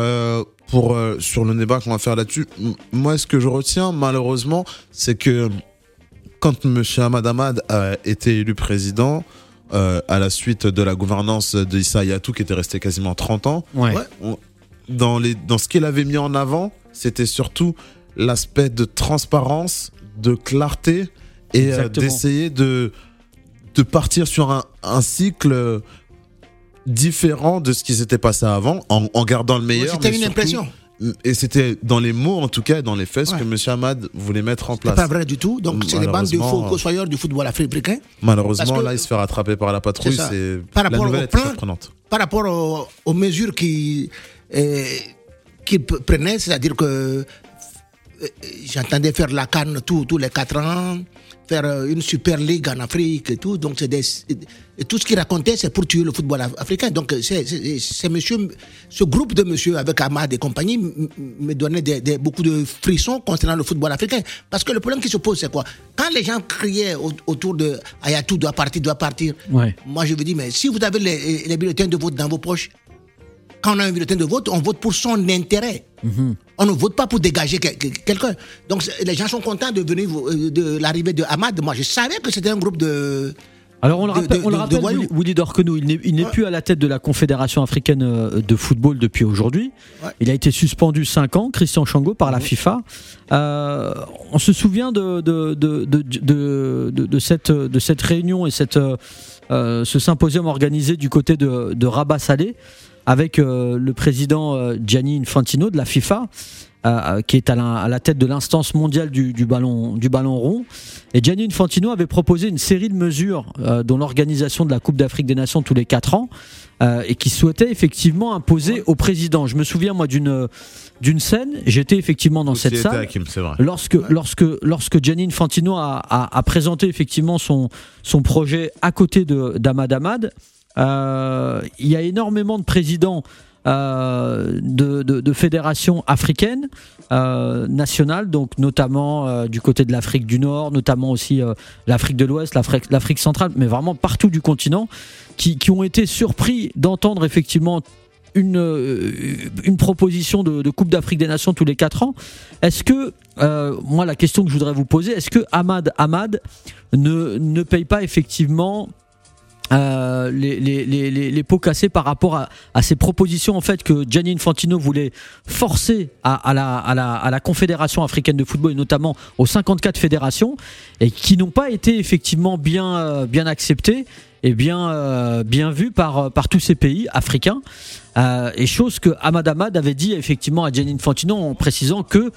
Sur le débat qu'on va faire là-dessus, moi, ce que je retiens, malheureusement, c'est que quand monsieur Ahmad Ahmad a été élu président, à la suite de la gouvernance d'Issa Hayatou qui était resté quasiment 30 ans. Dans ce qu'il avait mis en avant, c'était surtout l'aspect de transparence, de clarté et d'essayer de partir sur un cycle différent de ce qui s'était passé avant en gardant le meilleur. C'était une impression. Et c'était dans les mots, en tout cas, dans les faits, ce que M. Hamad voulait mettre en place. C'est pas vrai du tout. Donc, c'est des bandes de faux fossoyeurs du football africain. Malheureusement, là, il se fait rattraper par la patrouille. C'est par la rapport nouvelle est surprenante. Par rapport aux mesures qu'il prenait, c'est-à-dire que j'entendais faire la CAN tous les 4 ans, faire une super ligue en Afrique et tout. Donc, et tout ce qu'il racontait, c'est pour tuer le football africain. Donc, ce groupe de monsieur avec Hamad et compagnie me donnait beaucoup de frissons concernant le football africain. Parce que le problème qui se pose, c'est quoi? Quand les gens criaient autour de Ayatou doit partir, moi je veux dire, mais si vous avez les bulletins de vote dans vos poches, quand on a un bulletin de vote, on vote pour son intérêt. On ne vote pas pour dégager quelqu'un. Donc les gens sont contents de venir de l'arrivée de Hamad. Moi, je savais que c'était un groupe de... Alors on le rappelle, Willy Dorquenot, il n'est plus à la tête de la Confédération africaine de football depuis aujourd'hui. Il a été suspendu 5 ans, Christian Chango, par la FIFA. On se souvient de cette réunion et ce symposium organisé du côté de Rabat Salé, avec le président Gianni Infantino de la FIFA, qui est à la tête de l'instance mondiale du ballon rond. Et Gianni Infantino avait proposé une série de mesures, dont l'organisation de la Coupe d'Afrique des Nations tous les 4 ans, et qui souhaitait effectivement imposer au président. Je me souviens moi d'une scène, j'étais effectivement dans cette salle, Hakim, c'est vrai. lorsque Gianni Infantino a présenté effectivement son projet à côté d'Hamad Hamad. Il y a énormément de présidents de fédérations africaines nationales, donc notamment du côté de l'Afrique du Nord, notamment aussi l'Afrique de l'Ouest, l'Afrique centrale, mais vraiment partout du continent, qui ont été surpris d'entendre effectivement une proposition de Coupe d'Afrique des Nations tous les 4 ans. Est-ce que, moi la question que je voudrais vous poser, est-ce que Hamad ne paye pas effectivement les pots cassés par rapport à ces propositions en fait que Gianni Infantino voulait forcer à la Confédération africaine de football et notamment aux 54 fédérations et qui n'ont pas été effectivement bien acceptées et bien vues par tous ces pays africains, et chose que Hamad Hamad avait dit effectivement à Gianni Infantino en précisant que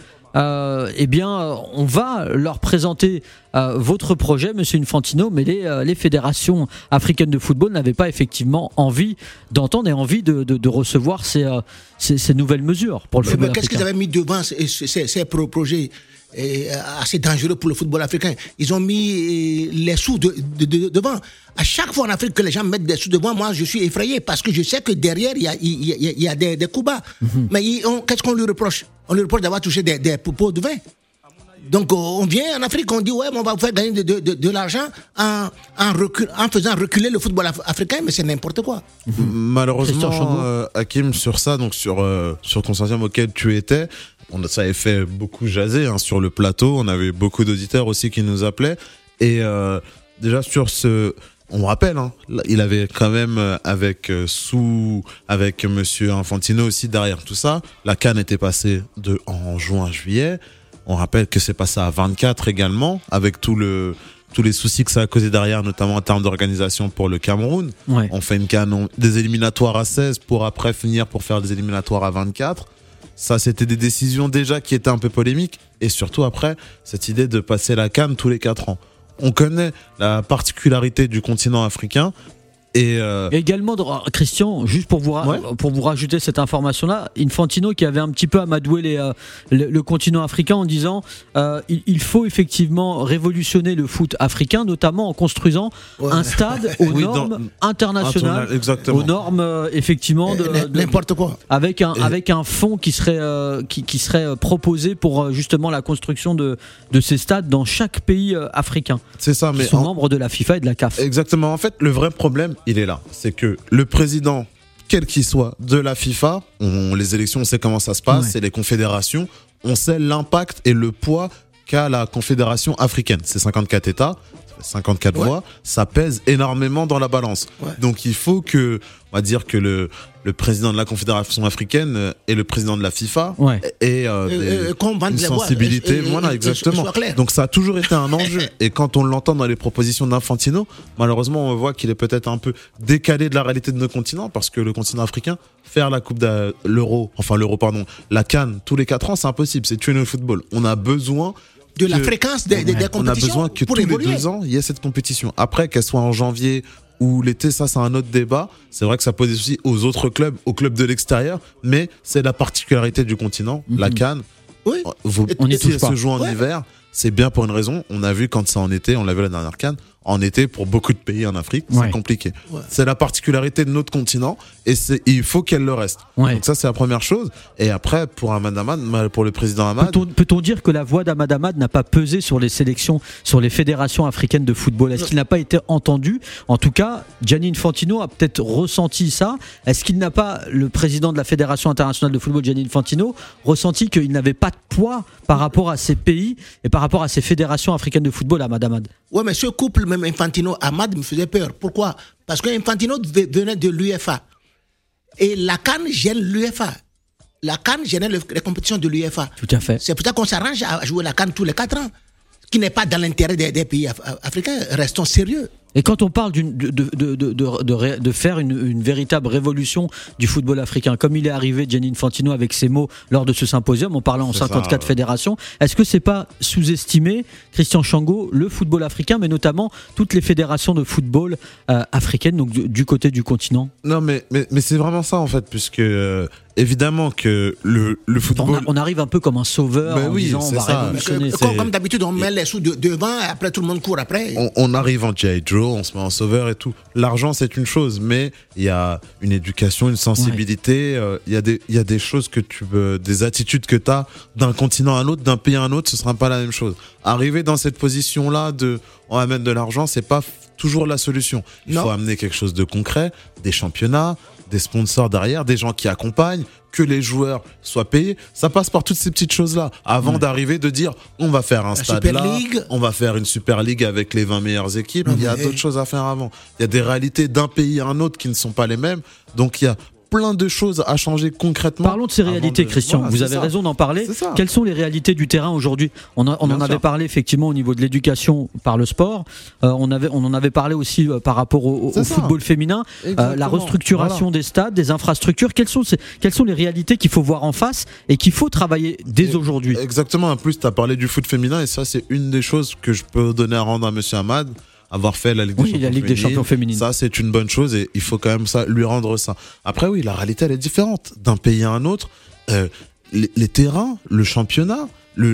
on va leur présenter votre projet, monsieur Infantino, mais les fédérations africaines de football n'avaient pas effectivement envie d'entendre et envie de recevoir ces nouvelles mesures pour le football africain. Qu'est-ce qu'ils avaient mis devant ces projets assez dangereux pour le football africain? Ils ont mis les sous devant. À chaque fois en Afrique que les gens mettent des sous devant, moi je suis effrayé parce que je sais que derrière il y a des coups bas. Mais qu'est-ce qu'on lui reproche? On lui reproche d'avoir touché des pots de vin. Donc on vient en Afrique, on dit ouais, mais on va vous faire gagner de l'argent en faisant reculer le football africain, mais c'est n'importe quoi. Malheureusement, Hakim, sur ça, donc sur ton symposium auquel tu étais, ça avait fait beaucoup jaser sur le plateau. On avait beaucoup d'auditeurs aussi qui nous appelaient. Et déjà sur on rappelle, il avait quand même avec monsieur Infantino aussi derrière tout ça. La CAN était passée en juin-juillet. On rappelle que c'est passé à 24 également, avec tous les soucis que ça a causé derrière, notamment en termes d'organisation pour le Cameroun. Ouais. On fait une CAN des éliminatoires à 16 pour après finir pour faire des éliminatoires à 24. Ça, c'était des décisions déjà qui étaient un peu polémiques. Et surtout après, cette idée de passer la CAN tous les 4 ans. On connaît la particularité du continent africain. Et également, Christian, juste pour vous rajouter cette information-là, Infantino qui avait un petit peu amadoué le continent africain en disant il faut effectivement révolutionner le foot africain, notamment en construisant un stade aux normes internationales, aux normes effectivement n'importe quoi, avec un fonds qui serait proposé pour justement la construction de ces stades dans chaque pays africain. C'est ça, qui sont membres de la FIFA et de la CAF. Exactement. En fait, le vrai problème, il est là. C'est que le président, quel qu'il soit, de la FIFA, les élections, on sait comment ça se passe, c'est les confédérations, on sait l'impact et le poids qu'a la confédération africaine. C'est 54 États, 54 voix, ça pèse énormément dans la balance. Donc il faut que, on va dire que le président de la Confédération africaine et le président de la FIFA aient une sensibilité. Voilà, exactement. Donc ça a toujours été un enjeu. Et quand on l'entend dans les propositions d'Infantino, malheureusement, on voit qu'il est peut-être un peu décalé de la réalité de nos continents, parce que le continent africain, faire la la CAN tous les 4 ans, c'est impossible. C'est tuer le football. On a besoin de la fréquence des compétitions. On a besoin que tous les 2 ans, il y ait cette compétition. Après, qu'elle soit en janvier ou l'été, ça c'est un autre débat. C'est vrai que ça pose des soucis aux autres clubs, aux clubs de l'extérieur, mais c'est la particularité du continent. La CAN, on y touche pas. Se joue en hiver, c'est bien pour une raison. On a vu quand c'est en été, on l'a vu la dernière CAN. En été, pour beaucoup de pays en Afrique, c'est compliqué. C'est la particularité de notre continent et il faut qu'elle le reste. Donc ça, c'est la première chose. Et après, pour Ahmad Ahmad, pour le président Ahmad... Peut-on dire que la voix d'Ahmad Ahmad n'a pas pesé sur les sélections, sur les fédérations africaines de football? Est-ce qu'il n'a pas été entendu? En tout cas, Gianni Infantino a peut-être ressenti ça. Est-ce qu'il n'a pas, le président de la Fédération internationale de football, Gianni Infantino, ressenti qu'il n'avait pas de poids par rapport à ces pays et par rapport à ces fédérations africaines de football, Ahmad Ahmad? Ouais, mais ce couple, même Infantino-Ahmad, me faisait peur. Pourquoi? Parce que Infantino venait de l'UEFA. Et la CAN gêne l'UEFA. La CAN gênait les compétitions de l'UEFA. Tout à fait. C'est pour ça qu'on s'arrange à jouer la CAN tous les 4 ans. Ce qui n'est pas dans l'intérêt des pays africains. Restons sérieux. Et quand on parle de faire une véritable révolution du football africain, comme il est arrivé Gianni Infantino avec ses mots lors de ce symposium, en parlant en 54 fédérations, est-ce que c'est pas sous-estimer, Christian Chango, le football africain, mais notamment toutes les fédérations de football africaines, donc du côté du continent? Non, mais c'est vraiment ça en fait, puisque évidemment que le football... On arrive un peu comme un sauveur en disant on va révolutionner. Comme d'habitude, on met les sous devant, et après tout le monde court après. On arrive en G.I. Joe, on se met en sauveur et tout. L'argent, c'est une chose, mais il y a une éducation, une sensibilité, il y a des choses que des attitudes que tu as d'un continent à un autre, d'un pays à un autre, ce sera pas la même chose. Arriver dans cette position-là on amène de l'argent, c'est pas toujours la solution. Il faut amener quelque chose de concret, des championnats, des sponsors derrière, des gens qui accompagnent, que les joueurs soient payés. Ça passe par toutes ces petites choses-là avant d'arriver de dire on va faire un stade là, on va faire une Super League avec les 20 meilleures équipes. Il y a d'autres choses à faire avant. Il y a des réalités d'un pays à un autre qui ne sont pas les mêmes. Donc il y a plein de choses à changer concrètement. Parlons de ces réalités, Christian. Voilà, vous avez raison d'en parler. Quelles sont les réalités du terrain aujourd'hui? On en avait parlé effectivement au niveau de l'éducation par le sport. On en avait parlé aussi par rapport au football féminin. La restructuration des stades, des infrastructures. Quelles sont les réalités qu'il faut voir en face et qu'il faut travailler dès aujourd'hui? Exactement. En plus, tu as parlé du foot féminin et ça, c'est une des choses que je peux donner à rendre à Monsieur Ahmad. Avoir fait la Ligue des Champions féminine. Ça, c'est une bonne chose et il faut quand même lui rendre ça. Après, oui, la réalité, elle est différente d'un pays à un autre. Les terrains, le championnat,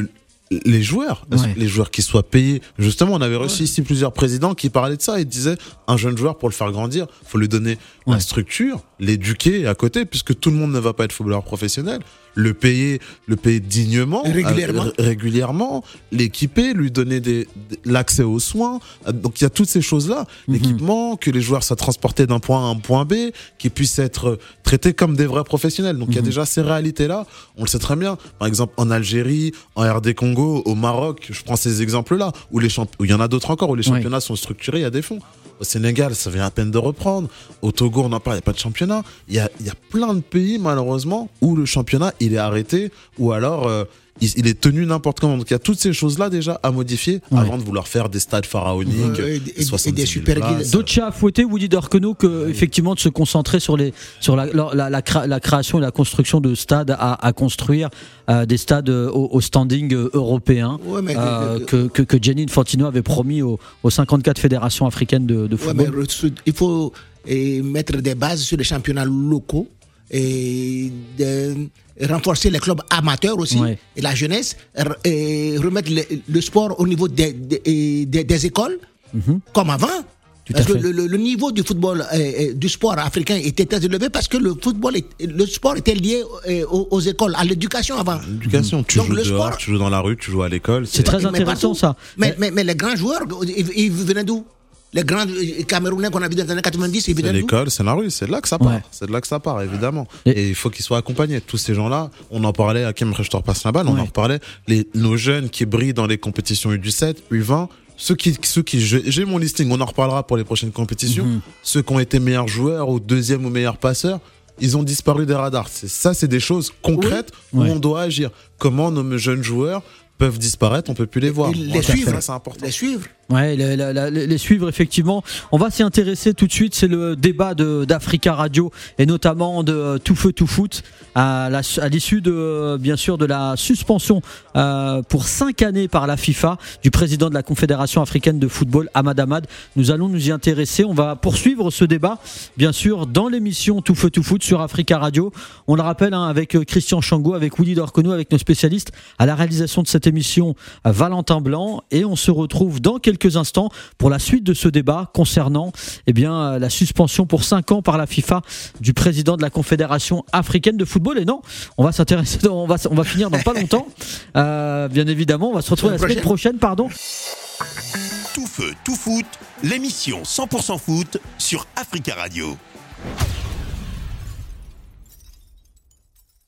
les joueurs qui soient payés. Justement, on avait reçu ici plusieurs présidents qui parlaient de ça et disaient un jeune joueur, pour le faire grandir, faut lui donner la structure, l'éduquer à côté, puisque tout le monde ne va pas être footballeur professionnel. Le payer dignement, régulièrement, l'équiper, lui donner l'accès aux soins. Donc il y a toutes ces choses-là, l'équipement, que les joueurs soient transportés d'un point A à un point B, qu'ils puissent être traités comme des vrais professionnels. Donc il y a déjà ces réalités-là, on le sait très bien. Par exemple, en Algérie, en RD Congo, au Maroc, je prends ces exemples-là, où il y en a d'autres encore, où les championnats sont structurés, il y a des fonds. Au Sénégal, ça vient à peine de reprendre. Au Togo, on en parle, il n'y a pas de championnat. Il y a plein de pays, malheureusement, où le championnat, il est arrêté, ou alors il est tenu n'importe comment. Donc il y a toutes ces choses-là déjà à modifier avant de vouloir faire des stades pharaoniques et des super guildes. D'autres chats à fouetter, Woody Dorquenot, que effectivement de se concentrer sur la création et la construction de stades à construire, des stades au standing européen, que Gianni Infantino avait promis aux 54 fédérations africaines de football. Il faut mettre des bases sur les championnats locaux et renforcer les clubs amateurs aussi et la jeunesse, et remettre le sport au niveau des écoles comme avant. Parce que le niveau du football, du sport africain était très élevé parce que le sport était lié aux écoles, à l'éducation avant. L'éducation, tu joues dehors, tu joues dans la rue, tu joues à l'école. C'est très intéressant ça. Mais les grands joueurs, ils venaient d'où? Les grands Camerounais qu'on a vus dans les années 90, ils venaient d'où? C'est l'école, c'est la rue, c'est de là que ça part. C'est de là que ça part, évidemment. Et il faut qu'ils soient accompagnés. Tous ces gens-là, on en parlait à Kim Rechtor passe la balle, on en parlait. Nos jeunes qui brillent dans les compétitions U17, U20, j'ai mon listing, on en reparlera pour les prochaines compétitions. Ceux qui ont été meilleurs joueurs ou deuxième ou meilleur passeur, ils ont disparu des radars. C'est des choses concrètes où on doit agir. Comment nos jeunes joueurs peuvent disparaître, on peut plus les voir. Les suivre, ça, c'est important. Les suivre. Ouais, les suivre effectivement. On va s'y intéresser tout de suite. C'est le débat d'Africa Radio et notamment de Tout Feu Tout Foot à l'issue de bien sûr de la suspension pour 5 années par la FIFA du président de la Confédération africaine de football Ahmad Ahmad. Nous allons nous y intéresser. On va poursuivre ce débat bien sûr dans l'émission Tout Feu Tout Foot sur Africa Radio. On le rappelle avec Christian Chango, avec Willy Dorcono, avec nos spécialistes à la réalisation de cette émission Valentin Blanc, et on se retrouve dans quelques instants pour la suite de ce débat concernant la suspension pour 5 ans par la FIFA du président de la Confédération africaine de football. Et non, on va s'intéresser, on va finir dans pas longtemps. Bien évidemment, on va se retrouver la semaine prochaine, pardon. Tout feu, tout foot, l'émission 100% foot sur Africa Radio.